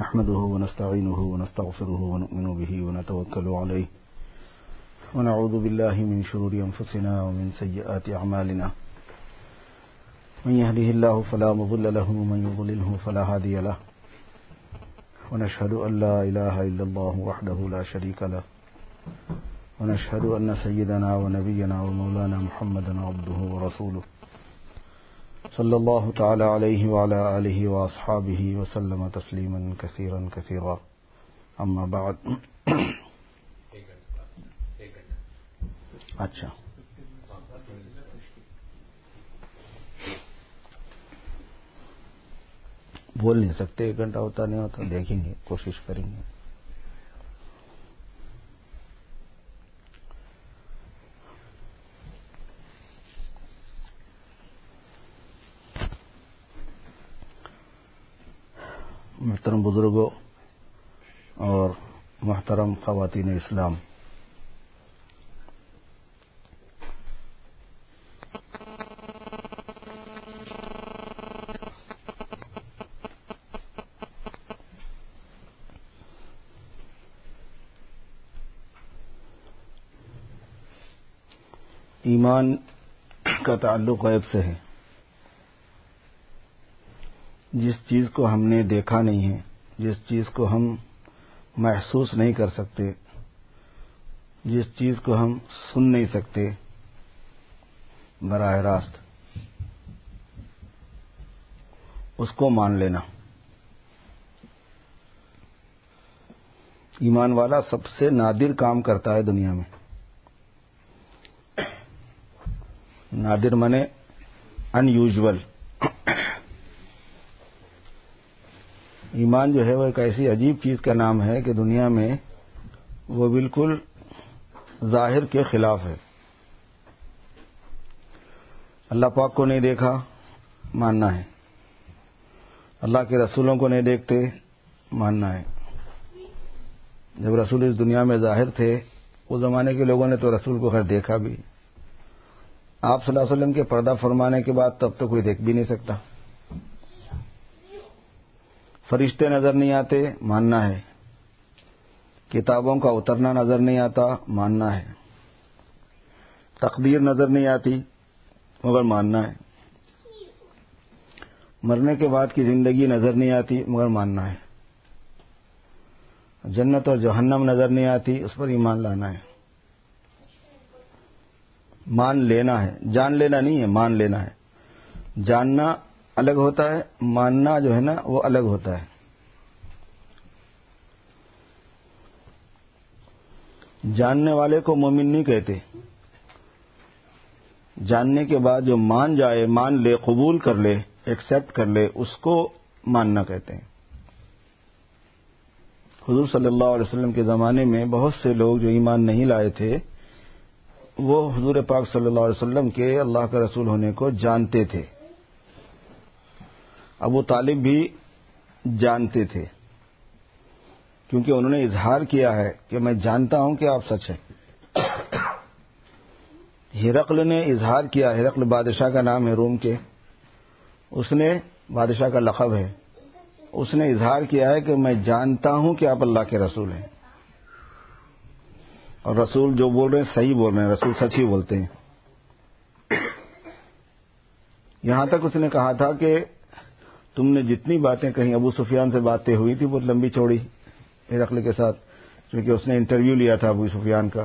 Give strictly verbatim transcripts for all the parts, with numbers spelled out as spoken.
نحمده ونستعينه ونستغفره ونؤمن به ونتوكل عليه ونعوذ بالله من شرور أنفسنا ومن سيئات أعمالنا من يهده الله فلا مضل له ومن يضلله فلا هادي له ونشهد أن لا إله إلا الله وحده لا شريك له ونشهد أن سيدنا ونبينا ومولانا محمدا عبده ورسوله صلى الله تعالى عليه وعلى آله وأصحابه وسلم تسليما كثيرا كثيرا أما بعد. اچھا بول نہیں سکتے، ایک گھنٹہ ہوتا نہیں ہوتا، دیکھیں گے، کوشش کریں گے. محترم بزرگوں اور محترم خواتین اسلام، ایمان کا تعلق غیب سے ہے. جس چیز کو ہم نے دیکھا نہیں ہے، جس چیز کو ہم محسوس نہیں کر سکتے، جس چیز کو ہم سن نہیں سکتے براہ راست، اس کو مان لینا. ایمان والا سب سے نادر کام کرتا ہے دنیا میں. نادر منے ان یوزول. ایمان جو ہے وہ ایک ایسی عجیب چیز کا نام ہے کہ دنیا میں وہ بالکل ظاہر کے خلاف ہے. اللہ پاک کو نہیں دیکھا، ماننا ہے. اللہ کے رسولوں کو نہیں دیکھتے، ماننا ہے. جب رسول اس دنیا میں ظاہر تھے، اس زمانے کے لوگوں نے تو رسول کو خیر دیکھا بھی. آپ صلی اللہ علیہ وسلم کے پردہ فرمانے کے بعد تب تو کوئی دیکھ بھی نہیں سکتا. فرشتے نظر نہیں آتے، ماننا ہے. کتابوں کا اترنا نظر نہیں آتا، ماننا ہے. تقدیر نظر نہیں آتی، مگر ماننا ہے. مرنے کے بعد کی زندگی نظر نہیں آتی، مگر ماننا ہے. جنت اور جہنم نظر نہیں آتی، اس پر ایمان لانا ہے. مان لینا ہے، جان لینا نہیں ہے، مان لینا ہے. جاننا الگ ہوتا ہے، ماننا جو ہے نا وہ الگ ہوتا ہے. جاننے والے کو مومن نہیں کہتے. جاننے کے بعد جو مان جائے، مان لے، قبول کر لے، ایکسپٹ کر لے، اس کو ماننا کہتے ہیں. حضور صلی اللہ علیہ وسلم کے زمانے میں بہت سے لوگ جو ایمان نہیں لائے تھے، وہ حضور پاک صلی اللہ علیہ وسلم کے اللہ کا رسول ہونے کو جانتے تھے. ابو طالب بھی جانتے تھے، کیونکہ انہوں نے اظہار کیا ہے کہ میں جانتا ہوں کہ آپ سچ ہیں. ہرقل نے اظہار کیا، ہرقل بادشاہ کا نام ہے روم کے، اس نے بادشاہ کا لقب ہے، اس نے اظہار کیا ہے کہ میں جانتا ہوں کہ آپ اللہ کے رسول ہیں. اور رسول جو بول رہے ہیں صحیح بول رہے ہیں، رسول سچ ہی بولتے ہیں. یہاں تک اس نے کہا تھا کہ تم نے جتنی باتیں کہیں، ابو سفیان سے باتیں ہوئی تھی بہت لمبی چوڑی ہرقل کے ساتھ، کیونکہ اس نے انٹرویو لیا تھا ابو سفیان کا.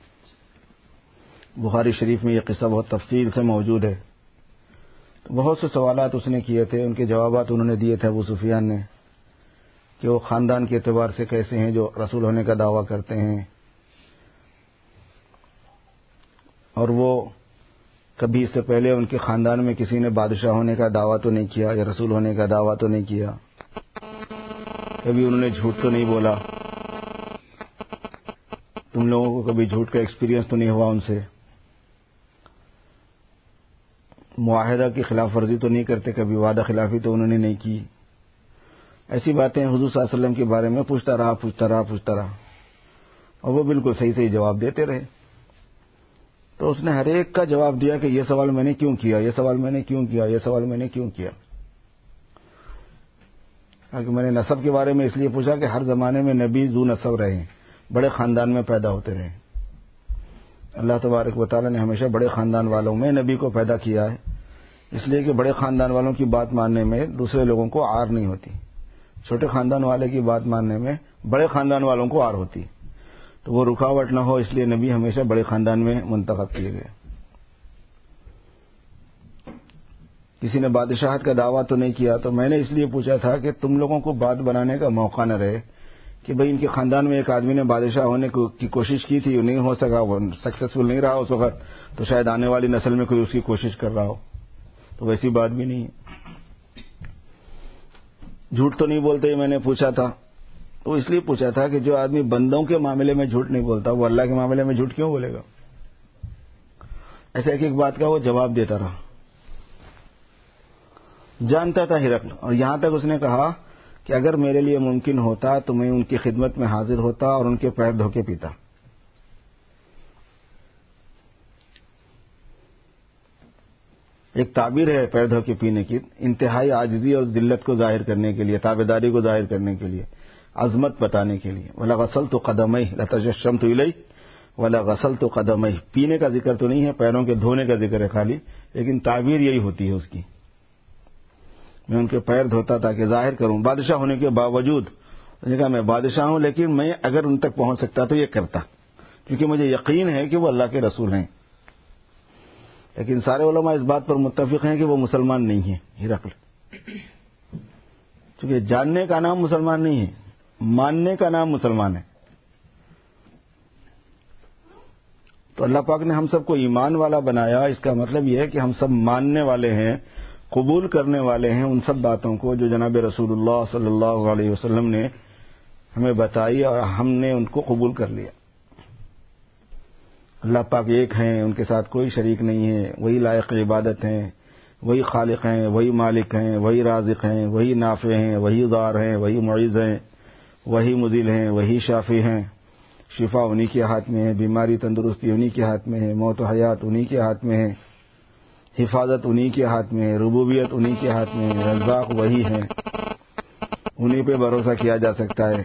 بخاری شریف میں یہ قصہ بہت تفصیل سے موجود ہے. تو بہت سے سوالات اس نے کیے تھے، ان کے جوابات انہوں نے دیے تھے ابو سفیان نے، کہ وہ خاندان کے اعتبار سے کیسے ہیں جو رسول ہونے کا دعویٰ کرتے ہیں، اور وہ کبھی اس سے پہلے ان کے خاندان میں کسی نے بادشاہ ہونے کا دعویٰ تو نہیں کیا یا رسول ہونے کا دعویٰ تو نہیں کیا. کبھی انہوں نے جھوٹ تو نہیں بولا. تم لوگوں کو کبھی جھوٹ کا ایکسپیرینس تو نہیں ہوا ان سے. معاہدہ کی خلاف ورزی تو نہیں کرتے، کبھی وعدہ خلافی تو انہوں نے نہیں کی. ایسی باتیں حضور صلی اللہ علیہ وسلم کے بارے میں پوچھتا رہا پوچھتا رہا پوچھتا رہا اور وہ بالکل صحیح صحیح جواب دیتے رہے. تو اس نے ہر ایک کا جواب دیا کہ یہ سوال میں نے کیوں کیا، یہ سوال میں نے کیوں کیا، یہ سوال میں نے کیوں کیا. کہ میں نے نسب کے بارے میں اس لیے پوچھا کہ ہر زمانے میں نبی ذو نسب رہے ہیں، بڑے خاندان میں پیدا ہوتے رہے. اللہ تبارک و تعالیٰ نے ہمیشہ بڑے خاندان والوں میں نبی کو پیدا کیا ہے، اس لیے کہ بڑے خاندان والوں کی بات ماننے میں دوسرے لوگوں کو آر نہیں ہوتی. چھوٹے خاندان والے کی بات ماننے میں بڑے خاندان والوں کو آر ہوتی، تو وہ رکاوٹ نہ ہو اس لیے نبی ہمیشہ بڑے خاندان میں منتخب کیے گئے. کسی نے بادشاہت کا دعویٰ تو نہیں کیا، تو میں نے اس لیے پوچھا تھا کہ تم لوگوں کو بات بنانے کا موقع نہ رہے کہ بھئی ان کے خاندان میں ایک آدمی نے بادشاہ ہونے کی کوشش کی تھی، نہیں ہو سکا، وہ سکسیسفل نہیں رہا اس وقت، تو شاید آنے والی نسل میں کوئی اس کی کوشش کر رہا ہو. تو ویسی بات بھی نہیں ہے. جھوٹ تو نہیں بولتے، میں نے پوچھا تھا، تو اس لیے پوچھا تھا کہ جو آدمی بندوں کے معاملے میں جھوٹ نہیں بولتا وہ اللہ کے معاملے میں جھوٹ کیوں بولے گا؟ ایسے ایک ایک بات کا وہ جواب دیتا رہا. جانتا تھا ہرقل، اور یہاں تک اس نے کہا کہ اگر میرے لیے ممکن ہوتا تو میں ان کی خدمت میں حاضر ہوتا اور ان کے پیر دھو کے پیتا. ایک تعبیر ہے پیر دھو کے پینے کی، انتہائی عاجزی اور ذلت کو ظاہر کرنے کے لیے، تابعداری کو ظاہر کرنے کے لیے، عظمت بتانے کے لیے. وَلَا غَسَلْتُ قَدَمَيْهِ لَتَجَشَّمْتُ إِلَيْهِ وَلَا غَسَلْتُ قَدَمَيْهِ. پینے کا ذکر تو نہیں ہے، پیروں کے دھونے کا ذکر ہے خالی، لیکن تعبیر یہی ہوتی ہے اس کی. میں ان کے پیر دھوتا تھا کہ ظاہر کروں بادشاہ ہونے کے باوجود. اس نے کہا میں بادشاہ ہوں لیکن میں اگر ان تک پہنچ سکتا تو یہ کرتا، کیونکہ مجھے یقین ہے کہ وہ اللہ کے رسول ہیں. لیکن سارے علماء اس بات پر متفق ہیں کہ وہ مسلمان نہیں ہیں ہرقل، چونکہ جاننے کا نام مسلمان نہیں ہے، ماننے کا نام مسلمان ہے. تو اللہ پاک نے ہم سب کو ایمان والا بنایا، اس کا مطلب یہ ہے کہ ہم سب ماننے والے ہیں، قبول کرنے والے ہیں ان سب باتوں کو جو جناب رسول اللہ صلی اللہ علیہ وسلم نے ہمیں بتائی اور ہم نے ان کو قبول کر لیا. اللہ پاک ایک ہیں، ان کے ساتھ کوئی شریک نہیں ہے، وہی لائق عبادت ہیں، وہی خالق ہیں، وہی مالک ہیں، وہی رازق ہیں، وہی نافع ہیں، وہی ضار ہیں، وہی معیز ہیں، وہی مذل ہیں، وہی شافی ہیں. شفا انہی کے ہاتھ میں ہے، بیماری تندرستی انہی کے ہاتھ میں ہے، موت و حیات انہی کے ہاتھ میں ہے، حفاظت انہی کے ہاتھ میں ہے، ربوبیت انہی کے ہاتھ میں ہے، رزاق وہی ہے، انہی پہ بھروسہ کیا جا سکتا ہے.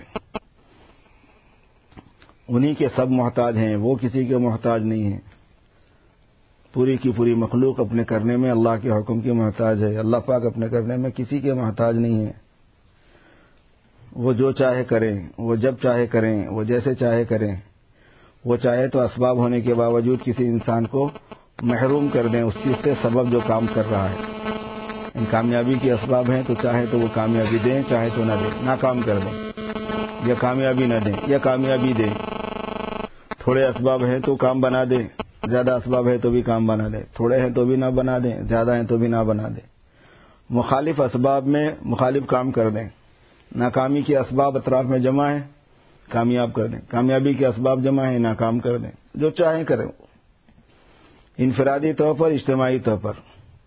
انہی کے سب محتاج ہیں، وہ کسی کے محتاج نہیں ہیں. پوری کی پوری مخلوق اپنے کرنے میں اللہ کے حکم کی محتاج ہے، اللہ پاک اپنے کرنے میں کسی کے محتاج نہیں ہے. وہ جو چاہے کریں، وہ جب چاہے کریں، وہ جیسے چاہے کریں. وہ چاہے تو اسباب ہونے کے باوجود کسی انسان کو محروم کر دیں اس چیز سے سبب جو کام کر رہا ہے. ان کامیابی کے اسباب ہیں تو چاہے تو وہ کامیابی دیں، چاہے تو نہ دیں، ناکام کر دیں، یا کامیابی نہ دیں یا کامیابی دیں. تھوڑے اسباب ہیں تو کام بنا دیں، زیادہ اسباب ہے تو بھی کام بنا دیں، تھوڑے ہیں تو بھی نہ بنا دیں، زیادہ ہیں تو بھی نہ بنا دیں. مخالف اسباب میں مخالف کام کر دیں. ناکامی کے اسباب اطراف میں جمع ہیں، کامیاب کر دیں. کامیابی کے اسباب جمع ہیں، ناکام کر دیں. جو چاہیں کریں، انفرادی طور پر، اجتماعی طور پر،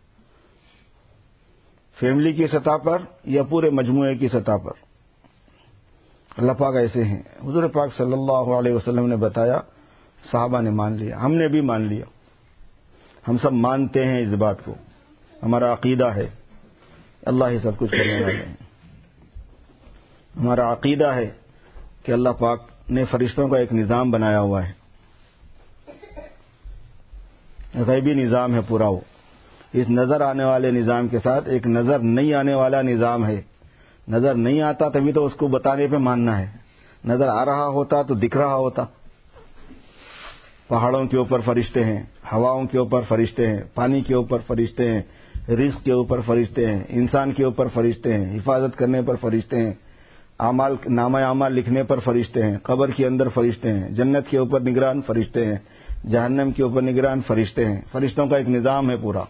فیملی کی سطح پر یا پورے مجموعے کی سطح پر. اللہ پاک ایسے ہیں. حضور پاک صلی اللہ علیہ وسلم نے بتایا، صحابہ نے مان لیا، ہم نے بھی مان لیا. ہم سب مانتے ہیں اس بات کو، ہمارا عقیدہ ہے اللہ ہی سب کچھ کرنے والے ہیں. ہمارا عقیدہ ہے کہ اللہ پاک نے فرشتوں کا ایک نظام بنایا ہوا ہے، غیبی نظام ہے پورا. وہ اس نظر آنے والے نظام کے ساتھ ایک نظر نہیں آنے والا نظام ہے. نظر نہیں آتا تبھی تو اس کو بتانے پہ ماننا ہے، نظر آ رہا ہوتا تو دکھ رہا ہوتا. پہاڑوں کے اوپر فرشتے ہیں، ہواؤں کے اوپر فرشتے ہیں، پانی کے اوپر فرشتے ہیں، رزق کے اوپر فرشتے ہیں، انسان کے اوپر فرشتے ہیں، حفاظت کرنے پر فرشتے ہیں، اعمال نامہ اعمال لکھنے پر فرشتے ہیں، قبر کے اندر فرشتے ہیں، جنت کے اوپر نگران فرشتے ہیں، جہنم کے اوپر نگران فرشتے ہیں. فرشتوں کا ایک نظام ہے پورا.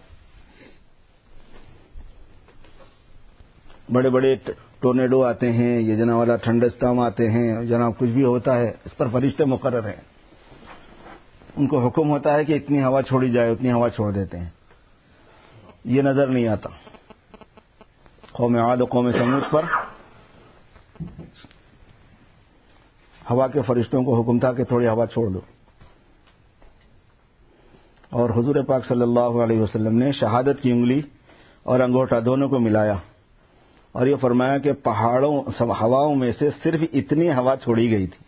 بڑے بڑے ٹورنیڈو آتے ہیں، یہ جناب والا ٹھنڈے اسٹارم آتے ہیں، جناب کچھ بھی ہوتا ہے اس پر فرشتے مقرر ہیں. ان کو حکم ہوتا ہے کہ اتنی ہوا چھوڑی جائے، اتنی ہوا چھوڑ دیتے ہیں. یہ نظر نہیں آتا. قوم عاد و قوم سمود پر ہوا کے فرشتوں کو حکم تھا کہ تھوڑی ہوا چھوڑ دو، اور حضور پاک صلی اللہ علیہ وسلم نے شہادت کی انگلی اور انگوٹھا دونوں کو ملایا اور یہ فرمایا کہ پہاڑوں سب ہواؤں میں سے صرف اتنی ہوا چھوڑی گئی تھی.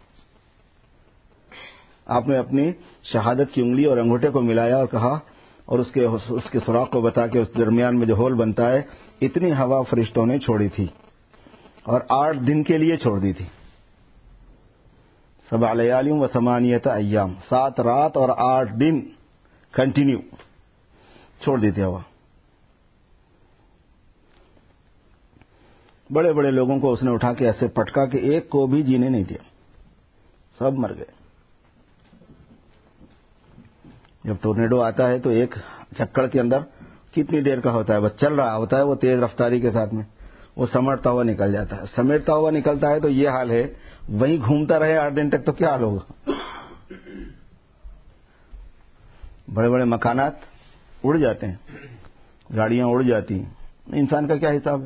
آپ نے اپنی شہادت کی انگلی اور انگوٹھے کو ملایا اور کہا اور اس کے اس کے سراغ کو بتا کے اس درمیان میں جو ہول بنتا ہے اتنی ہوا فرشتوں نے چھوڑی تھی اور آٹھ دن کے لیے چھوڑ دی تھی. سبع لیال و ثمانیۃ ایام، سات رات اور آٹھ دن کنٹینیو چھوڑ دی تھی ہوا. بڑے بڑے لوگوں کو اس نے اٹھا کے ایسے پٹکا کہ ایک کو بھی جینے نہیں دیا، سب مر گئے. جب ٹورنیڈو آتا ہے تو ایک چکر کے اندر کتنی دیر کا ہوتا ہے، بس چل رہا ہوتا ہے وہ تیز رفتاری کے ساتھ میں، وہ سمیٹتا ہوا نکل جاتا ہے. سمیٹتا ہوا نکلتا ہے تو یہ حال ہے، وہیں گھومتا رہے آٹھ دن تک تو کیا حال ہوگا. بڑے بڑے مکانات اڑ جاتے ہیں، گاڑیاں اڑ جاتی ہیں، انسان کا کیا حساب ہے.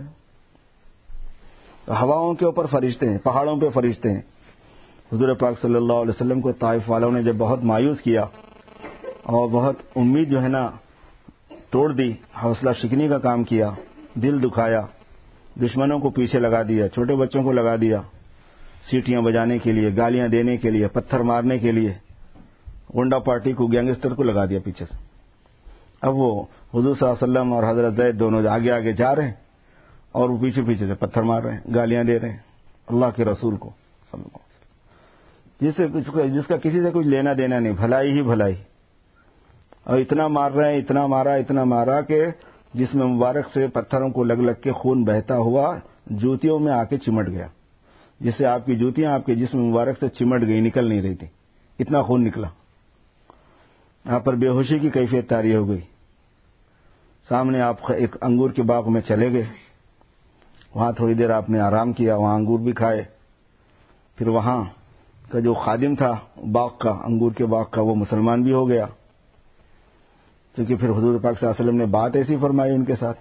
ہواؤں کے اوپر فرشتے ہیں، پہاڑوں پہ فرشتے ہیں. حضور پاک صلی اللہ علیہ وسلم کو طائف والوں نے جب بہت مایوس کیا اور بہت امید جو ہے نا توڑ دی، حوصلہ شکنی کا کام کیا، دل دکھایا، دشمنوں کو پیچھے لگا دیا، چھوٹے بچوں کو لگا دیا سیٹیاں بجانے کے لیے، گالیاں دینے کے لیے، پتھر مارنے کے لیے، گنڈا پارٹی کو، گینگسٹر کو لگا دیا پیچھے سے. اب وہ حضور صلی اللہ علیہ وسلم اور حضرت زید دونوں آگے آگے جا رہے ہیں اور وہ پیچھے پیچھے سے پتھر مار رہے ہیں، گالیاں دے رہے ہیں اللہ کے رسول کو، جس سے جس کا کسی سے کچھ لینا دینا نہیں، بھلائی ہی بھلائی. اور اتنا مار رہے ہیں، اتنا مارا اتنا مارا کہ جسم مبارک سے پتھروں کو لگ لگ کے خون بہتا ہوا جوتیوں میں آ کے چمٹ گیا، جس سے آپ کی جوتیاں آپ کے جسم مبارک سے چمٹ گئی، نکل نہیں رہی تھی، اتنا خون نکلا. یہاں پر بے ہوشی کی کیفیت طاری ہو گئی. سامنے آپ ایک انگور کے باغ میں چلے گئے، وہاں تھوڑی دیر آپ نے آرام کیا، وہاں انگور بھی کھائے. پھر وہاں کا جو خادم تھا باغ کا، انگور کے باغ کا، وہ مسلمان بھی ہو گیا، کیونکہ پھر حضور پاک صلی اللہ علیہ وسلم نے بات ایسی فرمائی ان کے ساتھ.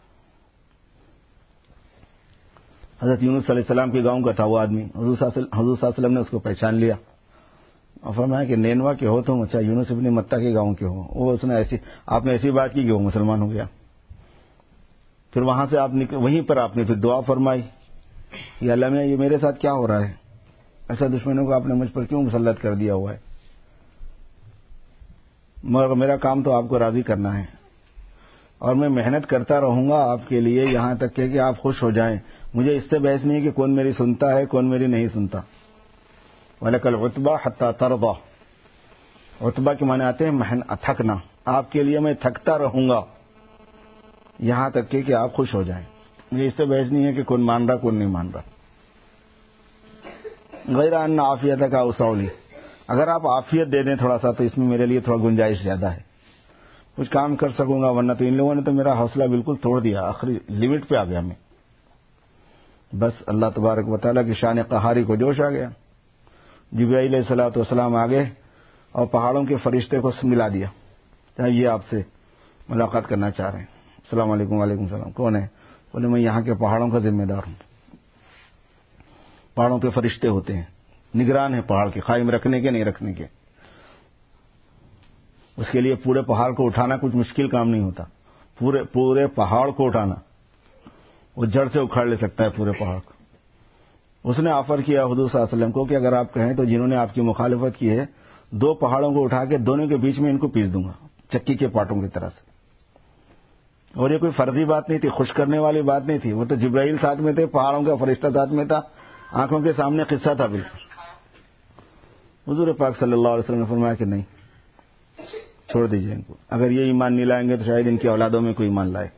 حضرت یونس علیہ السلام کے گاؤں کا تھا وہ آدمی، حضور صلی اللہ علیہ وسلم نے اس کو پہچان لیا اور فرمایا کہ نینوا کے ہو تم؟ اچھا یونس ابن متہ کے گاؤں کے ہو. وہ اس نے ایسی آپ نے ایسی بات کی کہ وہ مسلمان ہو گیا. پھر وہاں سے آپ وہیں پر آپ نے پھر دعا فرمائی کہ اللہ میاں یہ میرے ساتھ کیا ہو رہا ہے، ایسا دشمنوں کو آپ نے مجھ پر کیوں مسلط کر دیا ہوا ہے، مگر میرا کام تو آپ کو راضی کرنا ہے اور میں محنت کرتا رہوں گا آپ کے لیے یہاں تک کہ آپ خوش ہو جائیں. مجھے اس سے بحث نہیں ہے کہ کون میری سنتا ہے کون میری نہیں سنتا. وَلَكَ الْعُتْبَى حَتَّى تَرْضَى، عتبہ کے معنی آتے ہیں محنت، تھکنا. آپ کے لیے میں تھکتا رہوں گا یہاں تک کہ آپ خوش ہو جائیں. مجھے اس سے بحث نہیں ہے کہ کون مان رہا کون نہیں مان رہا. غیر ان عافیت کا اصولی، اگر آپ عافیت دے دیں تھوڑا سا تو اس میں میرے لیے تھوڑا گنجائش زیادہ ہے، کچھ کام کر سکوں گا، ورنہ تو ان لوگوں نے تو میرا حوصلہ بالکل توڑ دیا، آخری لمٹ پہ آ گیا میں. بس اللہ تبارک و تعالیٰ کی شان قہاری کو جوش آ گیا. جبرائیل علیہ الصلوۃ والسلام آ گئے اور پہاڑوں کے فرشتے کو ملا دیا، یہ آپ سے ملاقات کرنا چاہ رہے ہیں. السلام علیکم. وعلیکم السلام. کون ہے؟ بولے میں یہاں کے پہاڑوں کا ذمہ دار ہوں. پہاڑوں پہ فرشتے ہوتے ہیں، نگران ہیں پہاڑ کے، قائم رکھنے کے نہیں رکھنے کے. اس کے لیے پورے پہاڑ کو اٹھانا کچھ مشکل کام نہیں ہوتا. پورے پورے پہاڑ کو اٹھانا، وہ جڑ سے اکھاڑ لے سکتا ہے پورے پہاڑ کو. اس نے آفر کیا حضور صلی اللہ علیہ وسلم کو کہ اگر آپ کہیں تو جنہوں نے آپ کی مخالفت کی ہے دو پہاڑوں کو اٹھا کے دونوں کے بیچ میں ان کو پیس دوں گا چکی کے پاٹوں کی طرح سے. اور یہ کوئی فرضی بات نہیں تھی، خوش کرنے والی بات نہیں تھی. وہ تو جبرائیل ساتھ میں تھے، پہاڑوں کا فرشتہ ساتھ میں تھا، آنکھوں کے سامنے قصہ تھا بالکل. حضور پاک صلی اللہ علیہ وسلم نے فرمایا کہ نہیں، چھوڑ دیجیے ان کو، اگر یہ ایمان نہیں لائیں گے تو شاید ان کی اولادوں میں کوئی ایمان لائے.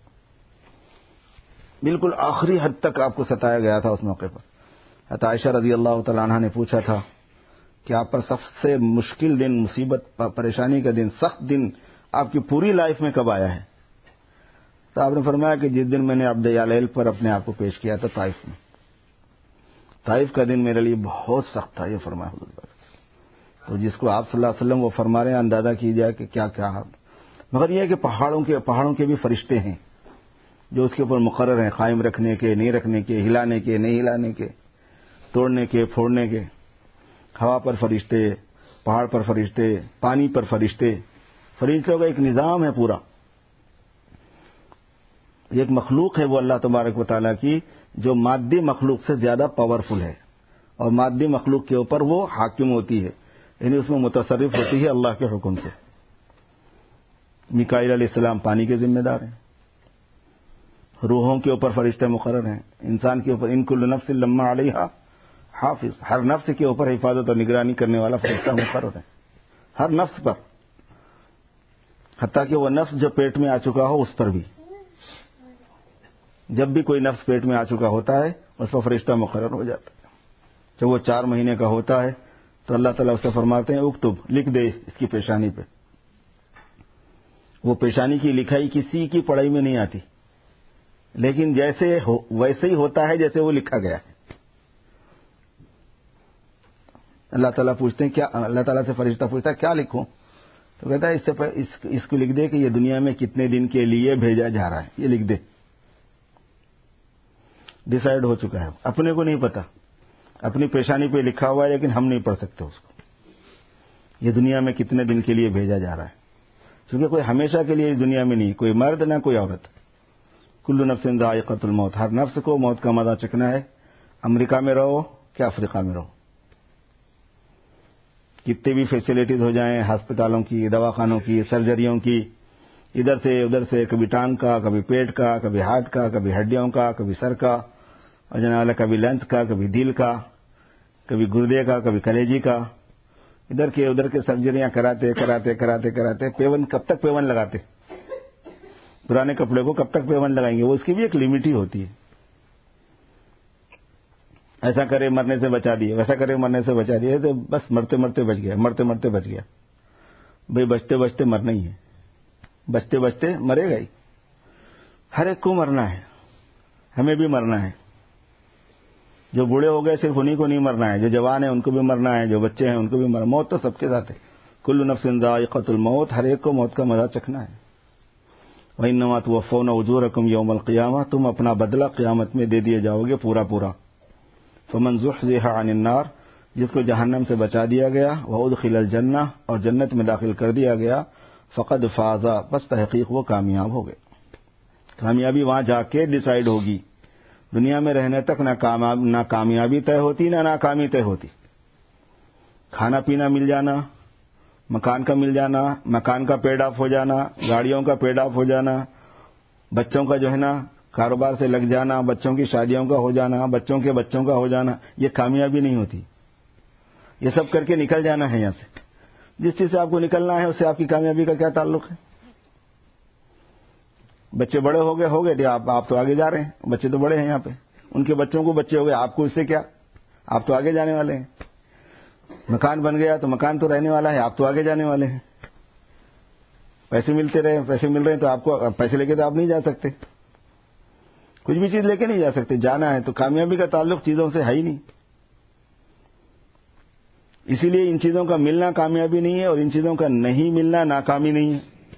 بالکل آخری حد تک آپ کو ستایا گیا تھا اس موقع پر. حضرت عائشہ رضی اللہ تعالیٰ عنہ نے پوچھا تھا کہ آپ پر سب سے مشکل دن، مصیبت پریشانی کا دن، سخت دن آپ کی پوری لائف میں کب آیا ہے؟ تو آپ نے فرمایا کہ جس دن میں نے عبد یالیل پر اپنے آپ کو پیش کیا تھا طائف میں. طائف کا دن میرے لیے بہت سخت تھا، یہ فرمایا حضور پاک. تو جس کو آپ صلی اللہ علیہ وسلم وہ فرما رہے ہیں اندازہ کی جائے کہ کیا کیا. مگر یہ ہے کہ پہاڑوں کے پہاڑوں کے بھی فرشتے ہیں جو اس کے اوپر مقرر ہیں، قائم رکھنے کے، نہیں رکھنے کے، ہلانے کے، نہیں ہلانے کے، توڑنے کے، پھوڑنے کے. ہوا پر فرشتے، پہاڑ پر فرشتے، پانی پر فرشتے. فرشتوں کا ایک نظام ہے پورا. یہ ایک مخلوق ہے وہ اللہ تبارک و تعالیٰ کی جو مادی مخلوق سے زیادہ پاورفل ہے، اور مادی مخلوق کے اوپر وہ حاکم ہوتی ہے، یعنی اس میں متصرف ہوتی ہے اللہ کے حکم سے۔ میکائیل علیہ السلام پانی کے ذمہ دار ہیں، روحوں کے اوپر فرشتے مقرر ہیں، انسان کے اوپر ان کل نفس لما علیہا حافظ، ہر نفس کے اوپر حفاظت اور نگرانی کرنے والا فرشتہ مقرر ہے، ہر نفس پر، حتیٰ کہ وہ نفس جو پیٹ میں آ چکا ہو اس پر بھی۔ جب بھی کوئی نفس پیٹ میں آ چکا ہوتا ہے اس پر فرشتہ مقرر ہو جاتا ہے۔ جب وہ چار مہینے کا ہوتا ہے تو اللہ تعالیٰ اسے فرماتے ہیں اکتب، لکھ دے اس کی پیشانی پہ۔ وہ پیشانی کی لکھائی کسی کی پڑھائی میں نہیں آتی، لیکن جیسے ہو ویسے ہی ہوتا ہے جیسے وہ لکھا گیا ہے۔ اللہ تعالیٰ پوچھتے ہیں کیا، اللہ تعالیٰ سے فرشتہ پوچھتا ہے کیا لکھوں، تو کہتا ہے اس سے اس, اس کو لکھ دے کہ یہ دنیا میں کتنے دن کے لیے بھیجا جا رہا ہے، یہ لکھ دے۔ ڈیسائیڈ ہو چکا ہے، اپنے کو نہیں پتا، اپنی پیشانی پہ لکھا ہوا ہے لیکن ہم نہیں پڑھ سکتے اس کو، یہ دنیا میں کتنے دن کے لیے بھیجا جا رہا ہے، کیونکہ کوئی ہمیشہ کے لیے اس دنیا میں نہیں، کوئی مرد نہ کوئی عورت۔ کل نفس ذائقۃ الموت، ہر نفس کو موت کا مزہ چکھنا ہے، امریکہ میں رہو کہ افریقہ میں رہو، کتنی بھی فیسلٹیز ہو جائیں، ہسپتالوں کی، دواخانوں کی، سرجریوں کی، ادھر سے ادھر سے، کبھی ٹانگ کا، کبھی پیٹ کا، کبھی ہارٹ کا، کبھی ہڈیوں کا، کبھی سر کا، اور جناب کبھی لنچ کا، کبھی دل کا، کبھی گردے کا، کبھی کلیجی کا، ادھر کے ادھر کے سرجریاں کراتے کراتے کراتے کراتے پیون کب تک پیون لگاتے، پرانے کپڑے کو کب تک پیون لگائیں گے، وہ اس کی بھی ایک لمٹ ہی ہوتی ہے۔ ایسا کرے مرنے سے بچا دیے، ویسا کرے مرنے سے بچا دیے، تو بس مرتے مرتے بچ گیا، مرتے مرتے بچ گیا۔ بھئی بچتے بچتے مرنا ہی ہے، بچتے بچتے مرے گا ہی، ہر ایک کو مرنا ہے، ہمیں بھی مرنا ہے۔ جو بوڑھے ہو گئے صرف انہی کو نہیں مرنا ہے، جو جوان ہیں ان کو بھی مرنا ہے، جو بچے ہیں ان کو بھی مرنا، موت تو سب کے ساتھ ہے۔ کل نفس ذائقۃ الموت، ہر ایک کو موت کا مزہ چکھنا ہے۔ وَإِنَّمَا تُوَفَّوْنَ أُجُورَكُمْ يَوْمَ الْقِيَامَةِ، تم اپنا بدلہ قیامت میں دے دیے جاؤ گے پورا پورا۔ فَمَنْ زُحْزِحَ عَنِ النَّارِ، جس کو جہنم سے بچا دیا گیا، وَأُدْخِلَ الْجَنَّةَ، اور جنت میں داخل کر دیا گیا، فَقَدْ فَازَ، بس تحقیق وہ کامیاب ہو گئے۔ کامیابی وہاں جا کے ڈیسائیڈ ہوگی، دنیا میں رہنے تک نہ کامیابی طے ہوتی نہ ناکامی طے ہوتی۔ کھانا پینا مل جانا، مکان کا مل جانا، مکان کا پیڈ آف ہو جانا، گاڑیوں کا پیڈ آف ہو جانا، بچوں کا جو ہے نا کاروبار سے لگ جانا، بچوں کی شادیوں کا ہو جانا، بچوں کے بچوں کا ہو جانا، یہ کامیابی نہیں ہوتی۔ یہ سب کر کے نکل جانا ہے یہاں سے۔ جس چیز سے آپ کو نکلنا ہے اس سے آپ کی کامیابی کا کیا تعلق ہے؟ بچے بڑے ہو گئے ہو گئے آپ آپ تو آگے جا رہے ہیں، بچے تو بڑے ہیں یہاں پہ، ان کے بچوں کو بچے ہو گئے، آپ کو اس سے کیا، آپ تو آگے جانے والے ہیں۔ مکان بن گیا تو مکان تو رہنے والا ہے، آپ تو آگے جانے والے ہیں۔ پیسے ملتے رہے، پیسے مل رہے ہیں تو آپ کو، پیسے لے کے تو آپ نہیں جا سکتے، کچھ بھی چیز لے کے نہیں جا سکتے، جانا ہے تو کامیابی کا تعلق چیزوں سے ہے ہی نہیں۔ اسی لیے ان چیزوں کا ملنا کامیابی نہیں ہے، اور ان چیزوں کا نہیں ملنا ناکامی نہیں ہے۔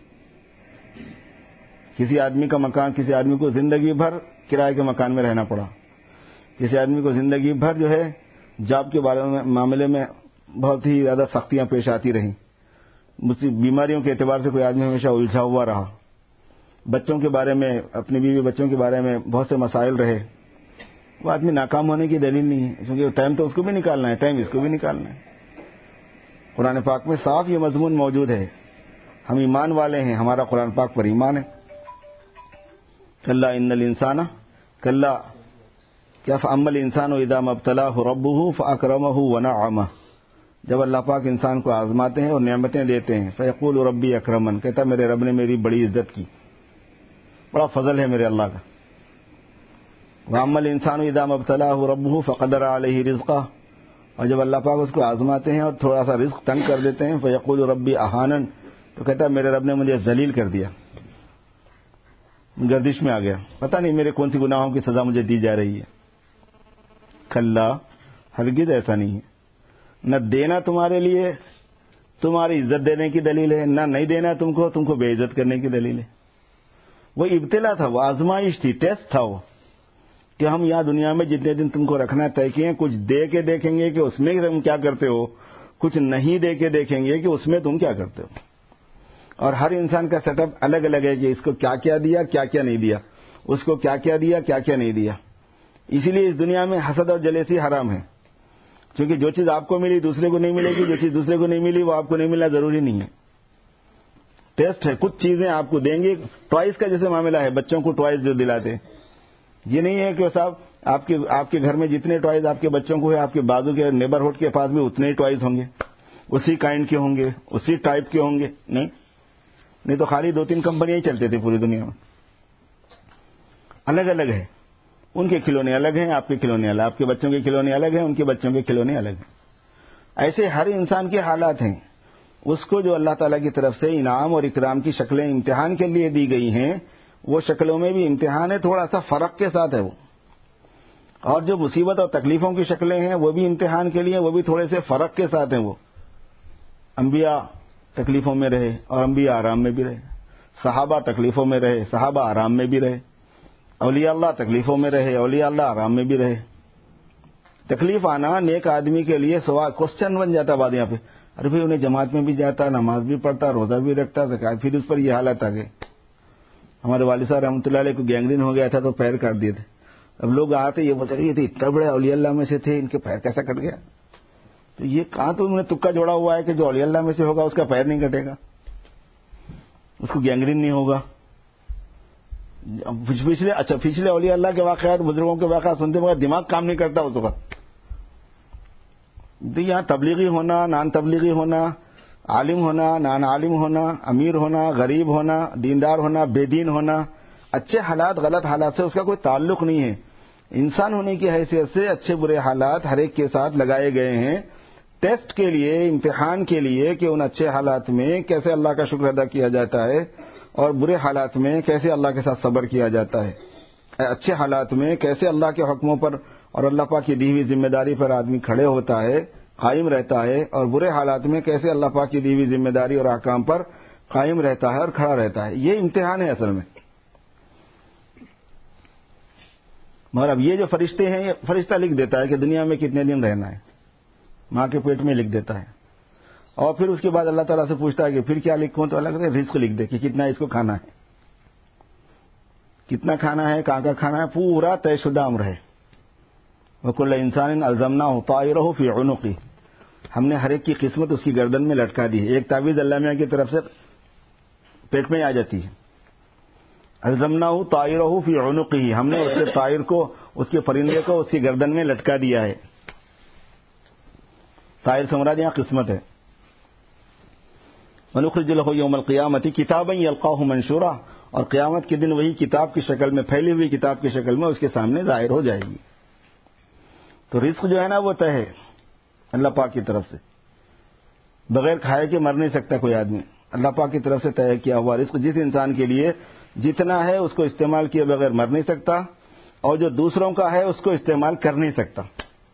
کسی آدمی کا مکان، کسی آدمی کو زندگی بھر کرائے کے مکان میں رہنا پڑا، کسی آدمی کو زندگی بھر جو ہے جاب کے بارے میں معاملے میں بہت ہی زیادہ سختیاں پیش آتی رہیں، بیماریوں کے اعتبار سے کوئی آدمی ہمیشہ الجھا ہوا رہا، بچوں کے بارے میں، اپنی بیوی بچوں کے بارے میں بہت سے مسائل رہے، وہ آدمی ناکام ہونے کی دلیل نہیں ہے، کیونکہ ٹائم تو اس کو بھی نکالنا ہے، ٹائم اس کو بھی نکالنا ہے۔ قرآن پاک میں صاف یہ مضمون موجود ہے، ہم ایمان والے ہیں، ہمارا قرآن پاک پر ایمان ہے۔ کلا ان الانسان، کلا کیا فاما الانسان اذا ما ابتلاه ربه فاکرمه ونعمه، جب اللہ پاک انسان کو آزماتے ہیں اور نعمتیں دیتے ہیں، فیقول ربی اکرمن، کہتا میرے رب نے میری بڑی عزت کی، بڑا فضل ہے میرے اللہ کا۔ واما الانسان اذا ما ابتلاه ربه فقدر علیہ رزقہ، اور جب اللہ پاک اس کو آزماتے ہیں اور تھوڑا سا رزق تنگ کر دیتے ہیں، فیقول ربی اہانن، تو کہتا میرے رب نے مجھے ذلیل کر دیا، گردش میں آ گیا، پتہ نہیں میرے کون سی گناہوں کی سزا مجھے دی جا رہی ہے۔ کلا، ہرگز ایسا نہیں ہے، نہ دینا تمہارے لیے تمہاری عزت دینے کی دلیل ہے، نہ نہیں دینا تم کو تم کو بے عزت کرنے کی دلیل ہے۔ وہ ابتلا تھا، وہ آزمائش تھی، ٹیسٹ تھا وہ، کہ ہم یہاں دنیا میں جتنے دن تم کو رکھنا طے کیے، کچھ دے کے دیکھیں گے کہ اس میں تم کیا کرتے ہو، کچھ نہیں دے کے دیکھیں گے کہ اس میں تم کیا کرتے ہو۔ اور ہر انسان کا سیٹ اپ الگ الگ ہے کہ اس کو کیا کیا دیا، کیا کیا نہیں دیا، اس کو کیا کیا دیا کیا کیا نہیں دیا. اسی لیے اس دنیا میں حسد اور جلیسی حرام ہے، کیونکہ جو چیز آپ کو ملی دوسرے کو نہیں ملے گی، جو چیز دوسرے کو نہیں ملی وہ آپ کو نہیں ملنا ضروری نہیں ہے. ٹیسٹ ہے، کچھ چیزیں آپ کو دیں گے. ٹوائز کا جیسے معاملہ ہے، بچوں کو ٹوائز جو دلاتے، یہ نہیں ہے کہ صاحب آپ کے آپ کے گھر میں جتنے ٹوائز آپ کے بچوں کو ہے، آپ کے بازو کے نیبرہڈ کے پاس بھی اتنے ہی ٹوائز ہوں گے، اسی کائنڈ کے ہوں گے، اسی ٹائپ کے ہوں گے. نہیں نہیں تو خالی دو تین کمپنیاں ہی چلتے تھے پوری دنیا میں. الگ الگ ہے، ان کے کھلونے الگ ہیں، آپ کے کھلونے الگ، آپ کے بچوں کے کھلونے الگ ہیں، ان کے بچوں کے کھلونے الگ ہیں. ایسے ہر انسان کے حالات ہیں. اس کو جو اللہ تعالیٰ کی طرف سے انعام اور اکرام کی شکلیں امتحان کے لیے دی گئی ہیں، وہ شکلوں میں بھی امتحان ہے، تھوڑا سا فرق کے ساتھ ہے وہ. اور جو مصیبت اور تکلیفوں کی شکلیں ہیں وہ بھی امتحان کے لیے، وہ بھی تھوڑے سے فرق کے ساتھ ہیں. وہ انبیاء تکلیفوں میں رہے اور انبیاء آرام میں بھی رہے، صحابہ تکلیفوں میں رہے، صحابہ آرام میں بھی رہے، اولیاء اللہ تکلیفوں میں رہے، اولیاء اللہ آرام میں بھی رہے. تکلیف آنا نیک آدمی کے لیے سوال کوشچن بن جاتا بعد یہاں پہ. ارے بھائی انہیں جماعت میں بھی جاتا، نماز بھی پڑھتا، روزہ بھی رکھتا، زکات، پھر اس پر یہ حالت آ گئی. ہمارے والد صاحب رحمۃ اللہ علیہ کو گینگرین ہو گیا تھا تو پیر کاٹ دیے تھے. اب لوگ آتے یہ بتا رہے تھے اتنا بڑے اولیاء اللہ میں سے تھے، ان کے پیر کیسا کٹ گیا؟ تو یہ کہاں تو انہوں نے تکا جوڑا ہوا ہے کہ جو اولیاء اللہ میں سے ہوگا اس کا پیر نہیں کٹے گا، اس کو گینگرین نہیں ہوگا. پچھلے اچھا پچھلے اولیاء اللہ کے واقعات، بزرگوں کے واقعات سنتے مگر دماغ کام نہیں کرتا اس وقت. یہاں تبلیغی ہونا، نان تبلیغی ہونا، عالم ہونا، نان عالم ہونا، امیر ہونا، غریب ہونا، دیندار ہونا، بے دین ہونا، اچھے حالات غلط حالات سے اس کا کوئی تعلق نہیں ہے. انسان ہونے کی حیثیت سے اچھے برے حالات ہر ایک کے ساتھ لگائے گئے ہیں ٹیسٹ کے لیے، امتحان کے لیے کہ ان اچھے حالات میں کیسے اللہ کا شکر ادا کیا جاتا ہے اور برے حالات میں کیسے اللہ کے ساتھ صبر کیا جاتا ہے. اچھے حالات میں کیسے اللہ کے حکموں پر اور اللہ پاک کی دی ہوئی ذمہ داری پر آدمی کھڑے ہوتا ہے، قائم رہتا ہے، اور برے حالات میں کیسے اللہ پاک کی دی ہوئی ذمہ داری اور احکام پر قائم رہتا ہے اور کھڑا رہتا ہے. یہ امتحان ہے اصل میں. مگر اب یہ جو فرشتے ہیں، یہ فرشتہ لکھ دیتا ہے کہ دنیا میں کتنے دن رہنا ہے، ماں کے پیٹ میں لکھ دیتا ہے. اور پھر اس کے بعد اللہ تعالیٰ سے پوچھتا ہے کہ پھر کیا لکھوں، تو اللہ کہتا ہے رزق لکھ دے کہ کتنا اس کو کھانا ہے، کتنا کھانا ہے، کہاں کا کھانا ہے، پورا طے شدہ امر ہے. وَكُلَّ إِنسَانٍ أَلْزَمْنَاهُ طَائِرَهُ فِي عُنُقِهِ، ہم نے ہر ایک کی قسمت اس کی گردن میں لٹکا دی ہے. ایک تعویذ اللہ میاں کی طرف سے پیٹ میں آ جاتی ہے. الزمناہ طائرہ فی عنقہ، ہم نے اس کے طائر کو، اس کے پرندے کو اس کی گردن میں لٹکا دیا ہے. طائر سے مراد یہاں قسمت ہے. ونخرج له یوم القیامۃ کتابا یلقاہ منشورا، اور قیامت کے دن وہی کتاب کی شکل میں، پھیلی ہوئی کتاب کی شکل میں اس کے سامنے ظاہر ہو جائے گی. تو رزق جو ہے نا وہ طے ہے اللہ پاک کی طرف سے، بغیر کھائے کے مر نہیں سکتا کوئی آدمی. اللہ پاک کی طرف سے طے کیا ہوا رزق جس انسان کے لیے جتنا ہے اس کو استعمال کیے بغیر مر نہیں سکتا، اور جو دوسروں کا ہے اس کو استعمال کر نہیں سکتا.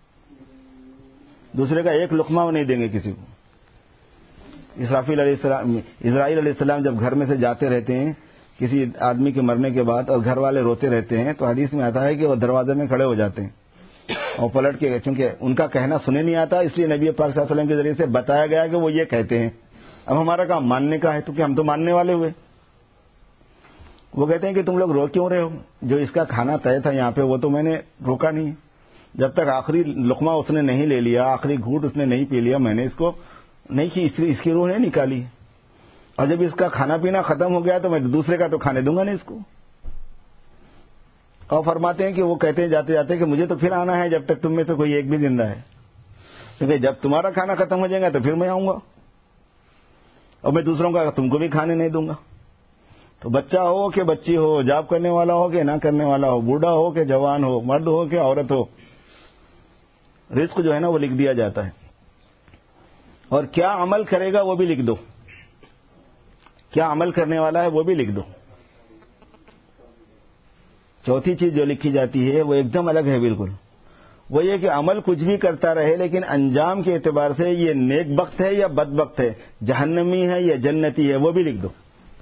دوسرے کا ایک لقمہ وہ نہیں دیں گے کسی کو. اسرافیل علیہ السلام، اسرائیل علیہ السلام جب گھر میں سے جاتے رہتے ہیں کسی آدمی کے مرنے کے بعد اور گھر والے روتے رہتے ہیں، تو حدیث میں آتا ہے کہ وہ دروازے میں کھڑے ہو جاتے ہیں اور پلٹ کے، چونکہ ان کا کہنا سنے نہیں آتا، اس لیے نبی پاک صلی اللہ علیہ وسلم کے ذریعے سے بتایا گیا کہ وہ یہ کہتے ہیں. اب ہمارا کام ماننے کا ہے، تو کہ ہم تو ماننے والے ہوئے. وہ کہتے ہیں کہ تم لوگ رو کیوں رہے ہو، جو اس کا کھانا طے تھا یہاں پہ وہ تو میں نے روکا نہیں. جب تک آخری لقمہ اس نے نہیں لے لیا، آخری گھونٹ اس نے نہیں پی لیا، میں نے اس کو نہیں کی، اس کی روح نہیں نکالی. اور جب اس کا کھانا پینا ختم ہو گیا تو میں دوسرے کا تو کھانے دوں گا نہیں اس کو. اور فرماتے ہیں کہ وہ کہتے ہیں جاتے جاتے کہ مجھے تو پھر آنا ہے جب تک تم میں سے کوئی ایک بھی زندہ ہے، کیونکہ جب تمہارا کھانا ختم ہو جائے گا تو پھر میں آؤں گا، اور میں دوسروں کا تم کو بھی کھانے نہیں دوں گا. تو بچہ ہو کہ بچی ہو، جاب کرنے والا ہو کہ نہ کرنے والا ہو، بوڑھا ہو کہ جوان ہو، مرد ہو کہ عورت ہو، رزق جو ہے نا وہ لکھ دیا جاتا ہے. اور کیا عمل کرے گا وہ بھی لکھ دو، کیا عمل کرنے والا ہے وہ بھی لکھ دو. چوتھی چیز جو لکھی جاتی ہے وہ ایک دم الگ ہے بالکل. وہ یہ کہ عمل کچھ بھی کرتا رہے لیکن انجام کے اعتبار سے یہ نیک بخت ہے یا بدبخت ہے، جہنمی ہے یا جنتی ہے، وہ بھی لکھ دو.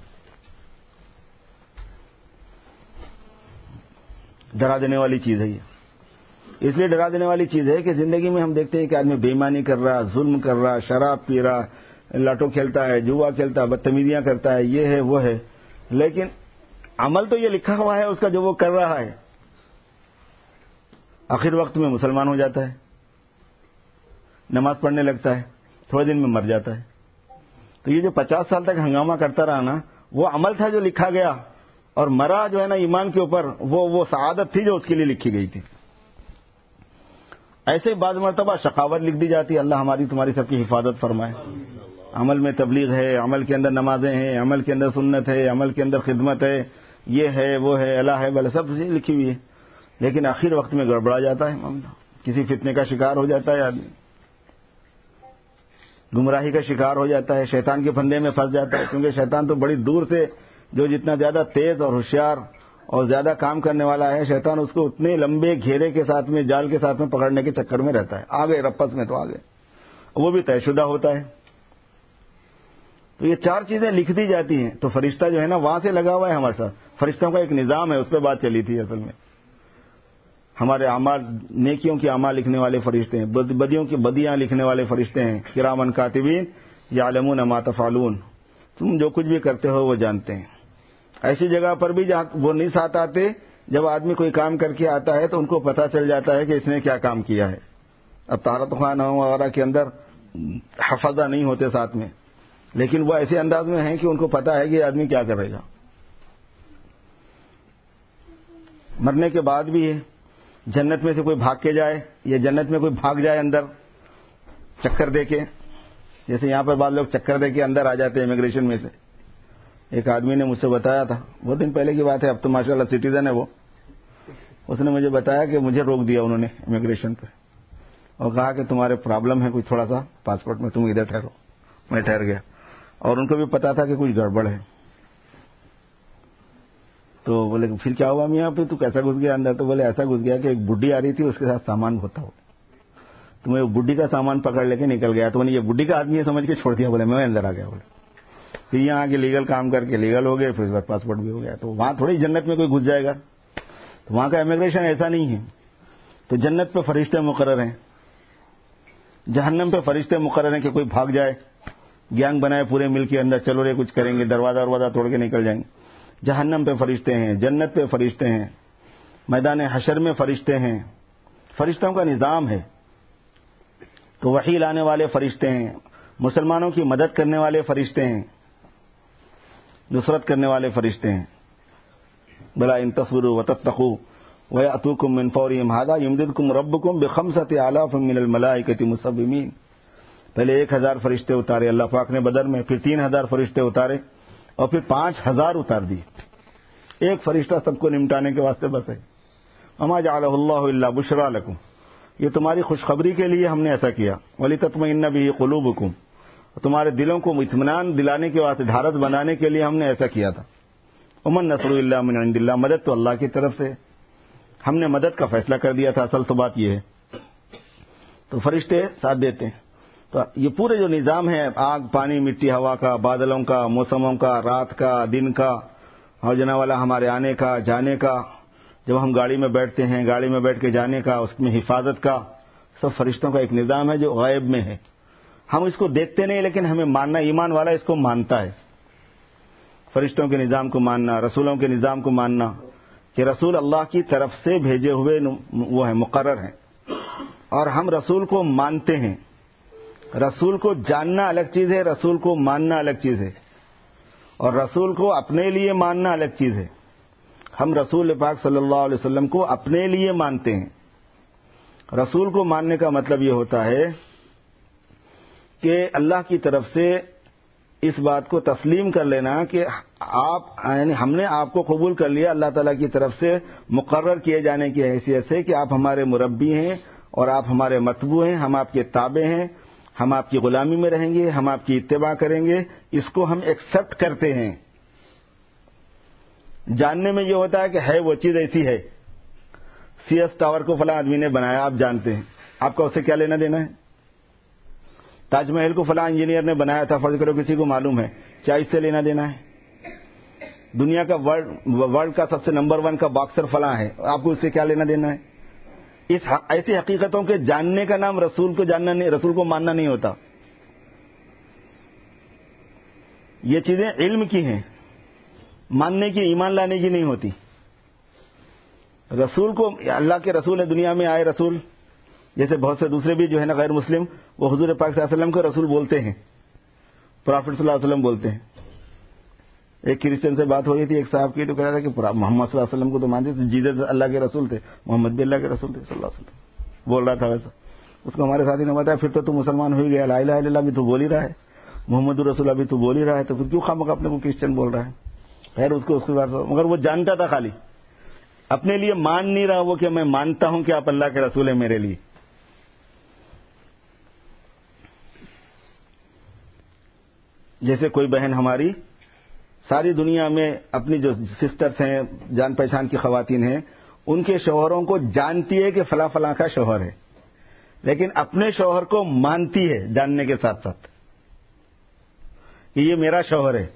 ڈرا دینے والی چیز ہے یہ. اس لیے ڈرا دینے والی چیز ہے کہ زندگی میں ہم دیکھتے ہیں کہ آدمی بے ایمانی کر رہا، ظلم کر رہا، شراب پی رہا، لاٹو کھیلتا ہے، جوا کھیلتا ہے، بدتمیزیاں کرتا ہے، یہ ہے وہ ہے، لیکن عمل تو یہ لکھا ہوا ہے اس کا جو وہ کر رہا ہے، آخر وقت میں مسلمان ہو جاتا ہے، نماز پڑھنے لگتا ہے، تھوڑے دن میں مر جاتا ہے. تو یہ جو پچاس سال تک ہنگامہ کرتا رہا نا، وہ عمل تھا جو لکھا گیا، اور مرا جو ہے نا ایمان کے اوپر، وہ وہ سعادت تھی جو اس کے لیے لکھی گئی تھی. ایسے ہی بعض مرتبہ شقاوت لکھ دی جاتی ہے. اللہ ہماری تمہاری سب کی حفاظت فرمائے. عمل میں تبلیغ ہے، عمل کے اندر نمازیں ہیں، عمل کے اندر سنت ہے، عمل کے اندر خدمت ہے، یہ ہے وہ ہے، اللہ ہے بل سب چیزیں لکھی ہوئی ہے، لیکن آخر وقت میں گڑبڑا جاتا ہے معاملہ. کسی فتنے کا شکار ہو جاتا ہے آدمی، گمراہی کا شکار ہو جاتا ہے، شیطان کے پھندے میں پھنس جاتا ہے. کیونکہ شیطان تو بڑی دور سے، جو جتنا زیادہ تیز اور ہوشیار اور زیادہ کام کرنے والا ہے، شیطان اس کو اتنے لمبے گھیرے کے ساتھ میں، جال کے ساتھ میں پکڑنے کے چکر میں رہتا ہے. آگے رپس میں تو آگے، وہ بھی طے شدہ ہوتا ہے. تو یہ چار چیزیں لکھ دی جاتی ہیں. تو فرشتہ جو ہے نا وہاں سے لگا ہوا ہے ہمارے ساتھ. فرشتوں کا ایک نظام ہے، اس پہ بات چلی تھی اصل میں. ہمارے اعمال، نیکیوں کے اعمال لکھنے والے فرشتے ہیں، بدیوں کی بدیاں لکھنے والے فرشتے ہیں. کرامن کاتبین یعلمون ما تفعلون، تم جو کچھ بھی کرتے ہو وہ جانتے ہیں. ایسی جگہ پر بھی جہاں وہ نہیں ساتھ آتے، جب آدمی کوئی کام کر کے آتا ہے تو ان کو پتہ چل جاتا ہے کہ اس نے کیا کام کیا ہے. اب طہارت خانہ وغیرہ کے اندر حفظہ نہیں ہوتے ساتھ میں، لیکن وہ ایسے انداز میں ہیں کہ ان کو پتہ ہے کہ یہ آدمی کیا کرے گا. مرنے کے بعد بھی ہے، جنت میں سے کوئی بھاگ کے جائے، یا جنت میں کوئی بھاگ جائے اندر چکر دے کے، جیسے یہاں پر بعض لوگ چکر دے کے اندر آ جاتے ہیں امیگریشن میں سے. ایک آدمی نے مجھ سے بتایا تھا، بہت دن پہلے کی بات ہے، اب تو ماشاء اللہ سٹیزن ہے وہ. اس نے مجھے بتایا کہ مجھے روک دیا انہوں نے امیگریشن پہ، اور کہا کہ تمہارے پرابلم ہے کچھ تھوڑا سا پاسپورٹ میں، تم ادھر ٹھہرو. میں ٹھہر گیا، اور ان کو بھی پتا تھا کہ کچھ گڑبڑ ہے. تو بولے پھر کیا ہوا میاں پہ، تو کیسا گھس گیا اندر؟ تو بولے ایسا گھس گیا کہ ایک بڈھی آ رہی تھی، اس کے ساتھ سامان ہوتا ہو، تو میں بڈھی کا سامان پکڑ لے کے نکل گیا. تو میں نے یہ بڈھی کا آدمی ہے سمجھ کے چھوڑ دیا. بولے میں اندر آ گیا. بولے پھر یہاں آ کے لیگل کام کر کے لیگل ہو گئے، پھر اس بعد پاسپورٹ بھی ہو گیا. تو وہاں تھوڑی جنت میں کوئی گھس جائے گا، تو وہاں کا امیگریشن ایسا نہیں ہے. تو جنت پہ فرشتے مقرر ہیں، جہنم پہ فرشتے مقرر ہیں کہ کوئی بھاگ جائے، گینگ بنائے پورے مل کے اندر، چلو رے کچھ کریں گے، دروازہ دروازہ توڑ کے نکل جائیں گے. جہنم پہ فرشتے ہیں، جنت پہ فرشتے ہیں، میدان حشر میں فرشتے ہیں. فرشتوں کا نظام ہے. تو وحی لانے والے فرشتے ہیں، مسلمانوں کی مدد کرنے والے فرشتے ہیں، نصرت کرنے والے فرشتے ہیں. بلا ان تصبروا وتتقوا ويأتوكم من فورهم هذا يمددكم ربكم بخمسة آلاف من الملائكة مسومين. پہلے ایک ہزار فرشتے اتارے اللہ پاک نے بدر میں، پھر تین ہزار فرشتے اتارے، اور پھر پانچ ہزار اتار دیے. ایک فرشتہ سب کو نمٹانے کے واسطے بس ہے. وما جعلہ اللہ الا بشرا لکم، یہ تمہاری خوشخبری کے لیے ہم نے ایسا کیا. ولتطمئن بہ قلوبکم، تمہارے دلوں کو اطمینان دلانے کے واسطے، ڈھارس بنانے کے لیے ہم نے ایسا کیا تھا. ومن نصر الا من عند اللہ، مدد تو اللہ کی طرف سے، ہم نے مدد کا فیصلہ کر دیا تھا. اصل تو بات یہ ہے. تو فرشتے ساتھ دیتے ہیں. تو یہ پورے جو نظام ہے، آگ پانی مٹی ہوا کا، بادلوں کا، موسموں کا، رات کا دن کا، اور جناب والا ہمارے آنے کا جانے کا، جب ہم گاڑی میں بیٹھتے ہیں گاڑی میں بیٹھ کے جانے کا، اس میں حفاظت کا، سب فرشتوں کا ایک نظام ہے جو غیب میں ہے. ہم اس کو دیکھتے نہیں، لیکن ہمیں ماننا، ایمان والا اس کو مانتا ہے. فرشتوں کے نظام کو ماننا، رسولوں کے نظام کو ماننا، کہ رسول اللہ کی طرف سے بھیجے ہوئے وہ ہیں، مقرر ہیں، اور ہم رسول کو مانتے ہیں. رسول کو جاننا الگ چیز ہے، رسول کو ماننا الگ چیز ہے، اور رسول کو اپنے لیے ماننا الگ چیز ہے. ہم رسول پاک صلی اللہ علیہ وسلم کو اپنے لیے مانتے ہیں. رسول کو ماننے کا مطلب یہ ہوتا ہے کہ اللہ کی طرف سے اس بات کو تسلیم کر لینا کہ آپ، یعنی ہم نے آپ کو قبول کر لیا اللہ تعالیٰ کی طرف سے مقرر کیے جانے کی حیثیت سے کہ آپ ہمارے مربی ہیں اور آپ ہمارے متبوع ہیں، ہم آپ کے تابع ہیں، ہم آپ کی غلامی میں رہیں گے، ہم آپ کی اتباع کریں گے. اس کو ہم ایکسپٹ کرتے ہیں. جاننے میں یہ ہوتا ہے کہ ہے وہ چیز ایسی ہے. سی ایس ٹاور کو فلاں آدمی نے بنایا، آپ جانتے ہیں، آپ کا اس سے کیا لینا دینا ہے؟ تاج محل کو فلاں انجینئر نے بنایا تھا، فرض کرو کسی کو معلوم ہے، کیا اس سے لینا دینا ہے؟ دنیا کا ورلڈ کا سب سے نمبر ون کا باکسر فلاں ہے، آپ کو اس سے کیا لینا دینا ہے؟ اس ایسی حقیقتوں کے جاننے کا نام رسول کو جاننا نہیں، رسول کو ماننا نہیں ہوتا. یہ چیزیں علم کی ہیں. ماننے کی، ایمان لانے کی نہیں ہوتی. رسول کو، اللہ کے رسول ہے، دنیا میں آئے رسول، جیسے بہت سے دوسرے بھی جو ہے نا غیر مسلم، وہ حضور پاک صلی اللہ علیہ وسلم کو رسول بولتے ہیں، پرافٹ صلی اللہ علیہ وسلم بولتے ہیں. ایک کرسچن سے بات ہو رہی تھی ایک صاحب کی، تو کہہ رہا تھا کہ محمد صلی اللہ علیہ وسلم کو تو مانتے تھے، جیسس اللہ کے رسول تھے، محمد بھی اللہ کے رسول تھے صلی اللہ علیہ وسلم، بول رہا تھا ویسا. اس کو ہمارے ساتھی نے بتایا پھر تو تو مسلمان ہو ہی گیا، لا الہ الا اللہ بھی تو بول ہی رہا ہے، محمد رسول ابھی تو بول ہی رہا ہے، تو پھر کیوں خواہ مخواہ اپنے کو کرسچن بول رہا ہے. خیر اس کو اس کے بعد، مگر وہ جانتا تھا، خالی اپنے لیے مان نہیں رہا وہ کہ میں مانتا ہوں کہ آپ اللہ کے رسول ہیں میرے لیے. جیسے کوئی بہن ہماری ساری دنیا میں اپنی جو سسٹرز ہیں، جان پہچان کی خواتین ہیں، ان کے شوہروں کو جانتی ہے کہ فلاں فلاں کا شوہر ہے، لیکن اپنے شوہر کو مانتی ہے جاننے کے ساتھ ساتھ کہ یہ میرا شوہر ہے.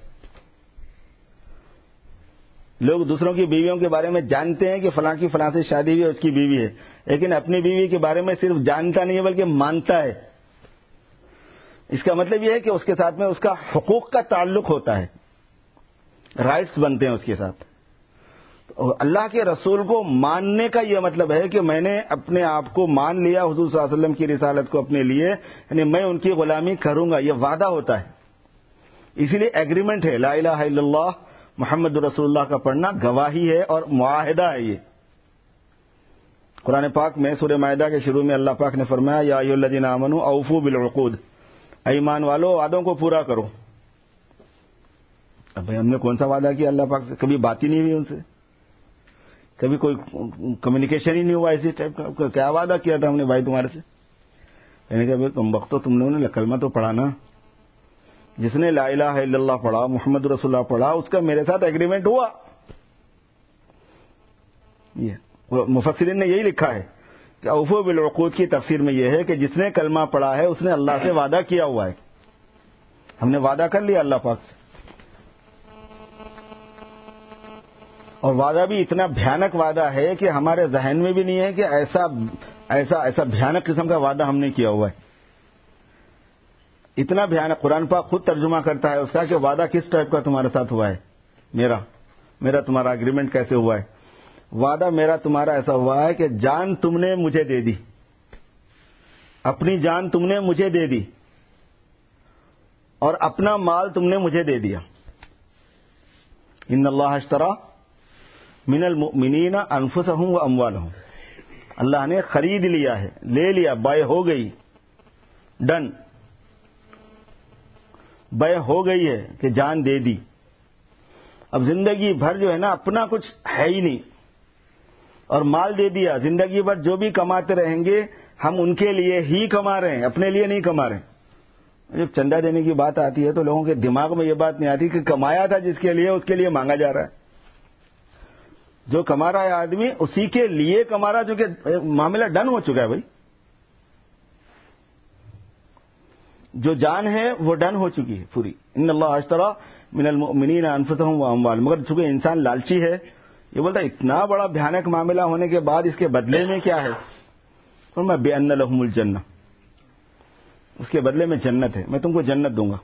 لوگ دوسروں کی بیویوں کے بارے میں جانتے ہیں کہ فلاں کی فلاں سے شادی ہوئی ہے، اس کی بیوی ہے، لیکن اپنی بیوی کے بارے میں صرف جانتا نہیں ہے بلکہ مانتا ہے. اس کا مطلب یہ ہے کہ اس کے ساتھ میں اس کا حقوق کا تعلق ہوتا ہے، رائٹس بنتے ہیں اس کے ساتھ. اللہ کے رسول کو ماننے کا یہ مطلب ہے کہ میں نے اپنے آپ کو مان لیا حضور صلی اللہ علیہ وسلم کی رسالت کو اپنے لیے، یعنی میں ان کی غلامی کروں گا، یہ وعدہ ہوتا ہے. اسی لیے ایگریمنٹ ہے، لا الہ الا اللہ محمد رسول اللہ کا پڑھنا گواہی ہے اور معاہدہ ہے. یہ قرآن پاک میں سورہ مائدہ کے شروع میں اللہ پاک نے فرمایا یا ایھا الذین آمنوا اوفوا بالعقود، ایمان والو وعدوں کو پورا کرو. اب بھائی ہم نے کون سا وعدہ کیا اللہ پاک سے؟ کبھی بات ہی نہیں ہوئی ان سے، کبھی کوئی کمیونیکیشن ہی نہیں ہوا اسی ٹائپ کا. کیا وعدہ کیا تھا ہم نے بھائی تمہارے سے؟ میں نے کہا تم وقت تو تم لوگوں نے کلمہ تو پڑھا نا، جس نے لا الہ الا اللہ پڑھا، محمد رسول اللہ پڑھا، اس کا میرے ساتھ ایگریمنٹ ہوا. یہ مفسرین نے یہی لکھا ہے کہ اوفوا بالعقود کی تفسیر میں یہ ہے کہ جس نے کلمہ پڑھا ہے اس نے اللہ سے وعدہ کیا ہوا ہے. ہم نے وعدہ کر لیا اللہ پاک سے، اور وعدہ بھی اتنا بھیانک وعدہ ہے کہ ہمارے ذہن میں بھی نہیں ہے کہ ایسا ایسا ایسا بھیانک قسم کا وعدہ ہم نے کیا ہوا ہے. اتنا بھیانک قرآن پاک خود ترجمہ کرتا ہے اس کا کہ وعدہ کس ٹائپ کا تمہارے ساتھ ہوا ہے. میرا میرا تمہارا اگریمنٹ کیسے ہوا ہے؟ وعدہ میرا تمہارا ایسا ہوا ہے کہ جان تم نے مجھے دے دی، اپنی جان تم نے مجھے دے دی، اور اپنا مال تم نے مجھے دے دیا. ان اللہ اشترى من المؤمنین انفسهم واموالهم، اللہ نے خرید لیا ہے، لے لیا، بائے ہو گئی، ڈن، بائے ہو گئی ہے کہ جان دے دی. اب زندگی بھر جو ہے نا اپنا کچھ ہے ہی نہیں، اور مال دے دیا. زندگی بھر جو بھی کماتے رہیں گے ہم ان کے لیے ہی کما رہے ہیں، اپنے لیے نہیں کما رہے ہیں. جب چندہ دینے کی بات آتی ہے تو لوگوں کے دماغ میں یہ بات نہیں آتی کہ کمایا تھا جس کے لیے اس کے لیے مانگا جا رہا ہے. جو کما رہا ہے آدمی اسی کے لیے کما رہا، جو کہ معاملہ ڈن ہو چکا ہے. بھائی جو جان ہے وہ ڈن ہو چکی ہے پوری. ان اللہ اشتری من المؤمنین انفسهم واموالهم. مگر چونکہ انسان لالچی ہے، یہ بولتا ہے اتنا بڑا بھیانک معاملہ ہونے کے بعد اس کے بدلے میں کیا ہے؟ فرمایا بأن لهم الجنہ، اس کے بدلے میں جنت ہے، میں تم کو جنت دوں گا.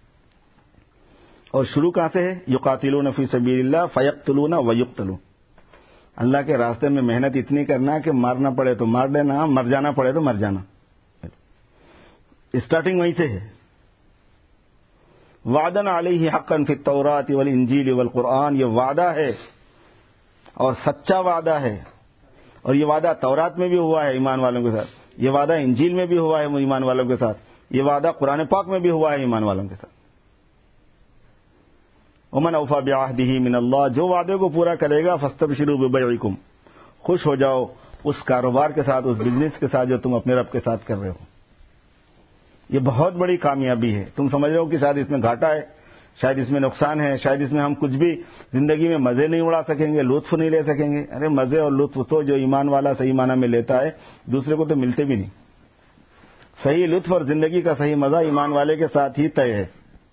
اور شروع کہاں سے ہے؟ یقاتلون فی سبیل اللہ فیقتلون ویقتلون. اللہ کے راستے میں محنت اتنی کرنا کہ مارنا پڑے تو مار دینا، مر جانا پڑے تو مر جانا. اسٹارٹنگ وہیں سے ہے. وعدن علیہ حقا فی التوراۃ والانجیل والقرآن، یہ وعدہ ہے اور سچا وعدہ ہے. اور یہ وعدہ تورات میں بھی ہوا ہے ایمان والوں کے ساتھ، یہ وعدہ انجیل میں بھی ہوا ہے ایمان والوں کے ساتھ، یہ وعدہ قرآن پاک میں بھی ہوا ہے ایمان والوں کے ساتھ. ومن اوفی بعہدہ من اللہ، جو وعدے کو پورا کرے گا فاستبشروا ببیعکم، خوش ہو جاؤ اس کاروبار کے ساتھ، اس بزنس کے ساتھ جو تم اپنے رب کے ساتھ کر رہے ہو. یہ بہت بڑی کامیابی ہے. تم سمجھ رہے ہو کہ شاید اس میں گھاٹا ہے، شاید اس میں نقصان ہے، شاید اس میں ہم کچھ بھی زندگی میں مزے نہیں اڑا سکیں گے، لطف نہیں لے سکیں گے. ارے مزے اور لطف تو جو ایمان والا صحیح معنی میں لیتا ہے دوسرے کو تو ملتے بھی نہیں. صحیح لطف اور زندگی کا صحیح مزہ ایمان والے کے ساتھ ہی طے ہے،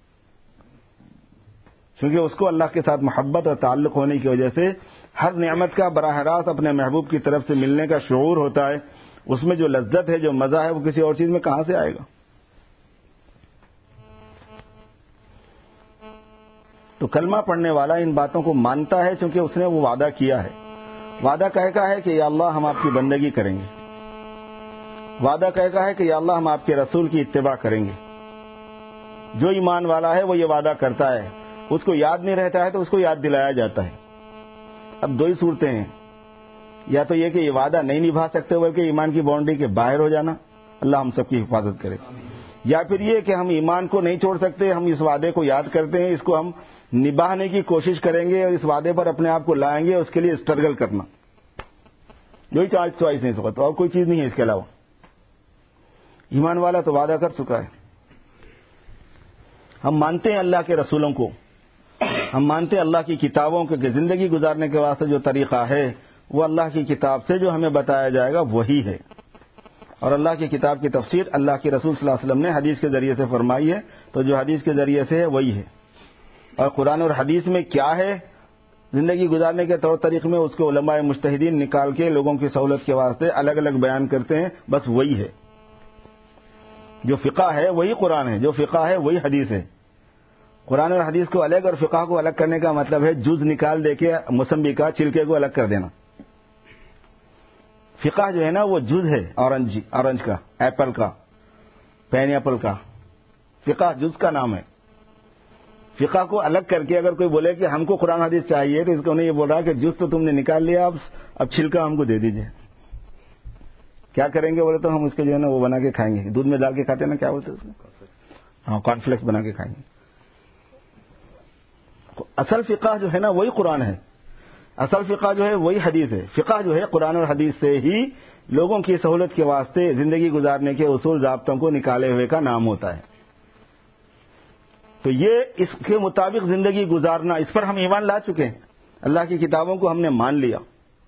کیونکہ اس کو اللہ کے ساتھ محبت اور تعلق ہونے کی وجہ سے ہر نعمت کا براہ راست اپنے محبوب کی طرف سے ملنے کا شعور ہوتا ہے. اس میں جو لذت ہے، جو مزہ ہے، وہ کسی اور چیز میں کہاں سے آئے گا؟ تو کلمہ پڑھنے والا ان باتوں کو مانتا ہے چونکہ اس نے وہ وعدہ کیا ہے. وعدہ کہے کا ہے کہ یا اللہ ہم آپ کی بندگی کریں گے. وعدہ کہے کا ہے کہ یا اللہ ہم آپ کے رسول کی اتباع کریں گے. جو ایمان والا ہے وہ یہ وعدہ کرتا ہے. اس کو یاد نہیں رہتا ہے تو اس کو یاد دلایا جاتا ہے. اب دو ہی صورتیں ہیں, یا تو یہ کہ یہ وعدہ نہیں نبھا سکتے بلکہ ایمان کی باؤنڈری کے باہر ہو جانا, اللہ ہم سب کی حفاظت کرے, یا پھر یہ کہ ہم ایمان کو نہیں چھوڑ سکتے, ہم اس وعدے کو یاد کرتے ہیں, اس کو ہم نبھانے کی کوشش کریں گے اور اس وعدے پر اپنے آپ کو لائیں گے, اس کے لیے اسٹرگل کرنا. جو ہی چوائس نہیں سکتا اور کوئی چیز نہیں ہے اس کے علاوہ. ایمان والا تو وعدہ کر چکا ہے. ہم مانتے ہیں اللہ کے رسولوں کو, ہم مانتے ہیں اللہ کی کتابوں کو کہ زندگی گزارنے کے واسطے جو طریقہ ہے وہ اللہ کی کتاب سے جو ہمیں بتایا جائے گا وہی ہے, اور اللہ کی کتاب کی تفسیر اللہ کے رسول صلی اللہ علیہ وسلم نے حدیث کے ذریعے سے فرمائی ہے, تو جو حدیث کے ذریعے سے ہے وہی ہے. اور قرآن اور حدیث میں کیا ہے زندگی گزارنے کے طور طریقے میں, اس کے علماء مجتہدین نکال کے لوگوں کی سہولت کے واسطے الگ الگ بیان کرتے ہیں, بس وہی ہے. جو فقہ ہے وہی قرآن ہے, جو فقہ ہے وہی حدیث ہے. قرآن اور حدیث کو الگ اور فقہ کو الگ کرنے کا مطلب ہے جز نکال دے کے موسمبی کا چھلکے کو الگ کر دینا. فقہ جو ہے نا وہ جز ہے, اورنج اورنج کا, ایپل کا, پین ایپل کا. فقہ جز کا نام ہے. فقہ کو الگ کر کے اگر کوئی بولے کہ ہم کو قرآن حدیث چاہیے تو اس کو نہیں یہ بول رہا کہ جز تو تم نے نکال لیا, اب اب چھلکا ہم کو دے دیجئے. کیا کریں گے بولے تو ہم اس کے جو ہے نا وہ بنا کے کھائیں گے, دودھ میں ڈال کے کھاتے ہیں نا, کیا بولتے ہیں اس کو, ہاں کارن فلیکس بنا کے کھائیں گے. اصل فقہ جو ہے نا وہی قرآن ہے, اصل فقہ جو ہے وہی حدیث ہے. فقہ جو ہے قرآن اور حدیث سے ہی لوگوں کی سہولت کے واسطے زندگی گزارنے کے اصول ضابطوں کو نکالے ہوئے کا نام ہوتا ہے. تو یہ اس کے مطابق زندگی گزارنا, اس پر ہم ایمان لا چکے ہیں. اللہ کی کتابوں کو ہم نے مان لیا,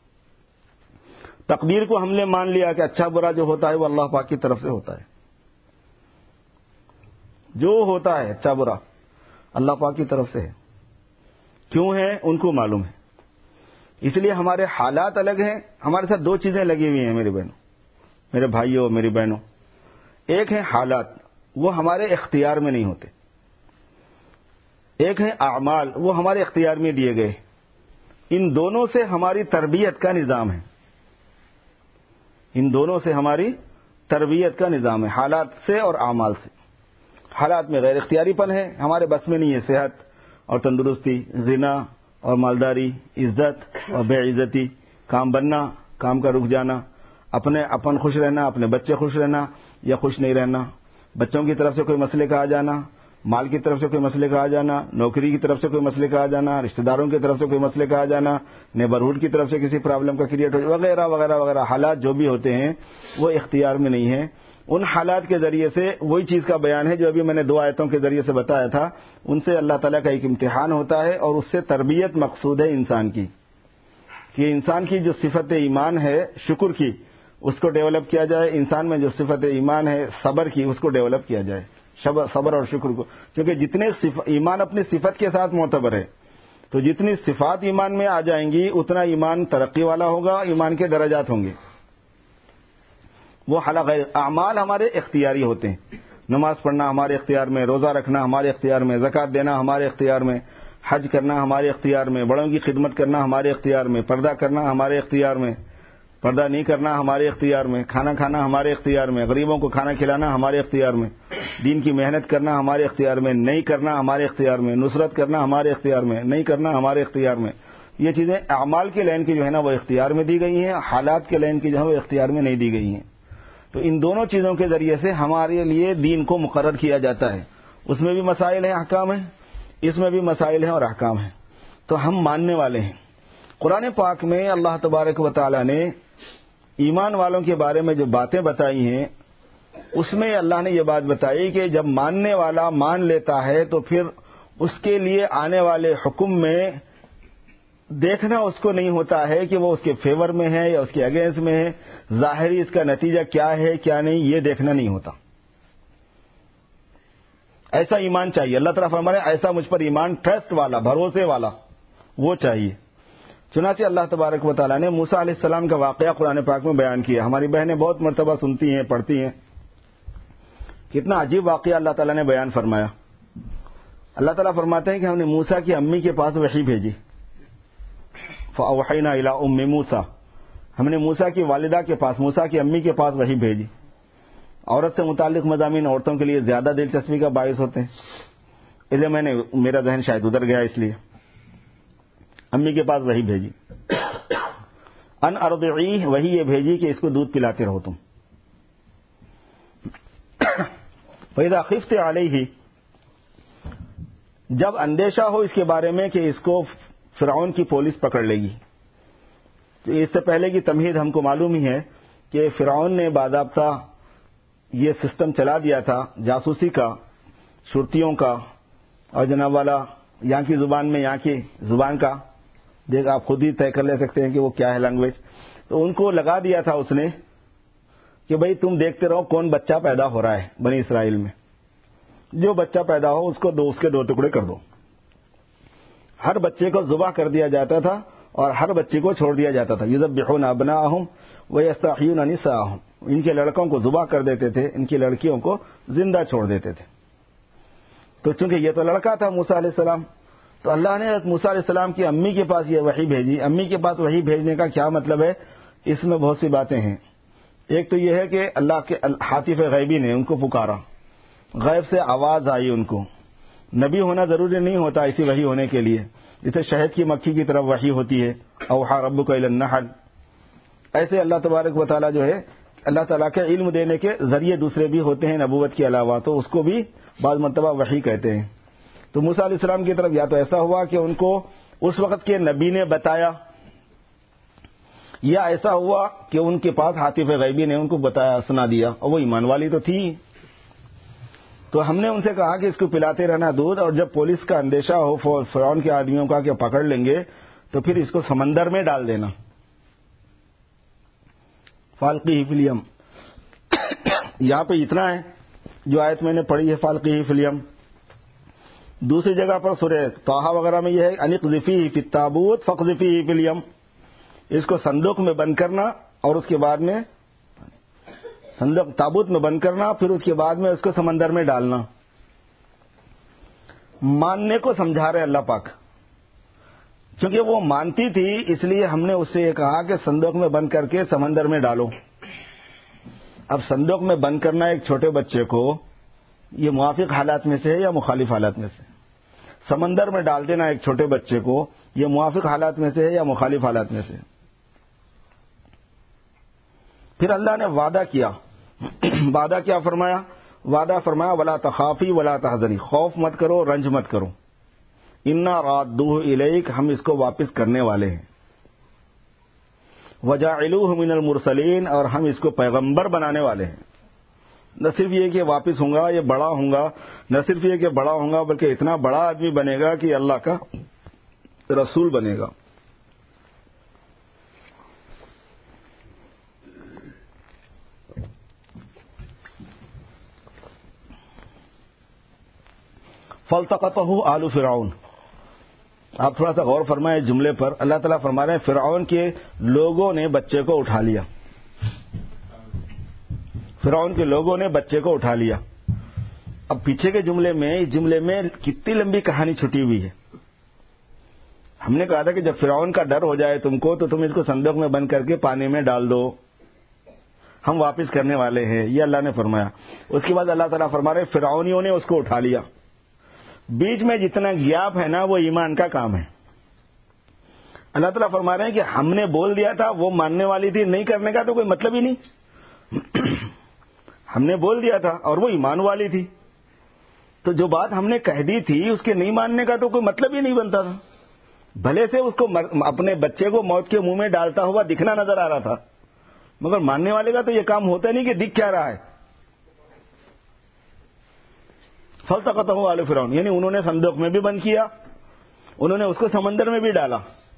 تقدیر کو ہم نے مان لیا کہ اچھا برا جو ہوتا ہے وہ اللہ پاک کی طرف سے ہوتا ہے. جو ہوتا ہے اچھا برا اللہ پاک کی طرف سے ہے. کیوں ہے ان کو معلوم ہے. اس لیے ہمارے حالات الگ ہیں. ہمارے ساتھ دو چیزیں لگی ہوئی ہیں میرے بہنوں, میرے بھائیوں, میری بہنوں. ایک ہے حالات, وہ ہمارے اختیار میں نہیں ہوتے. ایک ہے اعمال, وہ ہمارے اختیار میں دیے گئے. ان دونوں سے ہماری تربیت کا نظام ہے. ان دونوں سے ہماری تربیت کا نظام ہے, حالات سے اور اعمال سے. حالات میں غیر اختیاری پن ہے, ہمارے بس میں نہیں ہے. صحت اور تندرستی, غنا اور مالداری, عزت اور بے عزتی, کام بننا, کام کا رک جانا, اپنے اپن خوش رہنا, اپنے بچے خوش رہنا یا خوش نہیں رہنا, بچوں کی طرف سے کوئی مسئلے کا آ جانا, مال کی طرف سے کوئی مسئلے کا آ جانا, نوکری کی طرف سے کوئی مسئلے کا آ جانا, رشتہ داروں کی طرف سے کوئی مسئلے کا آ جانا, نیبرہڈ کی طرف سے کسی پرابلم کا کریٹ ہو, وغیرہ وغیرہ وغیرہ. حالات جو بھی ہوتے ہیں وہ اختیار میں نہیں ہیں. ان حالات کے ذریعے سے وہی چیز کا بیان ہے جو ابھی میں نے دو آیتوں کے ذریعے سے بتایا تھا. ان سے اللہ تعالیٰ کا ایک امتحان ہوتا ہے اور اس سے تربیت مقصود ہے انسان کی, کہ انسان کی جو صفت ایمان ہے شکر کی اس کو ڈیولپ کیا جائے. انسان میں جو صفت ایمان ہے صبر کی اس کو ڈیولپ کیا جائے, صبر اور شکر کو. کیونکہ جتنے ایمان اپنی صفت کے ساتھ معتبر ہے, تو جتنی صفات ایمان میں آ جائیں گی اتنا ایمان ترقی والا ہوگا, ایمان کے درجات ہوں گے. وہ غیر اعمال ہمارے اختیاری ہوتے ہیں. نماز پڑھنا ہمارے اختیار میں, روزہ رکھنا ہمارے اختیار میں, زکوٰۃ دینا ہمارے اختیار میں, حج کرنا ہمارے اختیار میں, بڑوں کی خدمت کرنا ہمارے اختیار میں, پردہ کرنا ہمارے اختیار میں, پردہ نہیں کرنا ہمارے اختیار میں, کھانا کھانا ہمارے اختیار میں, غریبوں کو کھانا کھلانا ہمارے اختیار میں, دین کی محنت کرنا ہمارے اختیار میں, نہیں کرنا ہمارے اختیار میں, نصرت کرنا ہمارے اختیار میں, نہیں کرنا ہمارے اختیار میں. یہ چیزیں اعمال کے لائن کی جو ہے نا وہ اختیار میں دی گئی ہیں, حالات کے لائن کی جو ہے وہ اختیار میں نہیں دی گئی ہیں. تو ان دونوں چیزوں کے ذریعے سے ہمارے لیے دین کو مقرر کیا جاتا ہے. اس میں بھی مسائل ہیں, احکام ہیں, اس میں بھی مسائل ہیں اور احکام ہیں. تو ہم ماننے والے ہیں. قرآن پاک میں اللہ تبارک و تعالی نے ایمان والوں کے بارے میں جو باتیں بتائی ہیں اس میں اللہ نے یہ بات بتائی کہ جب ماننے والا مان لیتا ہے تو پھر اس کے لیے آنے والے حکم میں دیکھنا اس کو نہیں ہوتا ہے کہ وہ اس کے فیور میں ہے یا اس کے اگینسٹ میں ہے, ظاہری اس کا نتیجہ کیا ہے کیا نہیں یہ دیکھنا نہیں ہوتا. ایسا ایمان چاہیے. اللہ تعالیٰ فرمائے ایسا مجھ پر ایمان ٹرسٹ والا, بھروسے والا وہ چاہیے. چنانچہ اللہ تبارک و تعالیٰ نے موسیٰ علیہ السلام کا واقعہ قرآن پاک میں بیان کیا. ہماری بہنیں بہت مرتبہ سنتی ہیں, پڑھتی ہیں. کتنا عجیب واقعہ اللہ تعالیٰ نے بیان فرمایا. اللہ تعالیٰ فرماتے ہیں کہ ہم نے موسیٰ کی امی کے پاس وحی بھیجی. فَأَوْحَيْنَا إِلَىٰ أُمِّ مُوسَىٰ، ہم نے موسیٰ کی والدہ کے پاس، موسیٰ کی امی کے پاس وحی بھیجی. عورت سے متعلق مضامین عورتوں کے لیے زیادہ دلچسپی کا باعث ہوتے ہیں، اس لیے میں نے میرا ذہن شاید ادھر گیا، اس لیے امی کے پاس وحی بھیجی. ان ارضعیہ، وہی یہ بھیجی کہ اس کو دودھ پلاتے رہو تم. فَإِذَا خِفْتِ عَلَيْهِ، جب اندیشہ ہو اس کے بارے میں کہ اس کو فرعون کی پولیس پکڑ لے گی. تو اس سے پہلے کی تمہید ہم کو معلوم ہی ہے کہ فرعون نے باضابطہ یہ سسٹم چلا دیا تھا جاسوسی کا، شرطیوں کا، اور جناب والا یہاں کی زبان میں یہاں کی زبان کا دیکھ آپ خود ہی طے کر لے سکتے ہیں کہ وہ کیا ہے لینگویج. تو ان کو لگا دیا تھا اس نے کہ بھئی تم دیکھتے رہو کون بچہ پیدا ہو رہا ہے بنی اسرائیل میں، جو بچہ پیدا ہو اس کو دو اس کے دو ٹکڑے کر دو. ہر بچے کو ذبح کر دیا جاتا تھا اور ہر بچے کو چھوڑ دیا جاتا تھا. یذبحون ابناءہم ویستحیون نساءہم، ان کے لڑکوں کو ذبح کر دیتے تھے، ان کی لڑکیوں کو زندہ چھوڑ دیتے تھے. تو چونکہ یہ تو لڑکا تھا موسیٰ علیہ السلام، تو اللہ نے موسیٰ علیہ السلام کی امی کے پاس یہ وحی بھیجی. امی کے پاس وحی بھیجنے کا کیا مطلب ہے؟ اس میں بہت سی باتیں ہیں. ایک تو یہ ہے کہ اللہ کے حاطف غیبی نے ان کو پکارا، غیب سے آواز آئی ان کو. نبی ہونا ضروری نہیں ہوتا اسی وحی ہونے کے لیے، جسے شہد کی مکھی کی طرف وحی ہوتی ہے، اوحا ربک الی النحل. ایسے اللہ تبارک و تعالیٰ جو ہے اللہ تعالیٰ کے علم دینے کے ذریعے دوسرے بھی ہوتے ہیں نبوت کے علاوہ، تو اس کو بھی بعض مرتبہ وحی کہتے ہیں. تو موسیٰ علیہ السلام کی طرف یا تو ایسا ہوا کہ ان کو اس وقت کے نبی نے بتایا، یا ایسا ہوا کہ ان کے پاس حاطف غیبی نے ان کو بتایا، سنا دیا، اور وہ ایمان والی تو تھی. تو ہم نے ان سے کہا کہ اس کو پلاتے رہنا دودھ، اور جب پولیس کا اندیشہ ہو فرعون کے آدمیوں کا کہ پکڑ لیں گے تو پھر اس کو سمندر میں ڈال دینا. فالقیہ فی الیم، یہاں پہ اتنا ہے جو آیت میں نے پڑھی ہے فالقیہ فی الیم. دوسری جگہ پر سورہ طٰہٰ وغیرہ میں یہ ہے ان اقذفیہ فی التابوت فاقذفیہ فی الیم، اس کو صندوق میں بند کرنا اور اس کے بعد میں صندوق تابوت میں بند کرنا، پھر اس کے بعد میں اس کو سمندر میں ڈالنا. ماننے کو سمجھا رہے اللہ پاک، کیونکہ وہ مانتی تھی اس لیے ہم نے اس سے یہ کہا کہ صندوق میں بند کر کے سمندر میں ڈالو. اب صندوق میں بند کرنا ایک چھوٹے بچے کو یہ موافق حالات میں سے ہے یا مخالف حالات میں سے؟ سمندر میں ڈال دینا ایک چھوٹے بچے کو یہ موافق حالات میں سے ہے یا مخالف حالات میں سے؟ پھر اللہ نے وعدہ کیا. وعدہ کیا فرمایا؟ وعدہ فرمایا ولا تخافی ولا تحزنی، خوف مت کرو، رنج مت کرو. انا رادوہ الیک، ہم اس کو واپس کرنے والے ہیں. وجاعلوہ من المرسلین، اور ہم اس کو پیغمبر بنانے والے ہیں. نہ صرف یہ کہ واپس ہوں گا، یہ بڑا ہوں گا، نہ صرف یہ کہ بڑا ہوں گا بلکہ اتنا بڑا آدمی بنے گا کہ اللہ کا رسول بنے گا. فَالْتَقَطَهُ آلُ فرعون. آپ تھوڑا سا غور فرمائیں جملے پر. اللہ تعالیٰ فرما رہے ہیں فرعون کے لوگوں نے بچے کو اٹھا لیا. فرعون کے لوگوں نے بچے کو اٹھا لیا. اب پیچھے کے جملے میں اس جملے میں کتنی لمبی کہانی چھٹی ہوئی ہے. ہم نے کہا تھا کہ جب فرعون کا ڈر ہو جائے تم کو تو تم اس کو صندوق میں بند کر کے پانی میں ڈال دو، ہم واپس کرنے والے ہیں، یہ اللہ نے فرمایا. اس کے بعد اللہ تعالیٰ فرما رہے فرعونیوں نے اس کو اٹھا لیا. بیچ میں جتنا گیپ ہے نا وہ ایمان کا کام ہے. اللہ تعالیٰ فرما رہے ہیں کہ ہم نے بول دیا تھا، وہ ماننے والی تھی، نہیں کرنے کا تو کوئی مطلب ہی نہیں. ہم نے بول دیا تھا اور وہ ایمان والی تھی، تو جو بات ہم نے کہہ دی تھی اس کے نہیں ماننے کا تو کوئی مطلب ہی نہیں بنتا تھا. بھلے سے اس کو اپنے بچے کو موت کے منہ میں ڈالتا ہوا دکھنا نظر آ رہا تھا، مگر ماننے والے کا تو یہ کام ہوتا نہیں کہ دکھ کیا رہا ہے. فَالْتَقَطَهُ آلُ فرعون، یعنی انہوں نے صندوق میں بھی بند کیا، انہوں نے اس کو سمندر میں بھی ڈالا.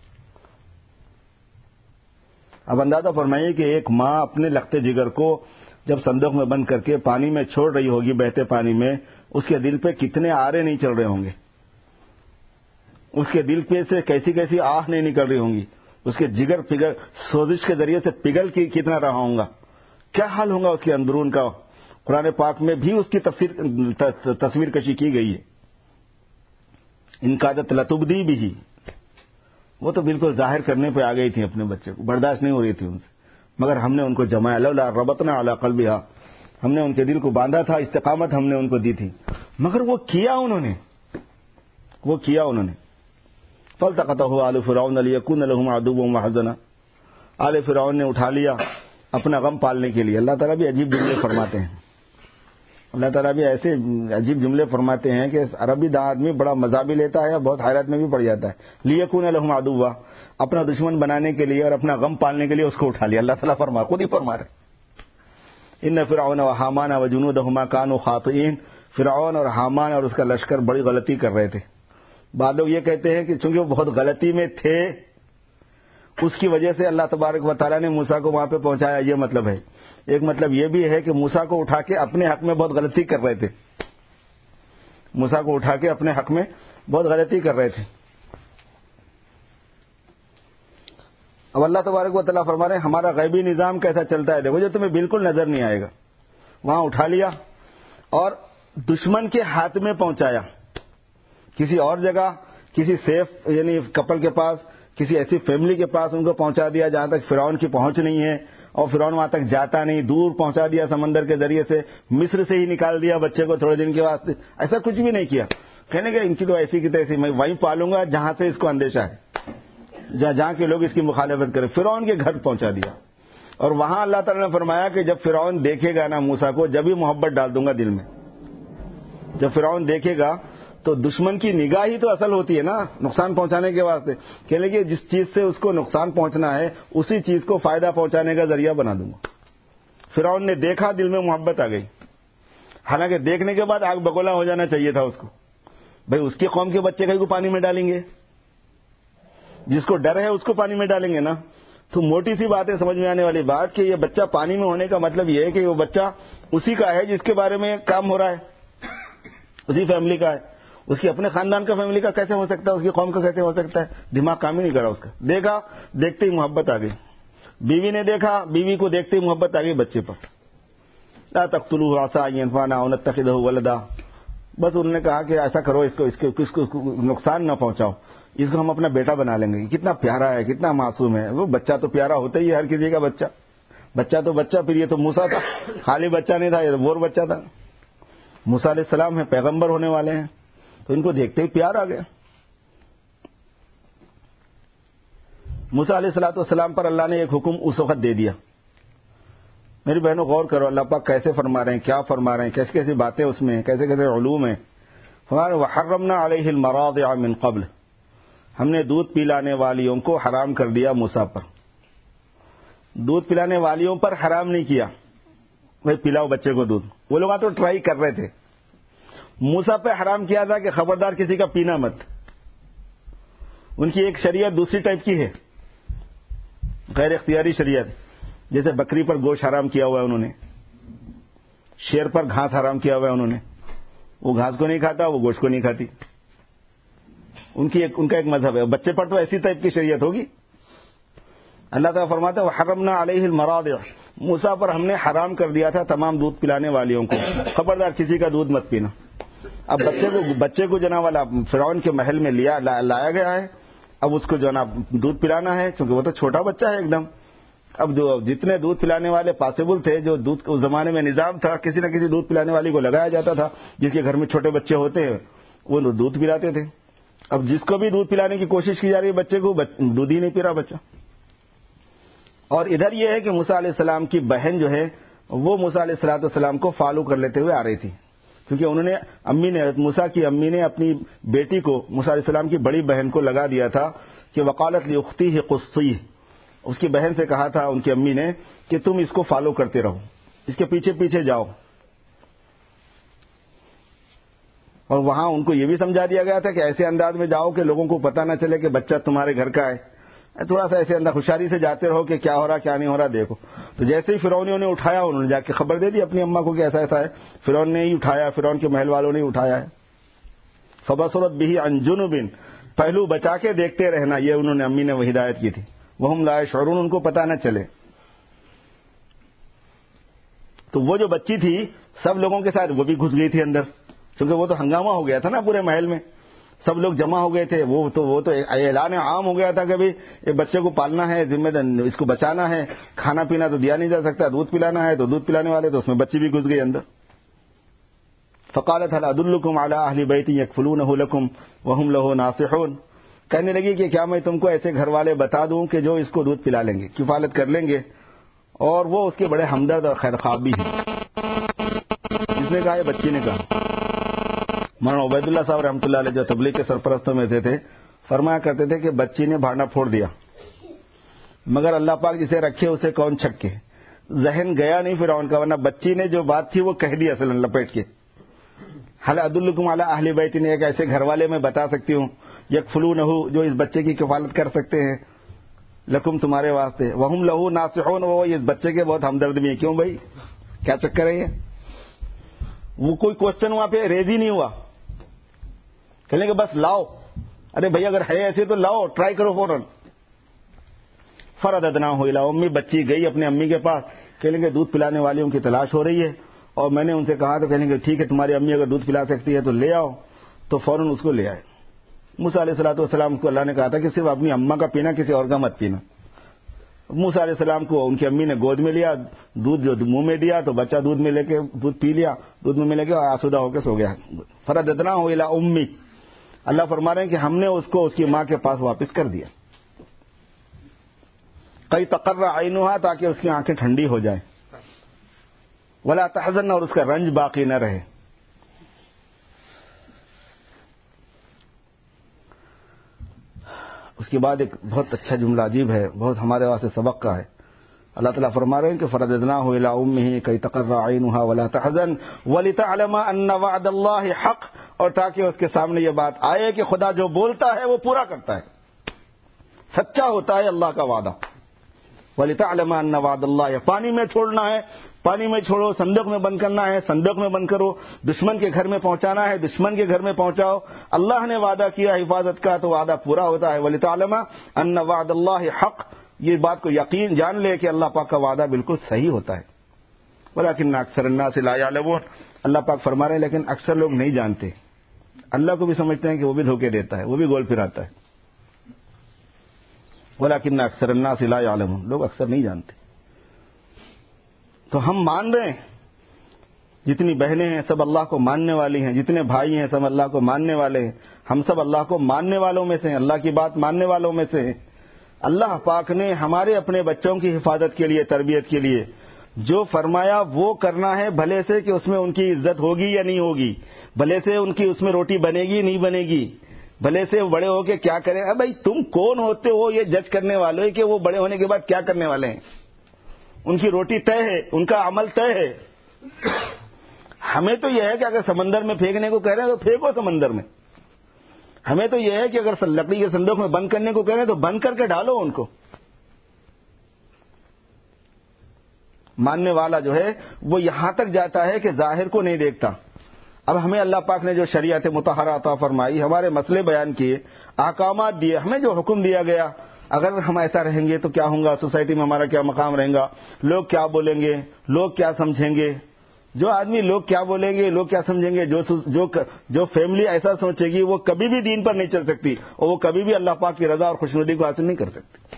اب اندازہ فرمائیے کہ ایک ماں اپنے لختے جگر کو جب صندوق میں بند کر کے پانی میں چھوڑ رہی ہوگی، بہتے پانی میں، اس کے دل پہ کتنے آرے نہیں چل رہے ہوں گے، اس کے دل پہ سے کیسی کیسی آہ نہیں نکل رہی ہوں گی، اس کے جگر پگل سوزش کے ذریعے سے پگھل کی کتنا رہا ہوں گا، کیا حال ہوگا اس کے اندرون کا. قرآن پاک میں بھی اس کی تفسیر تصویر کشی کی گئی ہے. ان کادت لتبدی بھی، وہ تو بالکل ظاہر کرنے پہ آ گئی تھی اپنے بچے کو، برداشت نہیں ہو رہی تھی ان سے، مگر ہم نے ان کو جمایا، لولا ربطنا علی قلبہا، ہم نے ان کے دل کو باندھا تھا، استقامت ہم نے ان کو دی تھی، مگر وہ کیا انہوں نے وہ کیا انہوں نے فالتقطه آل فرعون لیکون لهم عدوا وحزنا، آل فرعون نے اٹھا لیا اپنا غم پالنے کے لیے۔ اللہ تعالیٰ بھی عجیب جملے فرماتے ہیں، اللہ تعالیٰ بھی ایسے عجیب جملے فرماتے ہیں کہ عربی دا آدمی بڑا مزہ بھی لیتا ہے اور بہت حیرت میں بھی پڑ جاتا ہے۔ لیکون لهم عدوا، اپنا دشمن بنانے کے لیے اور اپنا غم پالنے کے لیے اس کو اٹھا لیا۔ اللہ تعالیٰ فرما خود ہی فرما رہے، ان فرعون وحامان وجنودهما كانوا خاطئین، فرعون اور حامان اور اس کا لشکر بڑی غلطی کر رہے تھے۔ بعض لوگ یہ کہتے ہیں کہ چونکہ وہ بہت غلطی میں تھے اس کی وجہ سے اللہ تبارک و تعالیٰ نے موسیٰ کو وہاں پہ پہنچایا، یہ مطلب ہے۔ ایک مطلب یہ بھی ہے کہ موسیٰ کو اٹھا کے اپنے حق میں بہت غلطی کر رہے تھے، موسیٰ کو اٹھا کے اپنے حق میں بہت غلطی کر رہے تھے۔ اب اللہ تبارک و تعالیٰ فرما رہے ہیں ہمارا غیبی نظام کیسا چلتا ہے، دیکھو جو تمہیں بالکل نظر نہیں آئے گا، وہاں اٹھا لیا اور دشمن کے ہاتھ میں پہنچایا، کسی اور جگہ کسی سیف یعنی کپل کے پاس، کسی ایسی فیملی کے پاس ان کو پہنچا دیا جہاں تک فرعون کی پہنچ نہیں ہے، اور فرعون وہاں تک جاتا نہیں، دور پہنچا دیا سمندر کے ذریعے سے، مصر سے ہی نکال دیا بچے کو تھوڑے دن کے واسطے، ایسا کچھ بھی نہیں کیا۔ کہنے کہ ان کی تو ایسی کی تیسی، میں وہیں پالوں گا جہاں سے اس کو اندیشہ ہے، جہاں جہاں کے لوگ اس کی مخالفت کریں۔ فرعون کے گھر پہنچا دیا، اور وہاں اللہ تعالیٰ نے فرمایا کہ جب فرعون دیکھے گا نا موسیٰ کو، جب ہی محبت ڈال دوں گا دل میں۔ جب فرعون دیکھے گا تو دشمن کی نگاہ ہی تو اصل ہوتی ہے نا نقصان پہنچانے کے واسطے، کہنے کہ جس چیز سے اس کو نقصان پہنچنا ہے اسی چیز کو فائدہ پہنچانے کا ذریعہ بنا دوں گا۔ فرعون نے دیکھا، دل میں محبت آ گئی، حالانکہ دیکھنے کے بعد آگ بگولا ہو جانا چاہیے تھا اس کو، بھئی اس کی قوم کے بچے کو پانی میں ڈالیں گے، جس کو ڈر ہے اس کو پانی میں ڈالیں گے نا۔ تو موٹی سی بات ہے سمجھ میں آنے والی بات کہ یہ بچہ پانی میں ہونے کا مطلب یہ ہے کہ وہ بچہ اسی کا ہے جس کے بارے میں کام ہو رہا ہے، اسی فیملی کا ہے، اس کی اپنے خاندان کا فیملی کا کیسے ہو سکتا ہے، اس کی قوم کا کیسے ہو سکتا ہے؟ دماغ کام ہی نہیں کرا اس کا۔ دیکھا، دیکھتے ہی محبت آ گئی، بیوی نے دیکھا، بیوی کو دیکھتے ہی محبت آ گئی بچے پر۔ لا تقتلوه عسى ان ينفعنا او نتخذه ولدا، بس انہوں نے کہا کہ ایسا کرو، اس کو اس کو کس کو نقصان نہ پہنچاؤ، اس کو ہم اپنا بیٹا بنا لیں گے۔ کتنا پیارا ہے، کتنا معصوم ہے وہ بچہ، تو پیارا ہوتا ہی ہے ہر کسی کا بچہ، بچہ تو بچہ۔ پھر یہ تو موسیٰ تھا، خالی بچہ نہیں تھا، یہ اور بچہ تھا۔ موسیٰ علیہ السلام ہیں، پیغمبر ہونے والے ہیں، تو ان کو دیکھتے ہی پیار آ گیا۔ موسیٰ علیہ الصلوۃ والسلام پر اللہ نے ایک حکم اس وقت دے دیا۔ میری بہنوں غور کرو اللہ پاک کیسے فرما رہے ہیں، کیا فرما رہے ہیں، کیسی کیسی باتیں اس میں، کیسے کیسے علوم ہیں۔ ہمارے وحرمنا علیہ المراضع من قبل، ہم نے دودھ پلانے والیوں کو حرام کر دیا موسیٰ پر۔ دودھ پلانے والیوں پر حرام نہیں کیا، بھائی پلاؤ بچے کو دودھ، وہ لوگ تو ٹرائی کر رہے تھے۔ موسیٰ پہ حرام کیا تھا کہ خبردار کسی کا پینا مت۔ ان کی ایک شریعت دوسری ٹائپ کی ہے، غیر اختیاری شریعت، جیسے بکری پر گوشت حرام کیا ہوا ہے انہوں نے، شیر پر گھاس حرام کیا ہوا ہے انہوں نے، وہ گھاس کو نہیں کھاتا، وہ گوشت کو نہیں کھاتی، ان کی ایک ان کا ایک مذہب ہے۔ بچے پر تو ایسی ٹائپ کی شریعت ہوگی۔ اللہ تعالیٰ فرماتا ہے وحرمنا علیہ المراضع، موسیٰ پر ہم نے حرام کر دیا تھا تمام دودھ پلانے والیوں کو، خبردار کسی کا دودھ مت پینا۔ اب بچے کو بچے کو جناب والا فرعون کے محل میں لیا لایا گیا ہے، اب اس کو جو نا دودھ پلانا ہے، کیونکہ وہ تو چھوٹا بچہ ہے ایک دم۔ اب جو جتنے دودھ پلانے والے پاسبل تھے، جو دودھ اس زمانے میں نظام تھا، کسی نہ کسی دودھ پلانے والی کو لگایا جاتا تھا، جس کے گھر میں چھوٹے بچے ہوتے ہیں وہ دودھ پلاتے تھے۔ اب جس کو بھی دودھ پلانے کی کوشش کی جا رہی ہے بچے کو، دودھ ہی نہیں پی رہا بچہ۔ اور ادھر یہ ہے کہ موسیٰ علیہ السلام کی بہن جو ہے وہ موسیٰ علیہ الصلوۃ والسلام کو فالو کر لیتے ہوئے آ رہی تھی، کیونکہ انہوں نے امی نے موسیٰ کی امی نے اپنی بیٹی کو موسیٰ علیہ السلام کی بڑی بہن کو لگا دیا تھا کہ وقالت لاختیہ قصیہ، اس کی بہن سے کہا تھا ان کی امی نے کہ تم اس کو فالو کرتے رہو، اس کے پیچھے پیچھے جاؤ۔ اور وہاں ان کو یہ بھی سمجھا دیا گیا تھا کہ ایسے انداز میں جاؤ کہ لوگوں کو پتہ نہ چلے کہ بچہ تمہارے گھر کا ہے، تھوڑا سا ایسے انداز ہوشیاری سے جاتے رہو کہ کیا ہو رہا کیا نہیں ہو رہا دیکھو۔ تو جیسے ہی فرعونیوں نے اٹھایا، انہوں نے جا کے خبر دے دی اپنی اماں کو کہ ایسا ایسا ہے، فرعون نے ہی اٹھایا، فرعون کے محل والوں نے اٹھایا ہے۔ فبصرت به عن جنب، پہلو بچا کے دیکھتے رہنا، یہ انہوں نے امی نے وہ ہدایت کی تھی، وہم لا یشعرون، ان کو پتہ نہ چلے۔ تو وہ جو بچی تھی سب لوگوں کے ساتھ وہ بھی گھس گئی تھی اندر، کیونکہ وہ تو ہنگامہ ہو گیا تھا نا پورے محل میں، سب لوگ جمع ہو گئے تھے. وہ تو وہ تو اعلان عام ہو گیا تھا کہ بھائی یہ بچے کو پالنا ہے, ذمہ دار اس کو بچانا ہے, کھانا پینا تو دیا نہیں جا سکتا, دودھ پلانا ہے تو دودھ پلانے والے, تو اس میں بچی بھی گھس گئی اندر. فقالت هل ادلکم علی اہل بیت یکفلونہ لکم وہم لہ ناصحون, کہنے لگی کہ کیا میں تم کو ایسے گھر والے بتا دوں کہ جو اس کو دودھ پلا لیں گے, کفالت کر لیں گے, اور وہ اس کے بڑے ہمدرد اور خیرخواہ بھی ہیں. جس نے کہا یہ بچی نے کہا. مولانا عبید اللہ صاحب رحمۃ اللہ علیہ جو تبلیغ کے سرپرستوں میں سے تھے, فرمایا کرتے تھے کہ بچی نے بھاڑنا پھوڑ دیا, مگر اللہ پاک جسے رکھے اسے کون چھکے. ذہن گیا نہیں فرعون کا, ورنہ بچی نے جو بات تھی وہ کہہ دی اصلا لپیٹ کے. حل ادلکم علی اہل بیت, نے ایک ایسے گھر والے میں بتا سکتی ہوں, یکفلونہ, جو اس بچے کی کفالت کر سکتے ہیں, لکم تمہارے واسطے, وہم لہ ناصحون, وہ اس بچے کے بہت ہمدرد بھی ہیں. کیوں بھائی, کیا چکر ہے یہ؟ وہ کوئی کوشچن وہاں پہ ریز ہی نہیں ہوا. کہنے کہ بس لاؤ, ارے بھائی اگر ہے ایسے تو لاؤ, ٹرائی کرو فوراً. فرددناہ الی امی, بچی گئی اپنے امی کے پاس, کہنے کہ دودھ پلانے والیوں کی تلاش ہو رہی ہے, اور میں نے ان سے کہا تو کہنے کہ ٹھیک ہے تمہاری امی اگر دودھ پلا سکتی ہے تو لے آؤ, تو فوراً اس کو لے آئے. موسیٰ علیہ الصلوۃ والسلام کو اللہ نے کہا تھا کہ صرف اپنی اماں کا پینا, کسی اور کا مت پینا. موسیٰ علیہ السلام کو ان کی امی نے گود میں لیا, دودھ جو منہ میں دیا تو بچہ دودھ میں لے کے دودھ پی لیا, دودھ میں لے کے آسودہ ہو کے سو گیا. فرددناہ الی امی, اللہ فرما رہے ہیں کہ ہم نے اس کو اس کی ماں کے پاس واپس کر دیا. کئی تقر عینھا, تاکہ اس کی آنکھیں ٹھنڈی ہو جائیں, ولا تحزن, اور اس کا رنج باقی نہ رہے. اس کے بعد ایک بہت اچھا جملہ عجیب ہے, بہت ہمارے واسطے سبق کا ہے. اللہ تعالیٰ فرما رہے ہیں کہ فرددناہ الی امہ کی تقر عینھا ولا تحزن ولتعلم ان وعد اللہ حق, اور تاکہ اس کے سامنے یہ بات آئے کہ خدا جو بولتا ہے وہ پورا کرتا ہے, سچا ہوتا ہے اللہ کا وعدہ. وَلِتَعْلَمَ أَنَّ وَعْدَ اللَّهِ, پانی میں چھوڑنا ہے پانی میں چھوڑو, صندوق میں بند کرنا ہے صندوق میں بند کرو, دشمن کے گھر میں پہنچانا ہے دشمن کے گھر میں پہنچاؤ. اللہ نے وعدہ کیا حفاظت کا تو وعدہ پورا ہوتا ہے. وَلِتَعْلَمَ أَنَّ وَعْدَ اللَّهِ حق, یہ بات کو یقین جان لے کہ اللہ پاک کا وعدہ بالکل صحیح ہوتا ہے. وَلَكِنَّ أَكْثَرَ النَّاسِ لَا يَعْلَمُونَ, اللہ پاک فرما رہے ہیں لیکن اکثر لوگ نہیں جانتے. اللہ کو بھی سمجھتے ہیں کہ وہ بھی دھوکے دیتا ہے, وہ بھی گول پھراتا ہے. وَلَكِنَّ أَكْثَرَ النَّاسِ لَا يَعْلَمُونَ, لوگ اکثر نہیں جانتے. تو ہم مان رہے ہیں, جتنی بہنیں ہیں سب اللہ کو ماننے والی ہیں, جتنے بھائی ہیں سب اللہ کو ماننے والے ہیں, ہم سب اللہ کو ماننے والوں میں سے ہیں, اللہ کی بات ماننے والوں میں سے ہیں. اللہ پاک نے ہمارے اپنے بچوں کی حفاظت کے لیے, تربیت کے لیے جو فرمایا وہ کرنا ہے, بھلے سے کہ اس میں ان کی عزت ہوگی یا نہیں ہوگی, بھلے سے ان کی اس میں روٹی بنے گی نہیں بنے گی, بھلے سے بڑے ہو کے کیا کریں. اب بھائی تم کون ہوتے ہو یہ جج کرنے والے کہ وہ بڑے ہونے کے بعد کیا کرنے والے ہیں؟ ان کی روٹی طے ہے, ان کا عمل طے ہے. ہمیں تو یہ ہے کہ اگر سمندر میں پھینکنے کو کہہ رہے ہیں تو پھینکو سمندر میں. ہمیں تو یہ ہے کہ اگر لکڑی کے صندوق میں بند کرنے کو کہہ رہے ہیں تو بند کر کے ڈالو ان کو. ماننے والا جو ہے وہ یہاں تک جاتا ہے کہ ظاہر کو نہیں دیکھتا. اب ہمیں اللہ پاک نے جو شریعت مطہرہ عطا فرمائی, ہمارے مسئلے بیان کیے, احکامات دیے, ہمیں جو حکم دیا گیا, اگر ہم ایسا رہیں گے تو کیا ہوں گا, سوسائٹی میں ہمارا کیا مقام رہے گا, لوگ کیا بولیں گے, لوگ کیا سمجھیں گے. جو آدمی لوگ کیا بولیں گے, لوگ کیا سمجھیں گے, جو جو جو فیملی ایسا سوچے گی وہ کبھی بھی دین پر نہیں چل سکتی, اور وہ کبھی بھی اللہ پاک کی رضا اور خوشنودی کو حاصل نہیں کر سکتی.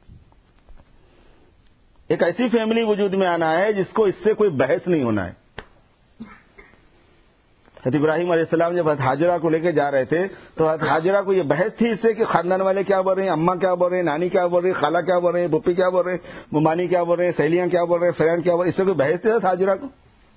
ایک ایسی فیملی وجود میں آنا ہے جس کو اس سے کوئی بحث نہیں ہونا ہے. حضرت ابراہیم علیہ السلام جب حضرت حاجرہ کو لے کے جا رہے تھے تو حضرت حاجرہ کو یہ بحث تھی اس سے کہ خاندان والے کیا بول رہے ہیں, اماں کیا بول رہے ہیں, نانی کیا بول رہی ہے, خالہ کیا بول رہے ہیں, پھوپھی کیا بول رہے ہیں, ممانی کیا بول رہے ہیں, سہیلیاں کیا بول رہے ہیں, فرینڈ کیا بول رہے ہیں, اس سے کوئی بحث تھی حضرت حاجرہ کو.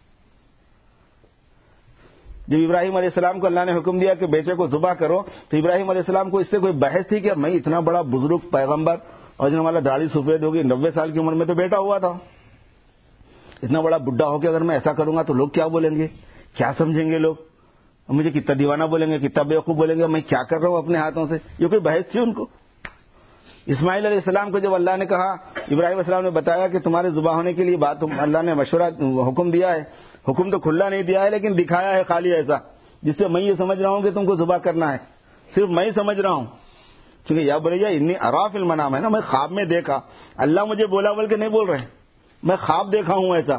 جب ابراہیم علیہ السلام کو اللہ نے حکم دیا کہ بیٹے کو ذبح کرو تو ابراہیم علیہ السلام کو اس سے کوئی بحث تھی کہ میں اتنا بڑا بزرگ پیغمبر اور جن والا داڑھی سفید ہوگی, نوے سال کی عمر میں تو بیٹا ہوا تھا, اتنا بڑا بڈھا ہو کے اگر میں ایسا کروں گا تو لوگ کیا بولیں گے, کیا سمجھیں گے لوگ, مجھے کتنا دیوانہ بولیں گے, کتنا بیوقوف بولیں گے, میں کیا کر رہا ہوں اپنے ہاتھوں سے. یہ کوئی بحث تھی ان کو. اسماعیل علیہ السلام کو جب اللہ نے کہا, ابراہیم علیہ السلام نے بتایا کہ تمہارے ذبح ہونے کے لیے بات اللہ نے مشورہ حکم دیا ہے, حکم تو کھلا نہیں دیا ہے لیکن دکھایا ہے خالی ایسا جس سے میں یہ سمجھ رہا ہوں کہ تم کو ذبح کرنا ہے, صرف میں ہی سمجھ رہا ہوں. کیونکہ یا بولے جا انی ارا فی المنام ہے نا, میں خواب میں دیکھا, اللہ مجھے بولا بول کے نہیں بول رہے, میں خواب دیکھا ہوں ایسا,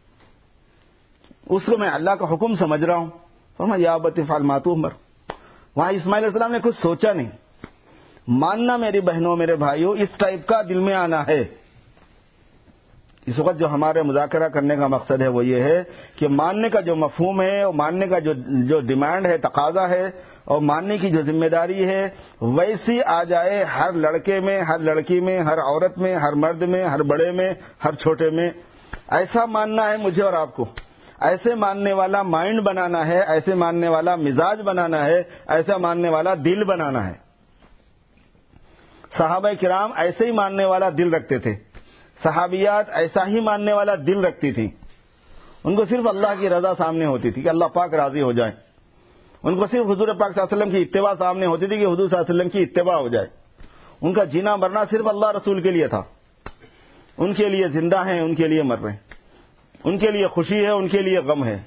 اس کو میں اللہ کا حکم سمجھ رہا ہوں. فرمایا یا ابت افعل ما تؤمر وہاں اسماعیل علیہ السلام نے کچھ سوچا نہیں. ماننا میری بہنوں میرے بھائیوں اس ٹائپ کا دل میں آنا ہے. اس وقت جو ہمارے مذاکرہ کرنے کا مقصد ہے وہ یہ ہے کہ ماننے کا جو مفہوم ہے اور ماننے کا جو جو ڈیمانڈ ہے, تقاضا ہے, اور ماننے کی جو ذمہ داری ہے ویسی آ جائے ہر لڑکے میں, ہر لڑکی میں, ہر عورت میں, ہر مرد میں, ہر بڑے میں, ہر چھوٹے میں. ایسا ماننا ہے مجھے اور آپ کو. ایسے ماننے والا مائنڈ بنانا ہے, ایسے ماننے والا مزاج بنانا ہے, ایسا ماننے والا دل بنانا ہے. صحابہ کرام ایسے ہی ماننے والا دل رکھتے تھے. صحابیات ایسا ہی ماننے والا دل رکھتی تھی. ان کو صرف اللہ کی رضا سامنے ہوتی تھی کہ اللہ پاک راضی ہو جائے. ان کو صرف حضور پاک صلی اللہ علیہ وسلم کی اتباع سامنے ہوتی تھی کہ حضور صلی اللہ علیہ وسلم کی اتباع ہو جائے. ان کا جینا مرنا صرف اللہ رسول کے لیے تھا. ان کے لیے زندہ ہیں, ان کے لیے مر رہے ہیں, ان کے لیے خوشی ہے, ان کے لیے غم ہے.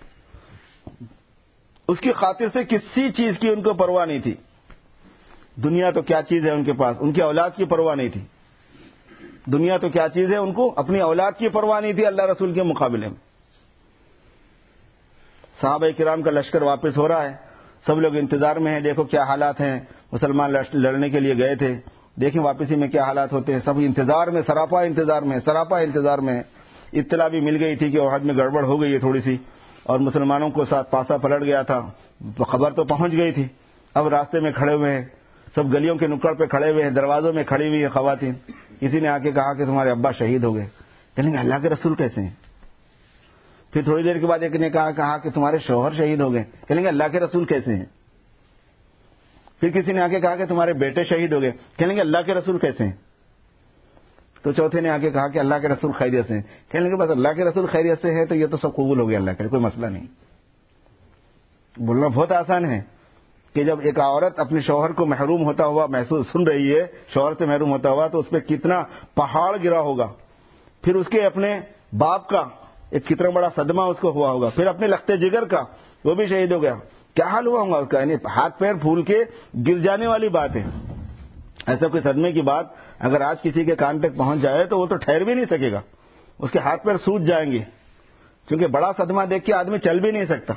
اس کی خاطر سے کسی چیز کی ان کو پرواہ نہیں تھی. دنیا تو کیا چیز ہے ان کے پاس, ان کی اولاد کی پرواہ نہیں تھی. دنیا تو کیا چیز ہے, ان کو اپنی اولاد کی پرواہ نہیں تھی اللہ رسول کے مقابلے میں. صحابہ کرام کا لشکر واپس ہو رہا ہے, سب لوگ انتظار میں ہیں. دیکھو کیا حالات ہیں, مسلمان لڑنے کے لیے گئے تھے, دیکھیں واپسی میں کیا حالات ہوتے ہیں. سب انتظار میں, سراپا انتظار میں, سراپا انتظار میں. اطلاع بھی مل گئی تھی کہ احد میں گڑبڑ ہو گئی ہے تھوڑی سی, اور مسلمانوں کو ساتھ پاسا پلٹ گیا تھا. خبر تو پہنچ گئی تھی. اب راستے میں کھڑے ہوئے ہیں, سب گلیوں کے نکڑ پہ کھڑے ہوئے ہیں, دروازوں میں کھڑی ہوئی ہیں خواتین. کسی نے آ کے کہا کہ تمہارے ابا شہید ہو گئے. کہیں گے اللہ کے رسول کیسے ہیں؟ پھر تھوڑی دیر کے بعد ایک نے کہا کہا کہ تمہارے شوہر شہید ہو گئے. کہیں گے اللہ کے رسول کیسے ہیں؟ پھر کسی نے آ کے کہا کہ تمہارے بیٹے شہید ہو گئے. کہیں گے اللہ کے رسول کیسے ہیں؟ تو چوتھے نے آ کے کہا کہ اللہ کے رسول خیریت سے ہیں. کہنے لگے بس اللہ کے رسول خیریت سے ہے تو یہ تو سب قبول ہو گیا, اللہ کے کوئی مسئلہ نہیں. بولنا بہت آسان ہے کہ جب ایک عورت اپنے شوہر کو محروم ہوتا ہوا محسوس سن رہی ہے, شوہر سے محروم ہوتا ہوا, تو اس پہ کتنا پہاڑ گرا ہوگا. پھر اس کے اپنے باپ کا ایک کتنا بڑا صدمہ اس کو ہوا ہوگا. پھر اپنے لختے جگر کا, وہ بھی شہید ہو گیا. کیا حال ہوا ہوگا اس کا, یعنی ہاتھ پیر پھول کے گر جانے والی بات ہے. ایسا کوئی صدمے کی بات اگر آج کسی کے کان تک پہنچ جائے تو وہ تو ٹھہر بھی نہیں سکے گا, اس کے ہاتھ پیر سوج جائیں گے, کیونکہ بڑا صدمہ دیکھ کے آدمی چل بھی نہیں سکتا.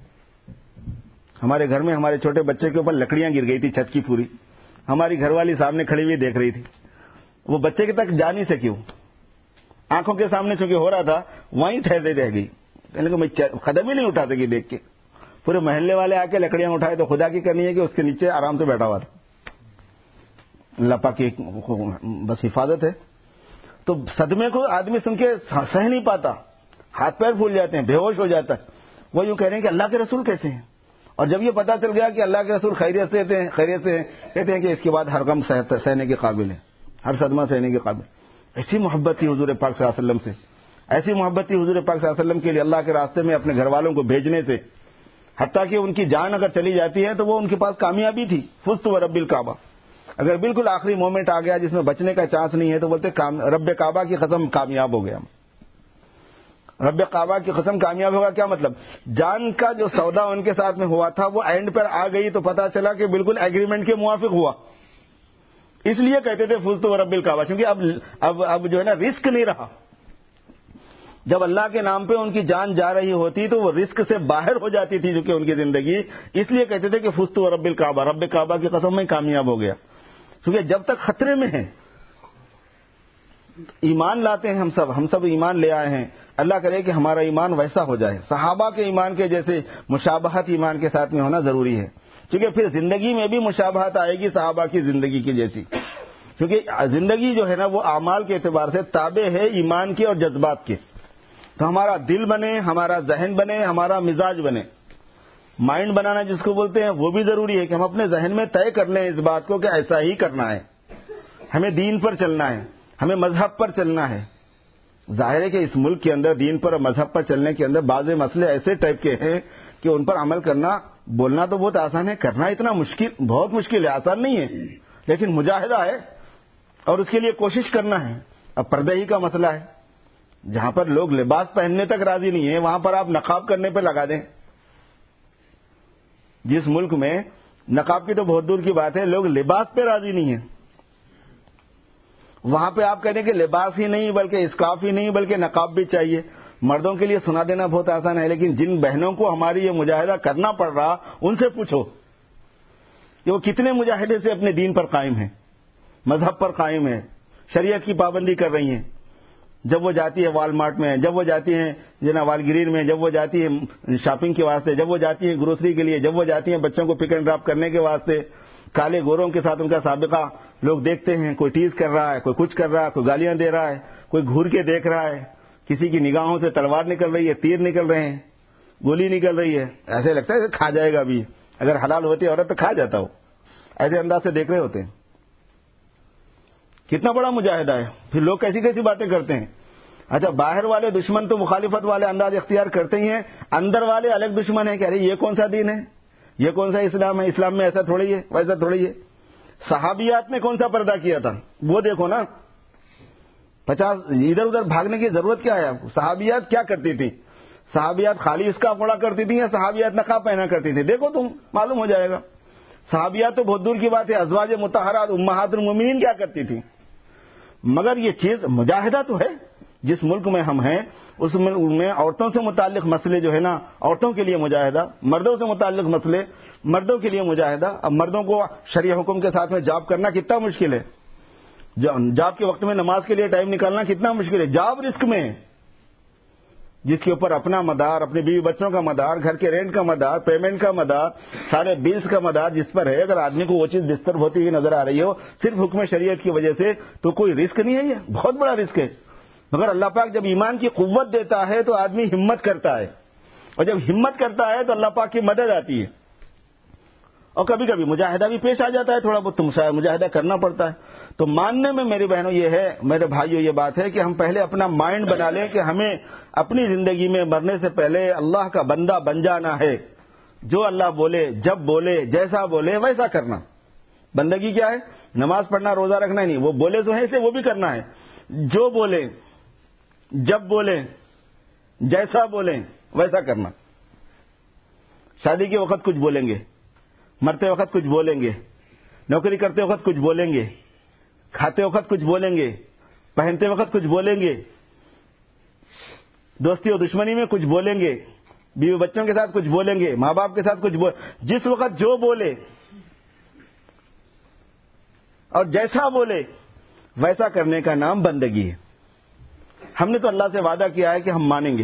ہمارے گھر میں ہمارے چھوٹے بچے کے اوپر لکڑیاں گر گئی تھی چھت کی پوری. ہماری گھر والی سامنے کھڑی ہوئی دیکھ رہی تھی, وہ بچے کے تک جا نہیں سکی, وہ آنکھوں کے سامنے چونکہ ہو رہا تھا وہیں ٹھہرے رہ گئی. کہنے کو میں قدم ہی نہیں اٹھا سکی دیکھ کے. پورے محلے والے آ کے لکڑیاں اٹھائے تو خدا کی کرنی ہے کہ اس کے نیچے آرام سے بیٹھا ہوا تھا. اللہ پاک کی بس حفاظت ہے. تو صدمے کو آدمی سن کے سہ نہیں پاتا, ہاتھ پیر پھول جاتے ہیں, بے ہوش ہو جاتا ہے. وہ یوں کہہ رہے ہیں کہ اللہ کے رسول کیسے ہیں. اور جب یہ پتا چل گیا کہ اللہ کے رسول خیریت سے ہیں, خیریت سے ہیں, کہتے ہیں کہ اس کے بعد ہر غم سہنے کے قابل ہے, ہر صدمہ سہنے کے قابل. ایسی محبت تھی حضور پاک صلی اللہ علیہ وسلم سے, ایسی محبت تھی حضور پاک صلی اللہ علیہ وسلم کے لیے اللہ کے راستے میں اپنے گھر والوں کو بھیجنے سے. حتیٰ کہ ان کی جان اگر چلی جاتی ہے تو وہ ان کے پاس کامیابی تھی. فزت و رب الکعبہ, اگر بالکل آخری مومنٹ آ گیا جس میں بچنے کا چانس نہیں ہے تو بولتے رب کعبہ کی قسم کامیاب ہو گیا. رب کعبہ کی قسم کامیاب ہوگا کیا مطلب؟ جان کا جو سودا ان کے ساتھ میں ہوا تھا وہ اینڈ پر آ گئی تو پتا چلا کہ بالکل ایگریمنٹ کے موافق ہوا. اس لیے کہتے تھے فزت و رب الکعبہ, کیونکہ اب اب اب جو ہے نا رسک نہیں رہا. جب اللہ کے نام پہ ان کی جان جا رہی ہوتی تو وہ رسک سے باہر ہو جاتی تھی چونکہ ان کی زندگی. اس لیے کہتے تھے کہ فزت و رب الکعبہ, رب کعبہ کی قسم میں کامیاب ہو گیا. کیونکہ جب تک خطرے میں ہیں, ایمان لاتے ہیں ہم سب ہم سب ایمان لے آئے ہیں. اللہ کرے کہ ہمارا ایمان ویسا ہو جائے, صحابہ کے ایمان کے جیسے مشابہت ایمان کے ساتھ میں ہونا ضروری ہے. کیونکہ پھر زندگی میں بھی مشابہت آئے گی صحابہ کی زندگی کی جیسی. کیونکہ زندگی جو ہے نا وہ اعمال کے اعتبار سے تابع ہے ایمان کے اور جذبات کے. تو ہمارا دل بنے, ہمارا ذہن بنے, ہمارا مزاج بنے. مائنڈ بنانا جس کو بولتے ہیں وہ بھی ضروری ہے کہ ہم اپنے ذہن میں طے کر لیں اس بات کو کہ ایسا ہی کرنا ہے, ہمیں دین پر چلنا ہے, ہمیں مذہب پر چلنا ہے. ظاہر ہے کہ اس ملک کے اندر دین پر اور مذہب پر چلنے کے اندر بعض مسئلے ایسے ٹائپ کے ہیں کہ ان پر عمل کرنا, بولنا تو بہت آسان ہے, کرنا اتنا مشکل, بہت مشکل ہے, آسان نہیں ہے. لیکن مجاہدہ ہے اور اس کے لیے کوشش کرنا ہے. اب پردے ہی کا مسئلہ ہے, جہاں پر لوگ لباس پہننے تک راضی نہیں ہیں وہاں پر آپ نقاب کرنے پہ لگا دیں. جس ملک میں نقاب کی تو بہت دور کی بات ہے, لوگ لباس پہ راضی نہیں ہیں, وہاں پہ آپ کہہ دیں کہ لباس ہی نہیں بلکہ اسکارف ہی نہیں بلکہ نقاب بھی چاہیے. مردوں کے لیے سنا دینا بہت آسان ہے, لیکن جن بہنوں کو ہماری یہ مجاہدہ کرنا پڑ رہا ان سے پوچھو کہ وہ کتنے مجاہدے سے اپنے دین پر قائم ہیں، مذہب پر قائم ہیں، شریعت کی پابندی کر رہی ہیں. جب وہ جاتی ہے وال مارٹ میں، جب وہ جاتی ہیں جناب وال گرین میں، جب وہ جاتی ہے شاپنگ کے واسطے، جب وہ جاتی ہیں گروسری کے لیے، جب وہ جاتی ہیں بچوں کو پک اینڈ ڈراپ کرنے کے واسطے، کالے گوروں کے ساتھ ان کا سابقہ لوگ دیکھتے ہیں. کوئی ٹیز کر رہا ہے، کوئی کچھ کر رہا ہے، کوئی گالیاں دے رہا ہے، کوئی گھور کے دیکھ رہا ہے، کسی کی نگاہوں سے تلوار نکل رہی ہے، تیر نکل رہے ہیں، گولی نکل رہی ہے. ایسے لگتا ہے کہ کھا جائے گا ابھی، اگر حلال ہوتی عورت تو کھا جاتا ہو. ایسے انداز سے دیکھ رہے ہوتے ہیں. کتنا بڑا مجاہدہ ہے. پھر لوگ کیسی کیسی باتیں کرتے ہیں. اچھا باہر والے دشمن تو مخالفت والے انداز اختیار کرتے ہی ہیں، اندر والے الگ دشمن ہیں کہ ارے یہ کون سا دین ہے، یہ کون سا اسلام ہے، اسلام میں ایسا تھوڑی ہے، ویسا تھوڑی ہے. صحابیات نے کون سا پردہ کیا تھا وہ دیکھو نا. پچاس ادھر ادھر بھاگنے کی ضرورت کیا ہے آپ کو. صحابیات کیا کرتی تھی؟ صحابیات خالی اس کا پڑا کرتی تھی یا صحابیات نقاب پہنا کرتی تھی؟ دیکھو تم معلوم ہو جائے گا. صحابیات تو بہت دور کی بات ہے، ازواج مطہرات امہات المومنین کیا کرتی تھی. مگر یہ چیز مجاہدہ تو ہے. جس ملک میں ہم ہیں اس ملک میں عورتوں سے متعلق مسئلے جو ہے نا عورتوں کے لیے مجاہدہ، مردوں سے متعلق مسئلے مردوں کے لیے مجاہدہ. اب مردوں کو شرعی حکم کے ساتھ میں جاب کرنا کتنا مشکل ہے، جاب کے وقت میں نماز کے لیے ٹائم نکالنا کتنا مشکل ہے. جاب رسک میں جس کے اوپر اپنا مدار، اپنے بیوی بچوں کا مدار، گھر کے رینٹ کا مدار، پیمنٹ کا مدار، سارے بلز کا مدار جس پر ہے، اگر آدمی کو وہ چیز ڈسٹرب ہوتی ہوئی نظر آ رہی ہو صرف حکم شریعت کی وجہ سے تو کوئی رسک نہیں ہے. یہ بہت بڑا رسک ہے. مگر اللہ پاک جب ایمان کی قوت دیتا ہے تو آدمی ہمت کرتا ہے، اور جب ہمت کرتا ہے تو اللہ پاک کی مدد آتی ہے. اور کبھی کبھی مجاہدہ بھی پیش آ جاتا ہے، تھوڑا بہت مجاہدہ کرنا پڑتا ہے. تو ماننے میں میری بہنوں یہ ہے، میرے بھائیوں یہ بات ہے کہ ہم پہلے اپنا مائنڈ بنا لیں کہ ہمیں اپنی زندگی میں مرنے سے پہلے اللہ کا بندہ بن جانا ہے. جو اللہ بولے، جب بولے، جیسا بولے ویسا کرنا. بندگی کیا ہے؟ نماز پڑھنا، روزہ رکھنا ہی نہیں، وہ بولے جو ہے اسے وہ بھی کرنا ہے. جو بولے، جب بولے، جیسا بولیں ویسا کرنا. شادی کے وقت کچھ بولیں گے، مرتے وقت کچھ بولیں گے، نوکری کرتے وقت کچھ بولیں گے، کھاتے وقت کچھ بولیں گے، پہنتے وقت کچھ بولیں گے، دوستی اور دشمنی میں کچھ بولیں گے، بیوی بچوں کے ساتھ کچھ بولیں گے، ماں باپ کے ساتھ کچھ بول. جس وقت جو بولے اور جیسا بولے ویسا کرنے کا نام بندگی ہے. ہم نے تو اللہ سے وعدہ کیا ہے کہ ہم مانیں گے.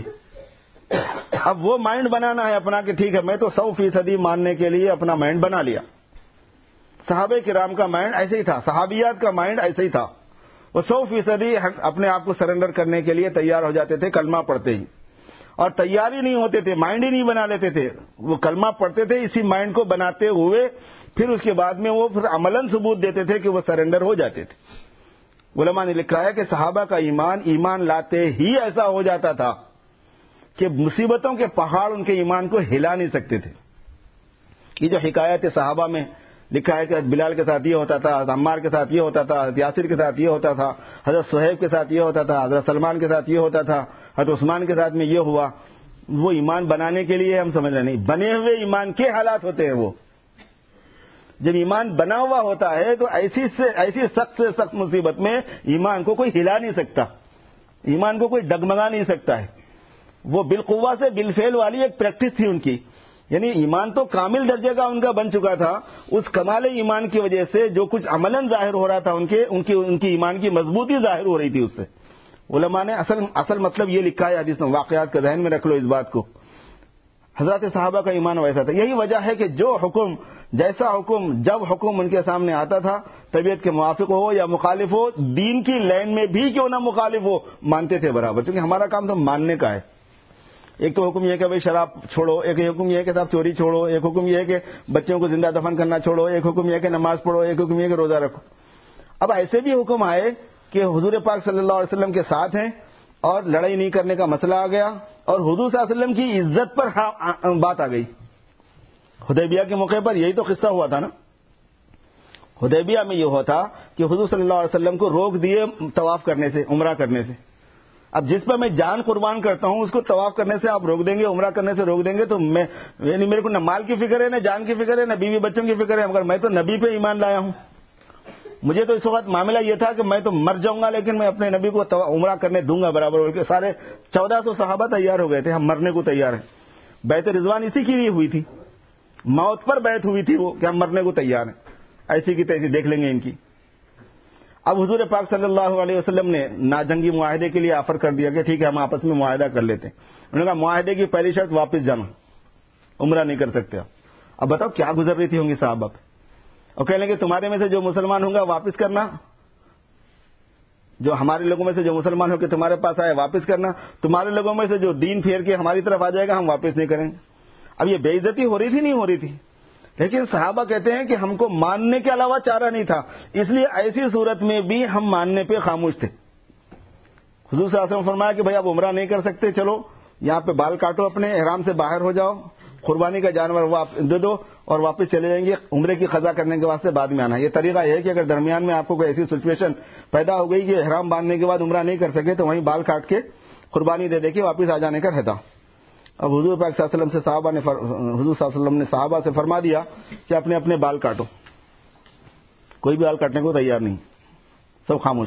اب وہ مائنڈ بنانا ہے اپنا کہ ٹھیک ہے میں تو سو فیصدی ماننے کے لیے اپنا مائنڈ بنا لیا. صحابہ کرام کا مائنڈ ایسے ہی تھا، صحابیات کا مائنڈ ایسے ہی تھا. وہ سو فیصدی اپنے آپ کو سرنڈر کرنے کے لیے تیار ہو جاتے تھے کلمہ پڑھتے ہی. اور تیار ہی نہیں ہوتے تھے، مائنڈ ہی نہیں بنا لیتے تھے. وہ کلمہ پڑھتے تھے، اسی مائنڈ کو بناتے ہوئے پھر اس کے بعد میں وہ پھر عملاً ثبوت دیتے تھے کہ وہ سرنڈر ہو جاتے تھے. علماء نے لکھا ہے کہ صحابہ کا ایمان ایمان لاتے ہی ایسا ہو جاتا تھا کہ مصیبتوں کے پہاڑ ان کے ایمان کو ہلا نہیں سکتے تھے. یہ جو حکایت صحابہ میں لکھا ہے کہ بلال کے ساتھ یہ ہوتا تھا، عمار کے ساتھ یہ ہوتا تھا، حضرت یاسر کے ساتھ یہ ہوتا تھا، حضرت صہیب کے ساتھ یہ ہوتا تھا، حضرت سلمان کے ساتھ یہ ہوتا تھا، حضرت عثمان کے ساتھ میں یہ ہوا. وہ ایمان بنانے کے لیے ہم سمجھ رہے نہیں، بنے ہوئے ایمان کے حالات ہوتے ہیں. وہ جب ایمان بنا ہوا ہوتا ہے تو ایسی سے ایسی سخت سے سخت مصیبت میں ایمان کو کوئی ہلا نہیں سکتا، ایمان کو کوئی ڈگمگا نہیں سکتا ہے. وہ بالقوہ سے بالفعل والی ایک پریکٹس تھی ان کی. یعنی ایمان تو کامل درجے کا ان کا بن چکا تھا. اس کمال ایمان کی وجہ سے جو کچھ عملاً ظاہر ہو رہا تھا ان کے ان کی ان کی ایمان کی مضبوطی ظاہر ہو رہی تھی اس سے. علماء نے اصل اصل مطلب یہ لکھا ہے حدیث میں، واقعات کا ذہن میں رکھ لو اس بات کو. حضرات صحابہ کا ایمان ویسا تھا. یہی وجہ ہے کہ جو حکم، جیسا حکم، جب حکم ان کے سامنے آتا تھا طبیعت کے موافق ہو یا مخالف ہو، دین کی لائن میں بھی کیوں نہ مخالف ہو، مانتے تھے برابر. کیونکہ ہمارا کام تو ماننے کا ہے. ایک تو حکم یہ ہے کہ بھائی شراب چھوڑو، ایک حکم یہ ہے کہ صاحب چوری چھوڑو، ایک حکم یہ ہے کہ بچوں کو زندہ دفن کرنا چھوڑو، ایک حکم یہ ہے کہ نماز پڑھو، ایک حکم یہ ہے کہ روزہ رکھو. اب ایسے بھی حکم آئے کہ حضور پاک صلی اللہ علیہ وسلم کے ساتھ ہیں اور لڑائی نہیں کرنے کا مسئلہ آ گیا اور حضور صلی اللہ علیہ وسلم کی عزت پر بات آ گئی. حدیبیہ کے موقع پر یہی تو قصہ ہوا تھا نا. حدیبیہ میں یہ ہوا تھا کہ حضور صلی اللہ علیہ وسلم کو روک دیے طواف کرنے سے، عمرہ کرنے سے. اب جس پر میں جان قربان کرتا ہوں اس کو طواف کرنے سے آپ روک دیں گے، عمرہ کرنے سے روک دیں گے، تو میں یعنی میرے کو نہ مال کی فکر ہے، نہ جان کی فکر ہے، نہ بیوی بچوں کی فکر ہے، مگر میں تو نبی پہ ایمان لایا ہوں. مجھے تو اس وقت معاملہ یہ تھا کہ میں تو مر جاؤں گا لیکن میں اپنے نبی کو عمرہ کرنے دوں گا برابر. بول کے سارے چودہ سو صحابہ تیار ہو گئے تھے، ہم مرنے کو تیار ہیں. بیعت رضوان اسی کی لیے ہوئی تھی. موت پر بیعت ہوئی تھی وہ کہ ہم مرنے کو تیار ہیں، ایسی کی تیسی دیکھ لیں گے ان کی۔ اب حضور پاک صلی اللہ علیہ وسلم نے ناجنگی معاہدے کے لیے آفر کر دیا کہ ٹھیک ہے ہم آپس میں معاہدہ کر لیتے ہیں۔ انہوں نے کہا معاہدے کی پہلی شرط واپس جانا، عمرہ نہیں کر سکتے آپ۔ اب بتاؤ کیا گزر رہی تھی ہوں گی صحابہ پہ، اور کہنے کہ تمہارے میں سے جو مسلمان ہوں گا واپس کرنا، جو ہمارے لوگوں میں سے جو مسلمان ہو کے تمہارے پاس آئے واپس کرنا، تمہارے لوگوں میں سے جو دین پھیر کے ہماری طرف آ جائے گا ہم واپس نہیں کریں گے۔ اب یہ بے عزتی ہو رہی تھی نہیں ہو رہی تھی، لیکن صحابہ کہتے ہیں کہ ہم کو ماننے کے علاوہ چارہ نہیں تھا، اس لیے ایسی صورت میں بھی ہم ماننے پہ خاموش تھے۔ حضور صلی اللہ علیہ وسلم فرمایا کہ بھائی آپ عمرہ نہیں کر سکتے، چلو یہاں پہ بال کاٹو اپنے، احرام سے باہر ہو جاؤ، قربانی کا جانور دے دو اور واپس چلے جائیں گے، عمرے کی قضا کرنے کے واسطے بعد میں آنا۔ یہ طریقہ یہ ہے کہ اگر درمیان میں آپ کو کوئی ایسی سچویشن پیدا ہو گئی کہ احرام باندھنے کے بعد عمرہ نہیں کر سکے تو وہیں بال کاٹ کے قربانی دے دے کے واپس آ جانے کا رہتا۔ اب حضور پاک صلی اللہ علیہ وسلم سے صحابہ نے فر... حضور صلی اللہ علیہ وسلم نے صحابہ سے فرما دیا کہ اپنے اپنے بال کاٹو، کوئی بھی بال کاٹنے کو تیار نہیں، سب خاموش۔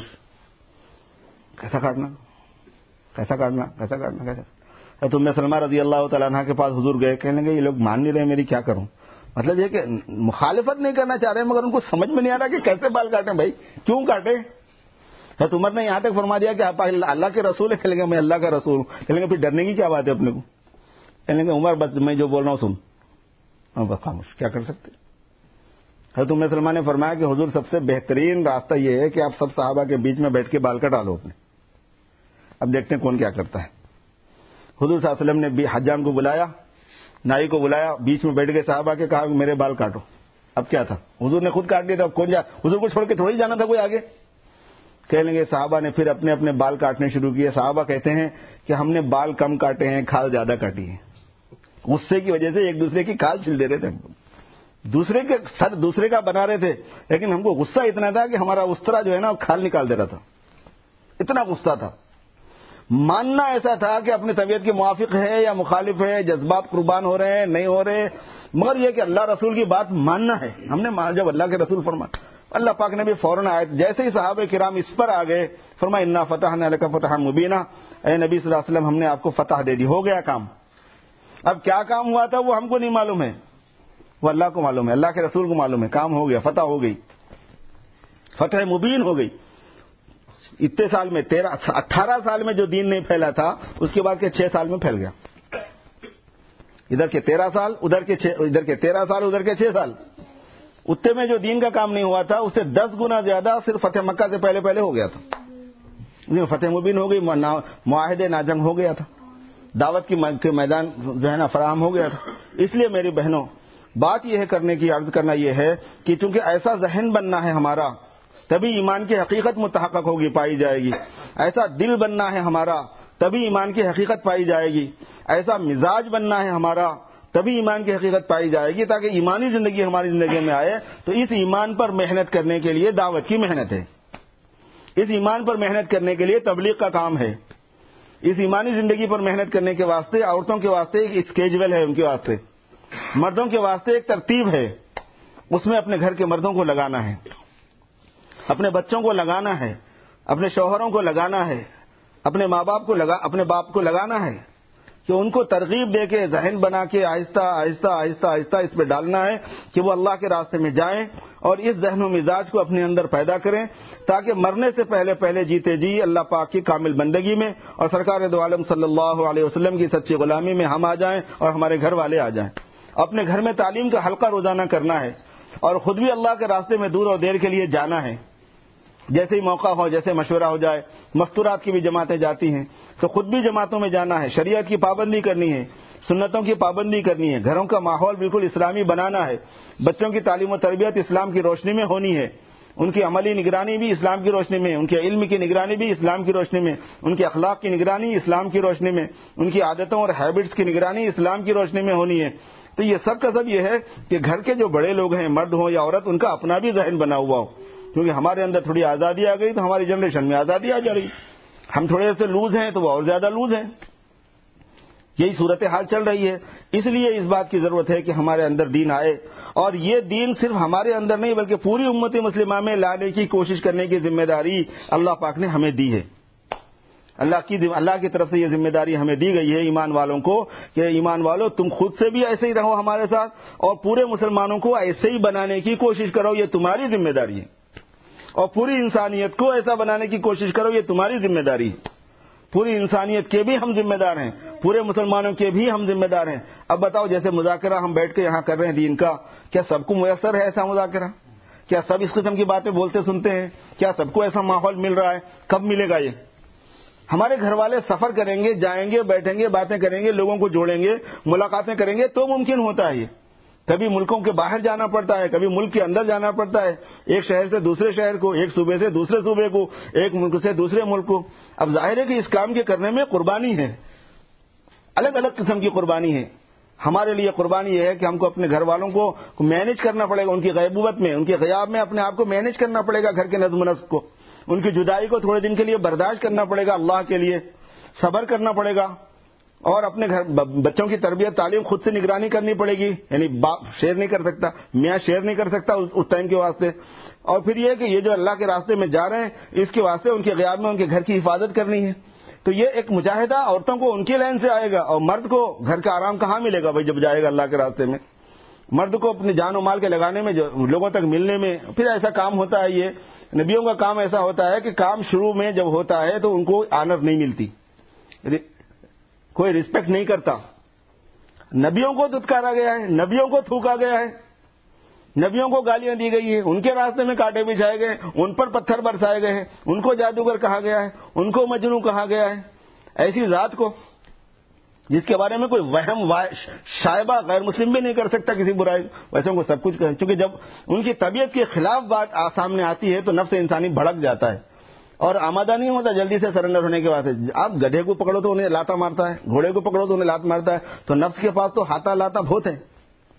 کیسا کاٹنا کیسا کاٹنا کیسا کاٹنا کیسا؟ تم سلمہ رضی اللہ تعالیٰ عنہ کے پاس حضور گئے، کہنے لگے یہ لوگ مان نہیں رہے میری، کیا کروں؟ مطلب یہ کہ مخالفت نہیں کرنا چاہ رہے مگر ان کو سمجھ میں نہیں آ رہا کہ کیسے بال کاٹیں، بھائی کیوں کاٹے؟ حضرت عمر نے یہاں تک فرما دیا کہ آپ اللہ کے رسول ہیں، کہیں گے میں اللہ کا رسول ہوں، کہیں گے پھر ڈرنے کی کیا بات ہے اپنے کو؟ کہنے لگے عمر بس میں جو بول رہا ہوں سن، بس خاموش، کیا کر سکتے؟ حضرت ام سلمہ نے فرمایا کہ حضور سب سے بہترین راستہ یہ ہے کہ آپ سب صحابہ کے بیچ میں بیٹھ کے بال کٹا لو اپنے، اب دیکھتے ہیں کون کیا کرتا ہے۔ حضور صلی اللہ علیہ وسلم نے بھی حجام کو بلایا، نائی کو بلایا، بیچ میں بیٹھ کے صحابہ کے کہا کہ میرے بال کاٹو۔ اب کیا تھا، حضور نے خود کاٹ لیا تھا، اب کون جا حضور کو چھوڑ کے تھوڑی جانا تھا کوئی آگے۔ کہنے لگے صحابہ نے پھر اپنے اپنے بال کاٹنے شروع کیے۔ صحابہ کہتے ہیں کہ ہم نے بال کم کاٹے ہیں، کھال زیادہ کاٹی ہے، غصے کی وجہ سے ایک دوسرے کی کھال چھیل دے رہے تھے، دوسرے کے سر دوسرے کا بنا رہے تھے، لیکن ہم کو غصہ اتنا تھا کہ ہمارا استرا جو ہے نا کھال نکال دے رہا تھا، اتنا غصہ تھا۔ ماننا ایسا تھا کہ اپنی طبیعت کے موافق ہے یا مخالف ہے، جذبات قربان ہو رہے ہیں نہیں ہو رہے، مگر یہ کہ اللہ رسول کی بات ماننا ہے۔ ہم نے جب اللہ کے رسول فرمایا، اللہ پاک نے بھی فوراً آیت، جیسے ہی صحابہ کرام اس پر آ گئے، فرمایا انا فتحنا لک فتحا مبینا، اے نبی صلی اللہ علیہ وسلم ہم نے آپ کو فتح دے دی، ہو گیا کام۔ اب کیا کام ہوا تھا وہ ہم کو نہیں معلوم ہے، وہ اللہ کو معلوم ہے، اللہ کے رسول کو معلوم ہے، کام ہو گیا، فتح ہو گئی، فتح مبین ہو گئی۔ اتنے سال میں تیرہ اٹھارہ سال میں جو دین نہیں پھیلا تھا اس کے بعد کے چھ سال میں پھیل گیا، ادھر کے تیرہ سال ادھر کے چھ ادھر کے تیرہ سال ادھر کے چھ سال، اتنے میں جو دین کا کام نہیں ہوا تھا اس سے دس گنا زیادہ صرف فتح مکہ سے پہلے پہلے ہو گیا تھا، فتح مبین ہو گئی، معاہدے ناجنگ ہو گیا تھا، دعوت کی میدان جو ہے نا فراہم ہو گیا تھا۔ اس لیے میری بہنوں بات یہ ہے کرنے کی عرض کرنا یہ ہے کہ چونکہ ایسا ذہن بننا ہے ہمارا تبھی ایمان کی حقیقت متحقق ہوگی، پائی جائے گی، ایسا دل بننا ہے ہمارا تبھی ایمان کی حقیقت پائی جائے گی، ایسا مزاج بننا ہے ہمارا تبھی ایمان کی حقیقت پائی جائے گی، تاکہ ایمانی زندگی ہماری زندگی میں آئے۔ تو اس ایمان پر محنت کرنے کے لیے دعوت کی محنت ہے، اس ایمان پر محنت کرنے کے لیے تبلیغ کا کام ہے، اس ایمانی زندگی پر محنت کرنے کے واسطے عورتوں کے واسطے ایک اسکیجول ہے، ان کے واسطے مردوں کے واسطے ایک ترتیب ہے، اس میں اپنے گھر کے مردوں کو لگانا ہے، اپنے بچوں کو لگانا ہے، اپنے شوہروں کو لگانا ہے، اپنے ماں باپ کو لگا اپنے باپ کو لگانا ہے کہ ان کو ترغیب دے کے ذہن بنا کے آہستہ آہستہ آہستہ آہستہ اس پہ ڈالنا ہے کہ وہ اللہ کے راستے میں جائیں اور اس ذہن و مزاج کو اپنے اندر پیدا کریں، تاکہ مرنے سے پہلے پہلے جیتے جی اللہ پاک کی کامل بندگی میں اور سرکار دو عالم صلی اللہ علیہ وسلم کی سچی غلامی میں ہم آ جائیں اور ہمارے گھر والے آ جائیں۔ اپنے گھر میں تعلیم کا حلقہ روزانہ کرنا ہے اور خود بھی اللہ کے راستے میں دور اور دیر کے لیے جانا ہے، جیسے ہی موقع ہو، جیسے مشورہ ہو جائے، مستورات کی بھی جماعتیں جاتی ہیں تو خود بھی جماعتوں میں جانا ہے، شریعت کی پابندی کرنی ہے، سنتوں کی پابندی کرنی ہے، گھروں کا ماحول بالکل اسلامی بنانا ہے، بچوں کی تعلیم و تربیت اسلام کی روشنی میں ہونی ہے، ان کی عملی نگرانی بھی اسلام کی روشنی میں، ان کے علم کی نگرانی بھی اسلام کی روشنی میں، ان کے اخلاق کی نگرانی اسلام کی روشنی میں، ان کی عادتوں اور ہیبٹس کی نگرانی اسلام کی روشنی میں ہونی ہے۔ تو یہ سب کا سب یہ ہے کہ گھر کے جو بڑے لوگ ہیں، مرد ہوں یا عورت، ان کا اپنا بھی ذہن بنا ہوا ہو، کیونکہ ہمارے اندر تھوڑی آزادی آ گئی تو ہماری جنریشن میں آزادی آ جا رہی، ہم تھوڑے سے لوز ہیں تو وہ اور زیادہ لوز ہیں، یہی صورتحال چل رہی ہے۔ اس لیے اس بات کی ضرورت ہے کہ ہمارے اندر دین آئے، اور یہ دین صرف ہمارے اندر نہیں بلکہ پوری امت مسلمہ میں لانے کی کوشش کرنے کی ذمہ داری اللہ پاک نے ہمیں دی ہے۔ اللہ کی اللہ کی طرف سے یہ ذمہ داری ہمیں دی گئی ہے ایمان والوں کو کہ ایمان والوں تم خود سے بھی ایسے ہی رہو ہمارے ساتھ اور پورے مسلمانوں کو ایسے ہی بنانے کی کوشش کرو، یہ تمہاری ذمہ داری ہے، اور پوری انسانیت کو ایسا بنانے کی کوشش کرو، یہ تمہاری ذمہ داری ہے۔ پوری انسانیت کے بھی ہم ذمہ دار ہیں، پورے مسلمانوں کے بھی ہم ذمہ دار ہیں۔ اب بتاؤ جیسے مذاکرہ ہم بیٹھ کے یہاں کر رہے ہیں دین کا، کیا سب کو میسر ہے ایسا مذاکرہ؟ کیا سب اس قسم کی باتیں بولتے سنتے ہیں؟ کیا سب کو ایسا ماحول مل رہا ہے؟ کب ملے گا یہ؟ ہمارے گھر والے سفر کریں گے، جائیں گے، بیٹھیں گے، باتیں کریں گے، لوگوں کو جوڑیں گے، ملاقاتیں کریں گے تو ممکن ہوتا ہے یہ۔ کبھی ملکوں کے باہر جانا پڑتا ہے، کبھی ملک کے اندر جانا پڑتا ہے، ایک شہر سے دوسرے شہر کو، ایک صوبے سے دوسرے صوبے کو، ایک ملک سے دوسرے ملک کو۔ اب ظاہر ہے کہ اس کام کے کرنے میں قربانی ہے، الگ الگ قسم کی قربانی ہے۔ ہمارے لیے قربانی یہ ہے کہ ہم کو اپنے گھر والوں کو مینج کرنا پڑے گا، ان کی غیبوبت میں، ان کے غیاب میں اپنے آپ کو مینج کرنا پڑے گا، گھر کے نظم و نسق کو، ان کی جدائی کو تھوڑے دن کے لیے برداشت کرنا پڑے گا، اللہ کے لیے صبر کرنا پڑے گا، اور اپنے گھر بچوں کی تربیت تعلیم خود سے نگرانی کرنی پڑے گی، یعنی باپ شیئر نہیں کر سکتا، میاں شیئر نہیں کر سکتا اس ٹائم کے واسطے۔ اور پھر یہ کہ یہ جو اللہ کے راستے میں جا رہے ہیں اس کے واسطے ان کے غیاب میں ان کے گھر کی حفاظت کرنی ہے۔ تو یہ ایک مجاہدہ عورتوں کو ان کی لائن سے آئے گا، اور مرد کو گھر کا آرام کہاں ملے گا بھائی جب جائے گا اللہ کے راستے میں؟ مرد کو اپنے جان و مال کے لگانے میں، جو لوگوں تک ملنے میں، پھر ایسا کام ہوتا ہے، یہ نبیوں کا کام ایسا ہوتا ہے کہ کام شروع میں جب ہوتا ہے تو ان کو آنر نہیں ملتی، کوئی رسپیکٹ نہیں کرتا۔ نبیوں کو دھتکارا گیا ہے، نبیوں کو تھوکا گیا ہے، نبیوں کو گالیاں دی گئی ہیں، ان کے راستے میں کانٹے بچھائے گئے، ان پر پتھر برسائے گئے ہیں، ان کو جادوگر کہا گیا ہے، ان کو مجنوں کہا گیا ہے۔ ایسی ذات کو جس کے بارے میں کوئی وہم شائبہ غیر مسلم بھی نہیں کر سکتا کسی برائی، ویسے کو سب کچھ کہیں، کیونکہ جب ان کی طبیعت کے خلاف بات سامنے آتی ہے تو نفس انسانی بھڑک جاتا ہے اور آمادہ نہیں ہوتا جلدی سے سرنڈر ہونے کے بعد۔ آپ گدھے کو پکڑو تو انہیں لاتا مارتا ہے، گھوڑے کو پکڑو تو انہیں لات مارتا ہے، تو نفس کے پاس تو ہاتھا لاتا بہت ہے،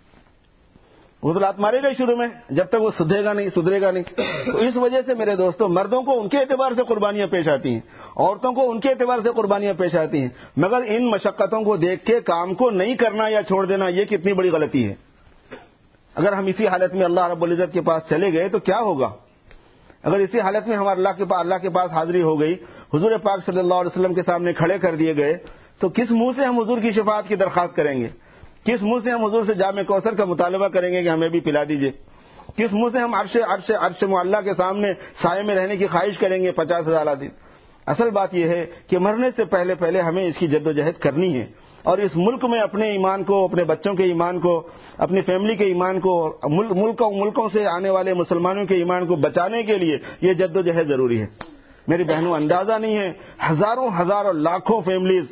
وہ تو لات مارے گا شروع میں جب تک وہ سدھرے گا نہیں سدھرے گا نہیں۔ تو اس وجہ سے میرے دوستوں، مردوں کو ان کے اعتبار سے قربانیاں پیش آتی ہیں، عورتوں کو ان کے اعتبار سے قربانیاں پیش آتی ہیں، مگر ان مشقتوں کو دیکھ کے کام کو نہیں کرنا یا چھوڑ دینا یہ کتنی بڑی غلطی ہے۔ اگر ہم اسی حالت میں اللہ رب العزت کے پاس چلے گئے تو کیا ہوگا؟ اگر اسی حالت میں ہم اللہ کے پاس اللہ کے پاس حاضری ہو گئی، حضور پاک صلی اللہ علیہ وسلم کے سامنے کھڑے کر دیے گئے، تو کس منہ سے ہم حضور کی شفاعت کی درخواست کریں گے؟ کس منہ سے ہم حضور سے جام کوثر کا مطالبہ کریں گے کہ ہمیں بھی پلا دیجئے؟ کس منہ سے ہم عرش عرش عرش معلیٰ کے سامنے سائے میں رہنے کی خواہش کریں گے پچاس ہزار دن؟ اصل بات یہ ہے کہ مرنے سے پہلے پہلے ہمیں اس کی جد و جہد کرنی ہے، اور اس ملک میں اپنے ایمان کو، اپنے بچوں کے ایمان کو، اپنی فیملی کے ایمان کو، ملکوں ملکوں سے آنے والے مسلمانوں کے ایمان کو بچانے کے لیے یہ جد و جہد ضروری ہے۔ میری بہنوں، اندازہ نہیں ہے، ہزاروں ہزاروں لاکھوں فیملیز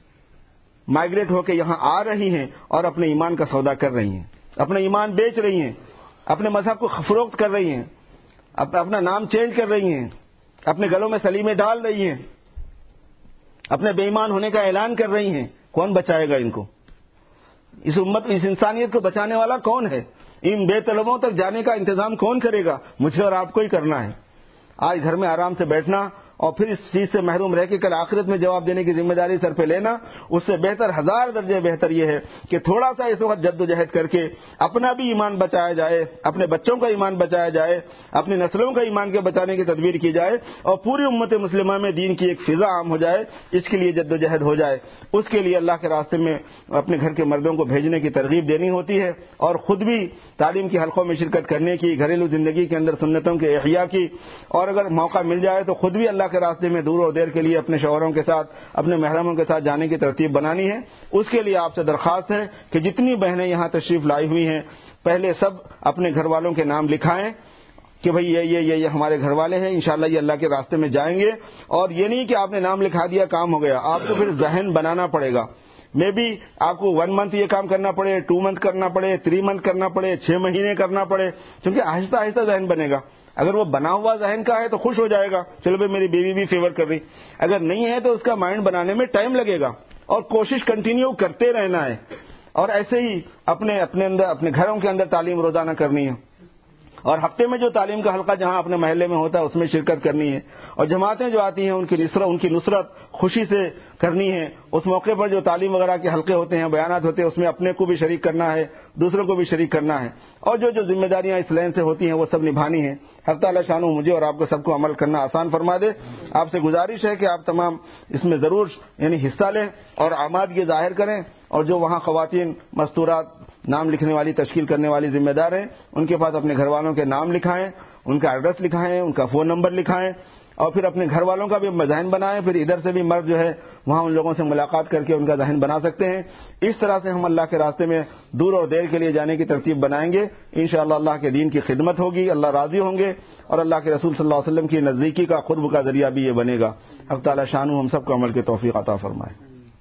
مائیگریٹ ہو کے یہاں آ رہی ہیں اور اپنے ایمان کا سودا کر رہی ہیں، اپنے ایمان بیچ رہی ہیں، اپنے مذہب کو فروخت کر رہی ہیں، اپنا نام چینج کر رہی ہیں، اپنے گلوں میں سلیمیں ڈال رہی ہیں، اپنے بے ایمان ہونے کا اعلان کر رہی ہیں۔ کون بچائے گا ان کو؟ اس امت اس انسانیت کو بچانے والا کون ہے؟ ان بے طلبوں تک جانے کا انتظام کون کرے گا؟ مجھے اور آپ کو ہی کرنا ہے۔ آج گھر میں آرام سے بیٹھنا اور پھر اس چیز سے محروم رہ کے کل آخرت میں جواب دینے کی ذمہ داری سر پہ لینا، اس سے بہتر ہزار درجے بہتر یہ ہے کہ تھوڑا سا اس وقت جد و جہد کر کے اپنا بھی ایمان بچایا جائے، اپنے بچوں کا ایمان بچایا جائے، اپنی نسلوں کا ایمان کے بچانے کی تدبیر کی جائے، اور پوری امت مسلمہ میں دین کی ایک فضا عام ہو جائے۔ اس کے لیے جد و جہد ہو جائے، اس کے لیے اللہ کے راستے میں اپنے گھر کے مردوں کو بھیجنے کی ترغیب دینی ہوتی ہے، اور خود بھی تعلیم کی حلقوں میں شرکت کرنے کی، گھریلو زندگی کے اندر سنتوں کے احیاء کی، اور اگر موقع مل جائے تو خود بھی اللہ کے راستے میں دور اور دیر کے لیے اپنے شوہروں کے ساتھ، اپنے محرموں کے ساتھ جانے کی ترتیب بنانی ہے۔ اس کے لیے آپ سے درخواست ہے کہ جتنی بہنیں یہاں تشریف لائی ہوئی ہیں، پہلے سب اپنے گھر والوں کے نام لکھائیں کہ بھئی یہ یہ یہ یہ ہمارے گھر والے ہیں، انشاءاللہ یہ اللہ کے راستے میں جائیں گے۔ اور یہ نہیں کہ آپ نے نام لکھا دیا کام ہو گیا، آپ کو پھر ذہن بنانا پڑے گا۔ میں بھی آپ کو ون منتھ یہ کام کرنا پڑے، ٹو منتھ کرنا پڑے، تھری منتھ کرنا پڑے، چھ مہینے کرنا پڑے، کیونکہ آہستہ آہستہ ذہن بنے گا۔ اگر وہ بنا ہوا ذہن کا ہے تو خوش ہو جائے گا، چلو بھائی میری بیوی بھی فیور کر رہی، اگر نہیں ہے تو اس کا مائنڈ بنانے میں ٹائم لگے گا، اور کوشش کنٹینیو کرتے رہنا ہے، اور ایسے ہی اپنے اپنے اندر اپنے گھروں کے اندر تعلیم روزانہ کرنی ہے۔ اور ہفتے میں جو تعلیم کا حلقہ جہاں اپنے محلے میں ہوتا ہے اس میں شرکت کرنی ہے، اور جماعتیں جو آتی ہیں ان کی نصرت ان کی نصرت خوشی سے کرنی ہے۔ اس موقع پر جو تعلیم وغیرہ کے حلقے ہوتے ہیں، بیانات ہوتے ہیں، اس میں اپنے کو بھی شریک کرنا ہے، دوسروں کو بھی شریک کرنا ہے، اور جو جو ذمہ داریاں اس لین سے ہوتی ہیں وہ سب نبھانی ہیں۔ حق تعالی شانہ مجھے اور آپ کو سب کو عمل کرنا آسان فرما دے۔ آپ سے گزارش ہے کہ آپ تمام اس میں ضرور یعنی حصہ لیں اور آمادگی ظاہر کریں، اور جو وہاں خواتین مستورات نام لکھنے والی تشکیل کرنے والی ذمہ دار ہیں ان کے پاس اپنے گھر والوں کے نام لکھائیں، ان کا ایڈریس لکھائیں، ان کا فون نمبر لکھائیں، اور پھر اپنے گھر والوں کا بھی ذہن بنائیں، پھر ادھر سے بھی مرد جو ہے وہاں ان لوگوں سے ملاقات کر کے ان کا ذہن بنا سکتے ہیں۔ اس طرح سے ہم اللہ کے راستے میں دور اور دیر کے لیے جانے کی ترتیب بنائیں گے، انشاءاللہ اللہ کے دین کی خدمت ہوگی، اللہ راضی ہوں گے، اور اللہ کے رسول صلی اللہ علیہ وسلم کی نزدیکی کا قرب کا ذریعہ بھی یہ بنے گا۔ حق تعالی شانہ ہم سب کو عمل کے توفیق عطا فرمائے۔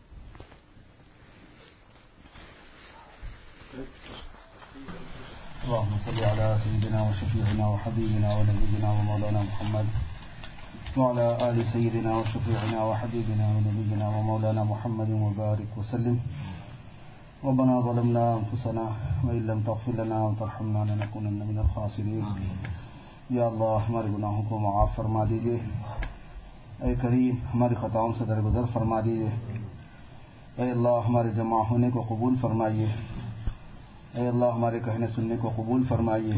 اللهم صل على سيدنا وشفيعنا وحبيبنا ونبينا ومولانا محمد وعلى آل سيدنا وشفيعنا وحبيبنا ونبينا ومولانا محمد وبارك وسلم۔ ربنا ظلمنا أنفسنا وإن لم تغفر لنا وترحمنا لنكونن من الخاسرين۔ یا اللہ ہمارے گناہوں کو معاف فرما دیجیے، اے کریم ہماری خطاؤں سے درگزر فرما دیجیے، اے اللہ ہمارے جمع ہونے کو قبول فرمائیے، اے اللہ ہمارے کہنے سننے کو قبول فرمائیے،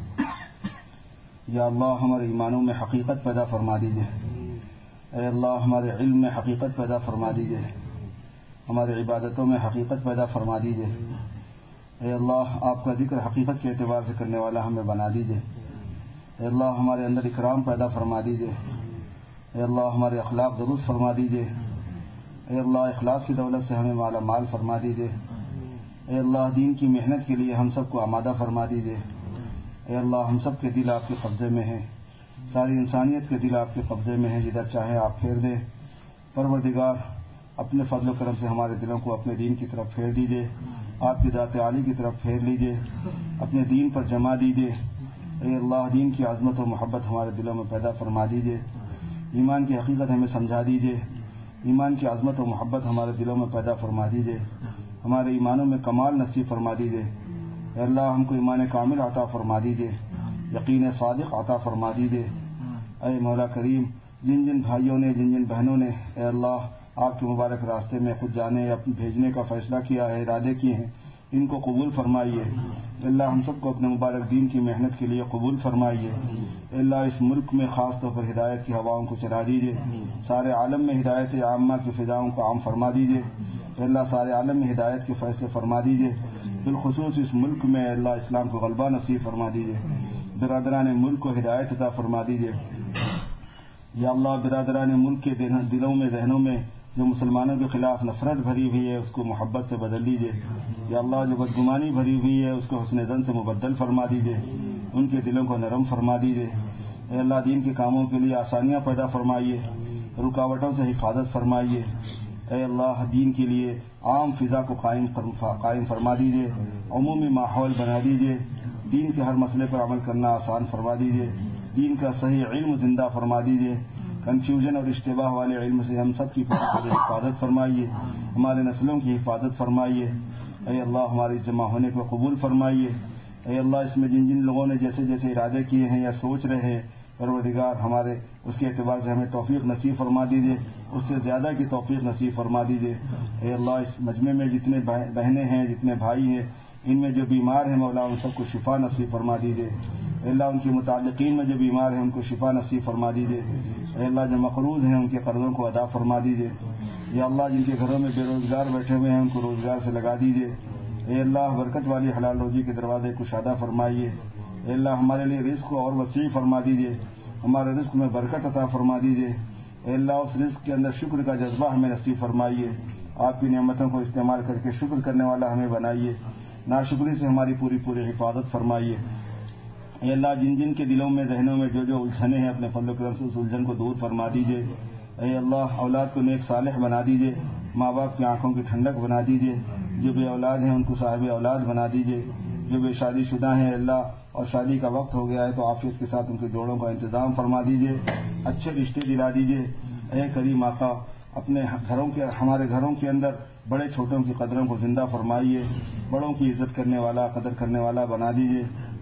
یا اللہ ہمارے ایمانوں میں حقیقت پیدا فرما دیجیے، اے اللہ ہمارے علم میں حقیقت پیدا فرما دیجیے، ہمارے عبادتوں میں حقیقت پیدا فرما دیجیے، اے اللہ آپ کا ذکر حقیقت کے اعتبار سے کرنے والا ہمیں بنا دیجیے، اے اللہ ہمارے اندر اکرام پیدا فرما دیجیے، اے اللہ ہمارے اخلاق درست فرما دیجیے، اے اللہ اخلاص کی دولت سے ہمیں مالا مال فرما دیجیے، اے اللہ دین کی محنت کے لیے ہم سب کو آمادہ فرما دیجیے، اے اللہ ہم سب کے دل آپ کے قبضے میں ہیں، ساری انسانیت کے دل آپ کے قبضے میں ہیں، جدھر چاہے آپ پھیر دیں۔ پروردگار اپنے فضل و کرم سے ہمارے دلوں کو اپنے دین کی طرف پھیر دیجیے، آپ کی ذات عالی کی طرف پھیر لیجیے، اپنے دین پر جما دیجیے، اے اللہ دین کی عظمت و محبت ہمارے دلوں میں پیدا فرما دیجیے، ایمان کی حقیقت ہمیں سمجھا دیجیے، ایمان کی عظمت و محبت ہمارے دلوں میں پیدا فرما دیجیے، ہمارے ایمانوں میں کمال نصیب فرما دیجیے، اے اللہ ہم کو ایمان کامل عطا فرما دیجیے، یقین صادق عطا فرما دیجیے، اے مولا کریم جن جن بھائیوں نے جن جن بہنوں نے اے اللہ آپ کے مبارک راستے میں خود جانے اپنے بھیجنے کا فیصلہ کیا ہے، ارادے کیے ہیں، ان کو قبول فرمائیے، اے اللہ ہم سب کو اپنے مبارک دین کی محنت کے لیے قبول فرمائیے، اے اللہ اس ملک میں خاص طور پر ہدایت کی ہواؤں کو چلا دیجیے، سارے عالم میں ہدایت عامہ کی فضاؤں کو عام فرما دیجیے، اے اللہ سارے عالم میں ہدایت کے فیصلے فرما دیجیے، بالخصوص اس ملک میں اے اللہ اسلام کو غلبہ نصیب فرما دیجیے، برادران ملک کو ہدایت عطا فرما دیجیے، یا اللہ برادران ملک کے دلوں میں ذہنوں میں جو مسلمانوں کے خلاف نفرت بھری ہوئی ہے اس کو محبت سے بدل دیجیے، یا اللہ جو بدگمانی بھری ہوئی ہے اس کو حسن ظن سے مبدل فرما دیجیے، ان کے دلوں کو نرم فرما دیجیے، اے اللہ دین کے کاموں کے لیے آسانیاں پیدا فرمائیے، رکاوٹوں سے حفاظت فرمائیے، اے اللہ دین کے لیے عام فضا کو قائم قائم فرما دیجیے، عمومی ماحول بنا دیجیے، دین کے ہر مسئلے پر عمل کرنا آسان فرما دیجیے، دین کا صحیح علم زندہ فرما دیجیے، کنفیوژن اور اشتباہ والے علم سے ہم سب کی حفاظت فرمائیے، ہمارے نسلوں کی حفاظت فرمائیے، اے اللہ ہماری جمع ہونے کو قبول فرمائیے، اے اللہ اس میں جن جن لوگوں نے جیسے جیسے ارادے کیے ہیں یا سوچ رہے ہیں پروردگار ہمارے اس کے اعتبار سے ہمیں توفیق نصیب فرما دیجیے، اس سے زیادہ کی توفیق نصیب فرما دیجیے، اے اللہ اس مجمع میں جتنے بہنیں ہیں جتنے بھائی ہیں ان میں جو بیمار ہیں مولا ان سب کو شفا نصیب فرما دیجیے، اے اللہ ان کے متعلقین میں جو بیمار ہیں ان کو شفا نصیب فرما دیجیے، اے اللہ جو مقروض ہیں ان کے قرضوں کو ادا فرما دیجیے، یا اللہ جن کے گھروں میں بے روزگار بیٹھے ہوئے ہیں ان کو روزگار سے لگا دیجیے، اے اللہ برکت والی حلال روزی کے دروازے کشادہ فرمائیے، اے اللہ ہمارے لیے رزق کو اور وسیع فرما دیجیے، ہمارے رزق میں برکت عطا فرما دیجیے، اے اللہ اس رزق کے اندر شکر کا جذبہ ہمیں نصیب فرمائیے، آپ کی نعمتوں کو استعمال کر کے شکر کرنے والا ہمیں بنائیے، ناشکری سے ہماری پوری پوری حفاظت فرمائیے، اے اللہ جن جن کے دلوں میں ذہنوں میں جو جو الجھنیں ہیں اپنے فضل و کرم سے اس الجھن کو دور فرما دیجیے، اے اللہ اولاد کو نیک صالح بنا دیجیے، ماں باپ کی آنکھوں کی ٹھنڈک بنا دیجیے، جو بے اولاد ہیں ان کو صاحب اولاد بنا دیجیے، جو بے شادی شدہ ہیں اللہ اور شادی کا وقت ہو گیا ہے تو عافیت کے ساتھ ان کے جوڑوں کا انتظام فرما دیجیے، اچھے رشتے دلا دیجیے، اے کریم آقا اپنے گھروں کے ہمارے گھروں کے اندر بڑے چھوٹوں کی قدروں کو زندہ فرمائیے، بڑوں کی عزت کرنے والا قدر کرنے والا بنا دیجیے،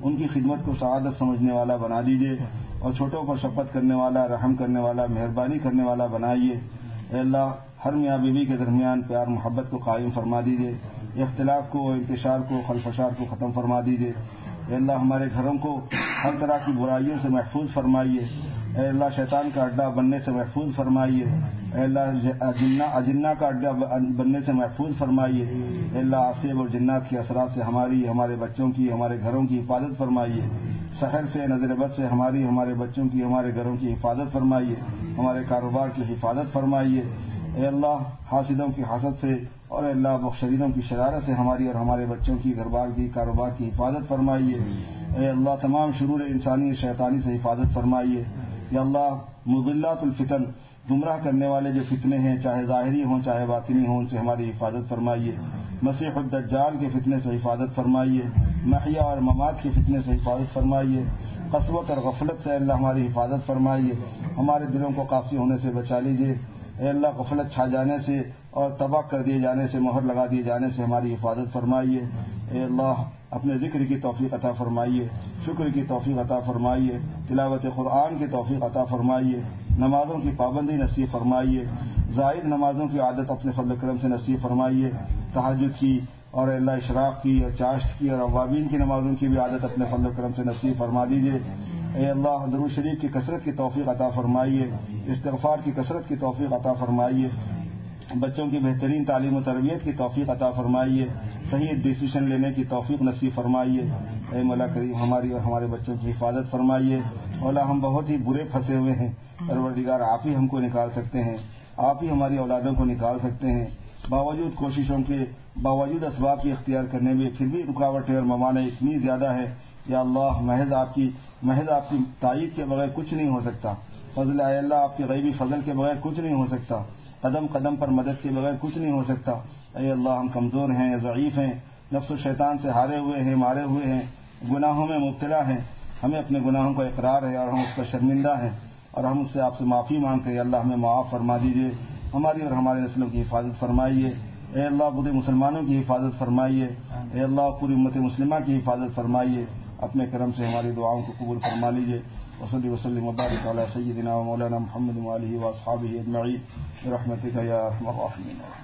ان کی خدمت کو سعادت سمجھنے والا بنا دیجیے اور چھوٹوں پر شفقت کرنے والا، رحم کرنے والا، مہربانی کرنے والا بنائیے۔ اے اللہ ہر میاں بیوی کے درمیان پیار محبت کو قائم فرما دیجیے، اختلاف کو، انتشار کو، خلفشار کو ختم فرما دیجیے۔ اے اللہ ہمارے گھروں کو ہر طرح کی برائیوں سے محفوظ فرمائیے۔ اے اللہ شیطان کا اڈا بننے سے محفوظ فرمائیے۔ اے اللہ اجنہ کا اڈا بننے سے محفوظ فرمائیے۔ اے اللہ آصف اور جنات کے اثرات سے ہماری، ہمارے بچوں کی، ہمارے گھروں کی حفاظت فرمائیے۔ سحر سے، نظر بد سے ہماری، ہمارے بچوں کی، ہمارے گھروں کی حفاظت فرمائیے۔ ہمارے کاروبار کی حفاظت فرمائیے۔ اے اللہ حاسدوں کی حسد سے اور اے اللہ مخشرینوں کی شرارت سے ہماری اور ہمارے بچوں کی، گھر بار کی، کاروبار کی حفاظت فرمائیے۔ اے اللہ تمام شرور انسانی شیطانی سے حفاظت فرمائیے۔ یا اللہ مضلات الفتن، گمراہ کرنے والے جو فتنے ہیں، چاہے ظاہری ہوں چاہے باطنی ہوں، ان سے ہماری حفاظت فرمائیے۔ مسیح الدجال کے فتنے سے حفاظت فرمائیے۔ محیا اور ممات کے فتنے سے حفاظت فرمائیے۔ قسوت اور غفلت سے اللہ ہماری حفاظت فرمائیے۔ ہمارے دلوں کو قاسی ہونے سے بچا لیجیے۔ اے اللہ غفلت چھا جانے سے اور تباہ کر دیے جانے سے، مہر لگا دیے جانے سے ہماری حفاظت فرمائیے۔ اے اللہ اپنے ذکر کی توفیق عطا فرمائیے، شکر کی توفیق عطا فرمائیے، تلاوت قرآن کی توفیق عطا فرمائیے، نمازوں کی پابندی نصیب فرمائیے، زائد نمازوں کی عادت اپنے فضل و کرم سے نصیب فرمائیے، تہجد کی اور اللہ اشراق کی اور چاشت کی اور اوابین کی نمازوں کی بھی عادت اپنے فضل و کرم سے نصیب فرما دیجیے۔ اے اللہ درود شریف کی کثرت کی توفیق عطا فرمائیے، استغفار کی کثرت کی توفیق عطا فرمائیے، بچوں کی بہترین تعلیم و تربیت کی توفیق عطا فرمائیے، صحیح ڈیسیشن لینے کی توفیق نصیب فرمائیے۔ اے مولا کریم ہماری اور ہمارے بچوں کی حفاظت فرمائیے۔ مولا ہم بہت ہی برے پھنسے ہوئے ہیں، پروردگار آپ ہی ہم کو نکال سکتے ہیں، آپ ہی ہماری اولادوں کو نکال سکتے ہیں۔ باوجود کوششوں کے، باوجود اسباب کی اختیار کرنے میں پھر بھی رکاوٹیں اور موانع اتنی زیادہ ہے۔ یا اللہ محض آپ کی محض آپ کی تائید کے بغیر کچھ نہیں ہو سکتا، فضل اے اللہ آپ کے غیبی فضل کے بغیر کچھ نہیں ہو سکتا، قدم قدم پر مدد کے بغیر کچھ نہیں ہو سکتا۔ اے اللہ ہم کمزور ہیں، ضعیف ہیں، نفس و شیطان سے ہارے ہوئے ہیں، مارے ہوئے ہیں، گناہوں میں مبتلا ہیں۔ ہمیں اپنے گناہوں کا اقرار ہے اور ہم اس پر شرمندہ ہیں اور ہم اس سے آپ سے معافی مانگتے ہیں۔ اللہ ہمیں معاف فرما دیجیے، ہماری اور ہمارے نسلوں کی حفاظت فرمائیے۔ اے اللہ پورے مسلمانوں کی حفاظت فرمائیے۔ اے اللہ پوری امت مسلمہ کی حفاظت فرمائیے۔ اپنے کرم سے ہماری دعاؤں کو قبول فرما لیجیے۔ وصلی وسلم وبارک علی سیدنا و مولانا محمد وآلہ واصحابہ اجمعین برحمتک یا ارحم الراحمین۔